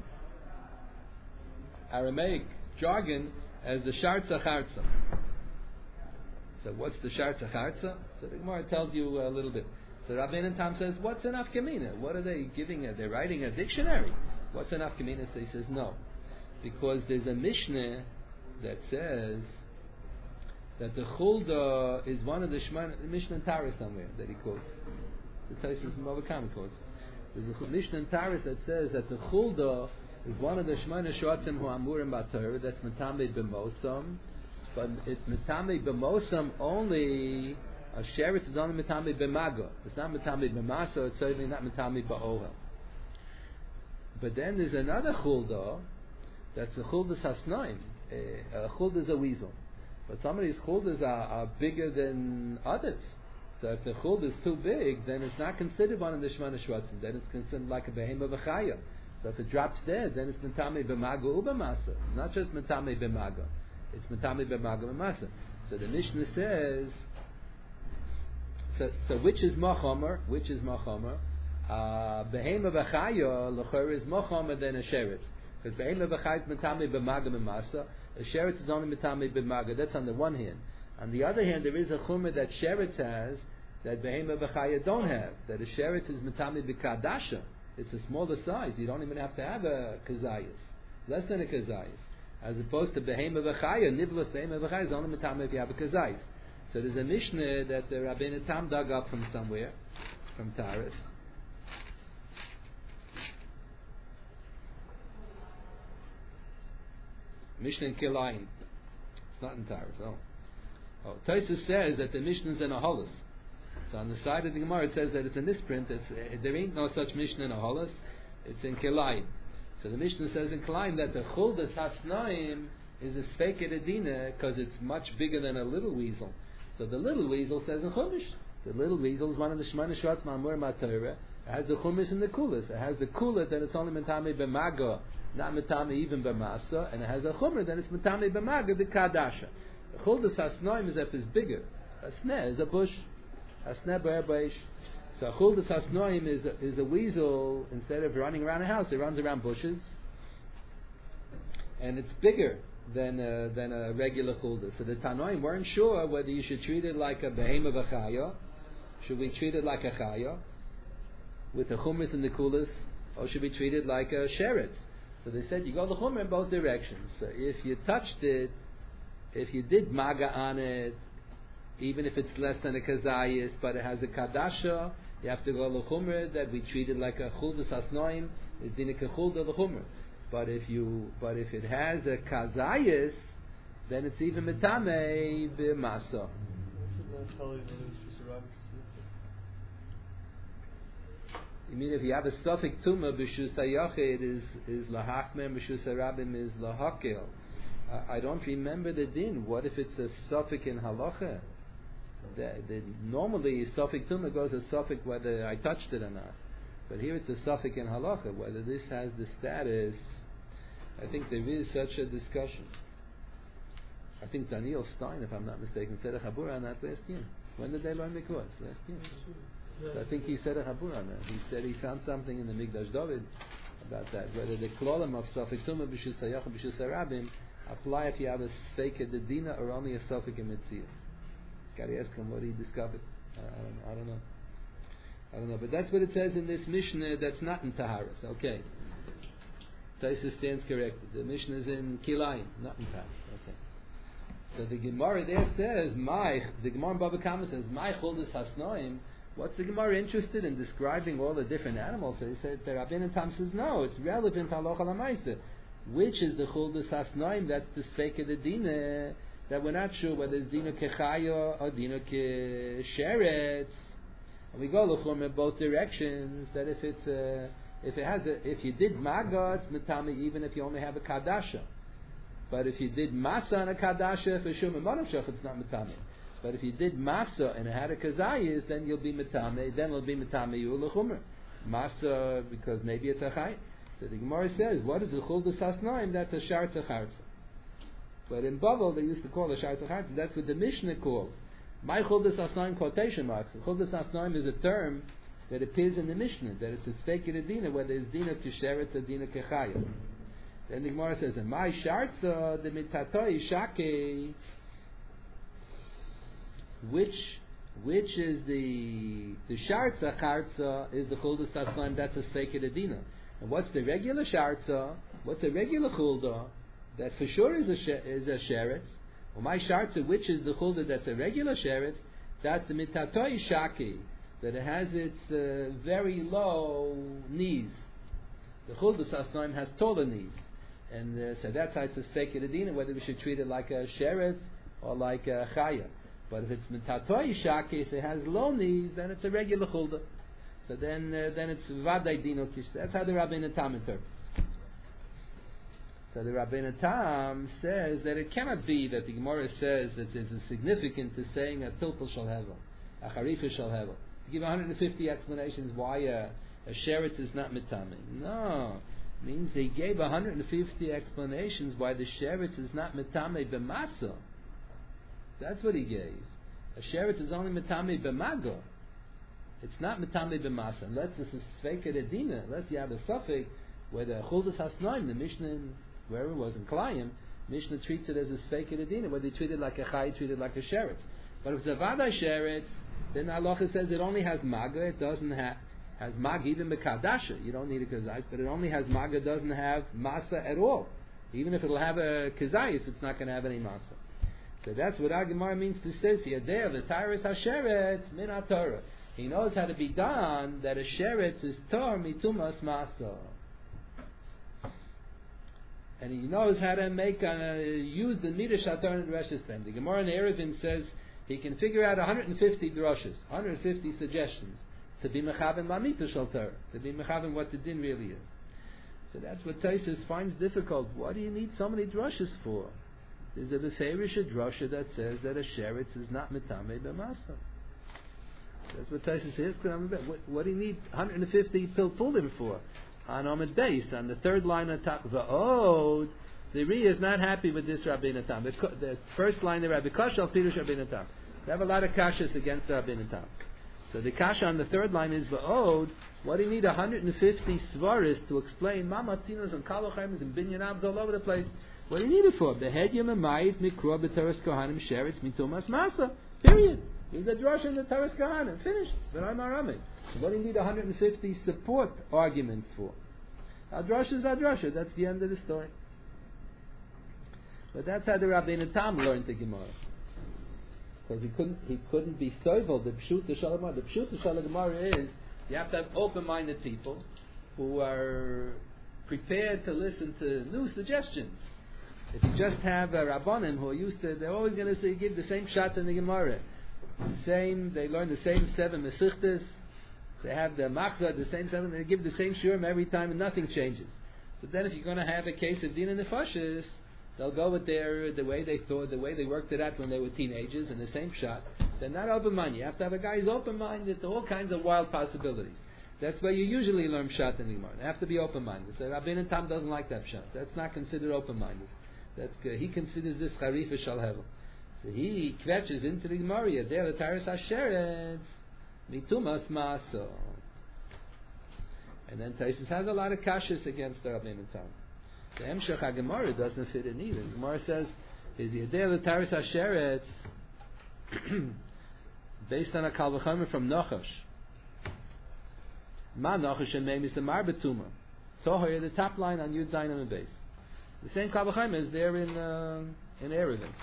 Aramaic jargon as the shartza chartza. So what's the shartza chartza? So the Gemara tells you a little bit. So Rabbeinu Tam says, what's an afkamina? What are they giving? A, they're writing a dictionary. What's an afkamina? So he says, no. Because there's a Mishnah that says that the chulda is one of the Shemana, Mishnah in Taris somewhere that he quotes. The Taisus from Avakam quotes. There's a Mishnah in Taris that says that the chulda is one of the Shemana Shoatzim who amurim batar, that's metame b'mosam, but it's metame b'mosam only, a sheretz is only metame b'maga. It's not metame b'masa, it's certainly not metame b'ohel. But then there's another chulda, that's a chuldas hasnoim. A chulda is a weasel. But some of these chuldas are, are bigger than others. So if the chulda is too big, then it's not considered one of the Shemana Shvatzim. Then it's considered like a behema v'chaya. So if it drops dead, then it's metame b'maga u'b'masa. It's not just metame b'maga. It's metame b'maga b'masa. So the Mishnah says, so, so which is machomer? Which is machomer? Uh, behema v'chaya l'chor is machomer than a sheretz. Because behema v'chaya is metame b'maga b'masa. A sheretz is only metame b'maga. That's on the one hand. On the other hand, there is a chumrah that sheretz has that behema v'chaya don't have. That a sheretz is metame b'kadasha. It's a smaller size. You don't even have to have a kazayas. Less than a kazayas. As opposed to behema v'chaya, niblos behema v'chaya is only metame if you have a kazayas. So there's a Mishnah that the Rabbeinu Tam dug up from somewhere, from Taris. Mishnah in Kilayim. It's not in Taris. Oh. Oh, Tosfos says that the Mishnah is in a holus. So on the side of the Gemara it says that it's in this print. It's, uh, there ain't no such Mishnah in a holus. It's in Kilayim. So the Mishnah says in Kilayim that the chuldas hasnoim is a sfeiked edina because it's much bigger than a little weasel. So the little weasel says in Chumash. The little weasel is one of the Shemana Shvatz Ma'amur Matayra. It has the Chumash and the Kulas. It has the Kula that it's only Metame B'maga, not Metame even B'masa, and it has a Chumra that it's Metame B'maga B'kadasha. The chuldas hasnoim is if it's bigger. A sneh is a bush. A sneh b'erbeish. So a chuldas hasnoim is a, is a weasel. Instead of running around a house, it runs around bushes, and it's bigger than a, than a regular chuldas. So the Tanoim weren't sure whether you should treat it like a behema v'chaya. Should we treat it like a chaya with the chumras and the kulas, or should we treat it like a sheretz? So they said you go the chumra in both directions. So if you touched it, if you did maga on it, even if it's less than a kazayis, but it has a kadasha, you have to go l'chumra that we treat it like a chuldas hasnoim, it's din a chulda l'chumra. But if you, but if it has a kazayis, then it's even metame b'masa. You mean if you have a suffix tumah b'shus hayachid is is lahachmem, b'shus harabim is lahakel. I don't remember the din. What if it's a suffix in halacha? The, the, normally, suffix tumah goes a suffix whether I touched it or not. But here it's a suffix in halacha. Whether this has the status, I think there is such a discussion. I think Daniel Stein, if I'm not mistaken, said a chabura on that last year. When did they learn Mikvahs? Last year. So I think he said a chabura on that. He said he found something in the Migdash David about that. Whether the klolim of suffix tumah b'shus hayach and b'shus harabim apply if you have a steak at the dina or only a suffix in mitzias. Got to ask him what he discovered. Uh, I, don't, I don't know. I don't know. But that's what it says in this Mishnah that's not in Taharas. Okay. Tosfos stands corrected. The Mishnah is in Kilayim, not in Taharas. Okay. So the Gemara there says, my, the Gemara in Baba Kama says, my chuldas hasnoim. What's the Gemara interested in describing all the different animals? So he said, the Rabbeinu Tam says, no, it's relevant to halacha l'maaseh. Which is the chuldas hasnoim? That's the sfeiked edina that we're not sure whether it's dina kechaya or dina kesheretz. And we go l'chum in both directions. That if it's a, if it has a, if you did maga, it's metame even if you only have a kadasha. But if you did masa and a kadasha for shum and monoshach, it's not metame. But if you did masa and it had a kazayis, then you'll be metame. Then it'll be metame you l'chumra. Masa because maybe it's a chay. So the Gemara says, what is the chuldas hasnaim? That's a sharta charta. But in Bavel they used to call it a sharta charta. That's what the Mishnah calls. My chuldas hasnaim quotation marks. Chuldas hasnaim is a term that appears in the Mishnah, that it's a sfeikid adina, whether it's dina kisheretz or dina kechayah. Then the Gemara says, in my sharta, the mitatoi shake, which which is the the sharta charta is the chuldas hasnaim, that's a sfeikid adina. And what's the regular sharta? What's a regular chulda? That for sure is a sh- is a sheretz. Or my sharta, which is the chulda that's a regular sheretz, that's the mitatoi shaki, that it has its uh, very low knees. The chuldas hasnaim has taller knees, and uh, so that's how it's a sfeikid adina, whether we should treat it like a sheretz or like a chaya. But if it's mitatoi shaki, if it has low knees, then it's a regular chulda. So then, uh, then it's vaday dino kish. That's how the Rabbeinu Tam interprets. So the Rabbeinu Tam says that it cannot be that the Gemara says that there's a significance to saying a pilpul shall hevel, a charifa shall hevel. To give one hundred fifty explanations why a, a sheretz is not mitame. No, it means he gave one hundred fifty explanations why the sheretz is not mitame b'masa. That's what he gave. A sheretz is only mitame b'mago. It's not mitame b'masa unless it's a sfeikid adina, unless you have a suffix where the chuldas hasnaim, the Mishnah, in, wherever it was in Klayim, Mishnah treats it as a sfeikid adina, where they treat it like a chay, treat it like a sheretz. But if it's a vaday sheretz, then halacha says it only has maga, it doesn't have has maga even bekadasha. You don't need a kazayis, but it only has maga, doesn't have masa at all. Even if it'll have a kazayis, it's not going to have any masa. So that's what our Gemara means to say here. There, the tyrus hasheretz min haTorah. He knows how to be done, that a sheretz is tor mitumas masa. And he knows how to make, uh, use the midah shatar and drushes then. The Gemara in Eruvin says he can figure out one hundred fifty drushes, one hundred fifty suggestions, to be mechaven mamita shaltar, to be mechaven what the din really is. So that's what Taisus finds difficult. What do you need so many drushes for? There's a beferish drusha that says that a sheretz is not mitame b'masa. That's what Taisus says. What, what do you need one hundred fifty pilpulim for? On Amud Beis, on the third line on top of the Ode, the Ri is not happy with this Rabbeinu Tam. The, the first line of Rabbi Kashal Pirush Rabbeinu Tam. They have a lot of kashas against Rabbeinu Tam. So the kasha on the third line is the Ode. What do you need one hundred fifty svaris to explain Mamatzinos and Kalachaims and Binyan Abs all over the place? What do you need it for? Behedyam Amayit Mikro B'Teres Kohanim Sheretz Mitumas Masa. Period. There's a drush in the Teres Kohanim. Finished. But I'm Aramid. So what do you need one hundred fifty support arguments for? Adrasha is Adrasha. That's the end of the story. But that's how the Rabbeinu Tam learned the Gemara. Because he couldn't, he couldn't be sovel. The Pshuta Shalom. The Pshuta Shalom Gemara is you have to have open-minded people who are prepared to listen to new suggestions. If you just have a Rabbanim who are used to, they're always going to say, give the same shot in the Gemara. The same, they learn the same seven Mesichtas. They have the Machzah, the same seven, they give the same shurim every time and nothing changes. So then if you're going to have a case of Din and Nefashis, they'll go with their, the way they thought, the way they worked it out when they were teenagers, and the same shot. They're not open-minded. You have to have a guy who's open-minded to all kinds of wild possibilities. That's where you usually learn Pshat in the Gemara. They have to be open-minded. So Rabbeinu Tam doesn't like that Pshat. That's not considered open-minded. That's good. He considers this Charifa Shal Hevel. So he kvetches into the Gemara. There, the Taras HaSheretz, Mitumas Maso. And then Taisus has a lot of kashas against the Rabbeinu Tam. The Emshech HaGemara doesn't fit in either. The Gemara says, is Yedei the Taras HaSheretz based on a Kal V'chomer from Nochash. Ma Nochash and Meim is the Mar Betuma. So here, the top line on Yud Zayin and base. The same Kal V'chomer is there in uh, in Eruvin.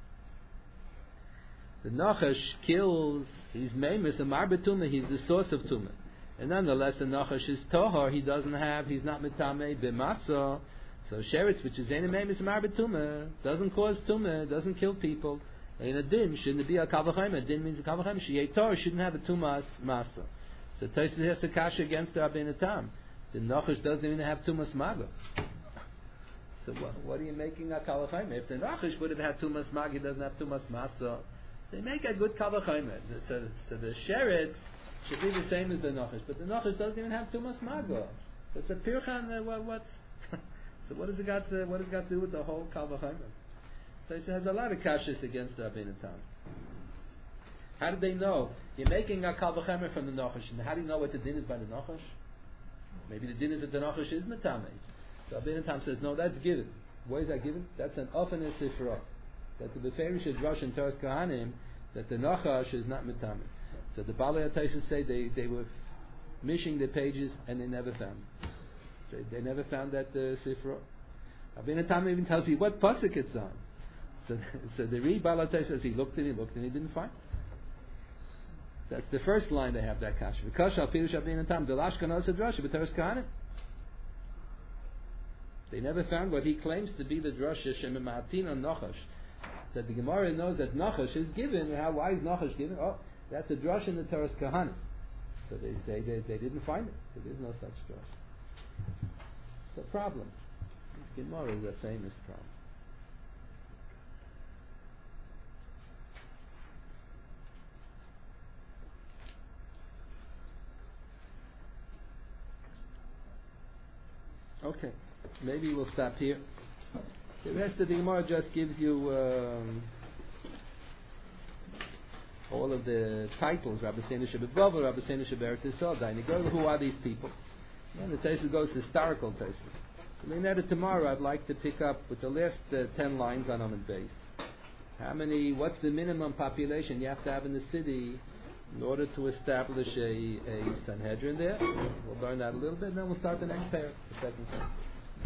The Nachash kills, he's Meimus, the Mar Betuma, he's the source of Tumah. And nonetheless, the Nachash is Tohar, he doesn't have, he's not Mitame B'Matzah. So Sheretz, which is Zayin Meimus Mar Betuma, doesn't cause Tumah, doesn't kill people. In a din, shouldn't it be a Kal V'chomer? Din means a Kal V'chomer. Sheyei Torah shouldn't have a Tumah Masa. So Tosfos has to kasha against the Rabbeinu Tam. The Nachash doesn't even have Tumas Maga. So what, what are you making a kal v'chomer? If the nachash would have had tumas mag, he doesn't have tumas masa. They make a good kal v'chomer. So, so the sheretz should be the same as the nachash, but the nachash doesn't even have tumas mago. So it's a pirchan. Uh, what, what's so what does it got? To, what does it got to do with the whole kal v'chomer? So it has a lot of kashas against the Rabbeinu Tam. How do they know? You're making a kal v'chomer from the nachash, and how do you know what the din is by the nachash? Maybe the din is that the nachash is metame. So Rabbeinu Tam says, no, that's given. Where is that given? That's an often sifra. That the Beferish is Rosh and Toras Kohanim, that the nachash is not metame. So the Balei HaTosfos say they, they were mishing the pages and they never found it. They, they never found that uh, sifra. Rabbeinu Tam even tells you what pasuk it's on. So, so the read Balei HaTosfos says he looked and he looked and he didn't find it. That's the first line they have that kasha. Because al pirush Rabbeinu Tam delash kanos hadrasha b'Toras Kohanim. They never found what he claims to be the drasha shemematin on nachash. That the Gemara knows that nachash is given. How? Why is nachash given? Oh, that's a drasha in the Toras Kohanim. So they say they, they didn't find it. There is no such drasha. It's a problem. This Gemara is a famous problem. Okay, maybe we'll stop here. The rest of the Gemara just gives you um, all of the titles. Rabbi Seinu Shebedvav, Rabbi Seinu Sheberetz Yisrael, Daini Gerl. Who are these people? And the Tosfos goes to historical Tosfos. So in order tomorrow, I'd like to pick up with the last uh, ten lines on Amud Beis. How many? What's the minimum population you have to have in the city in order to establish a, a Sanhedrin there? We'll learn that a little bit, and then we'll start the next pair, the second pair.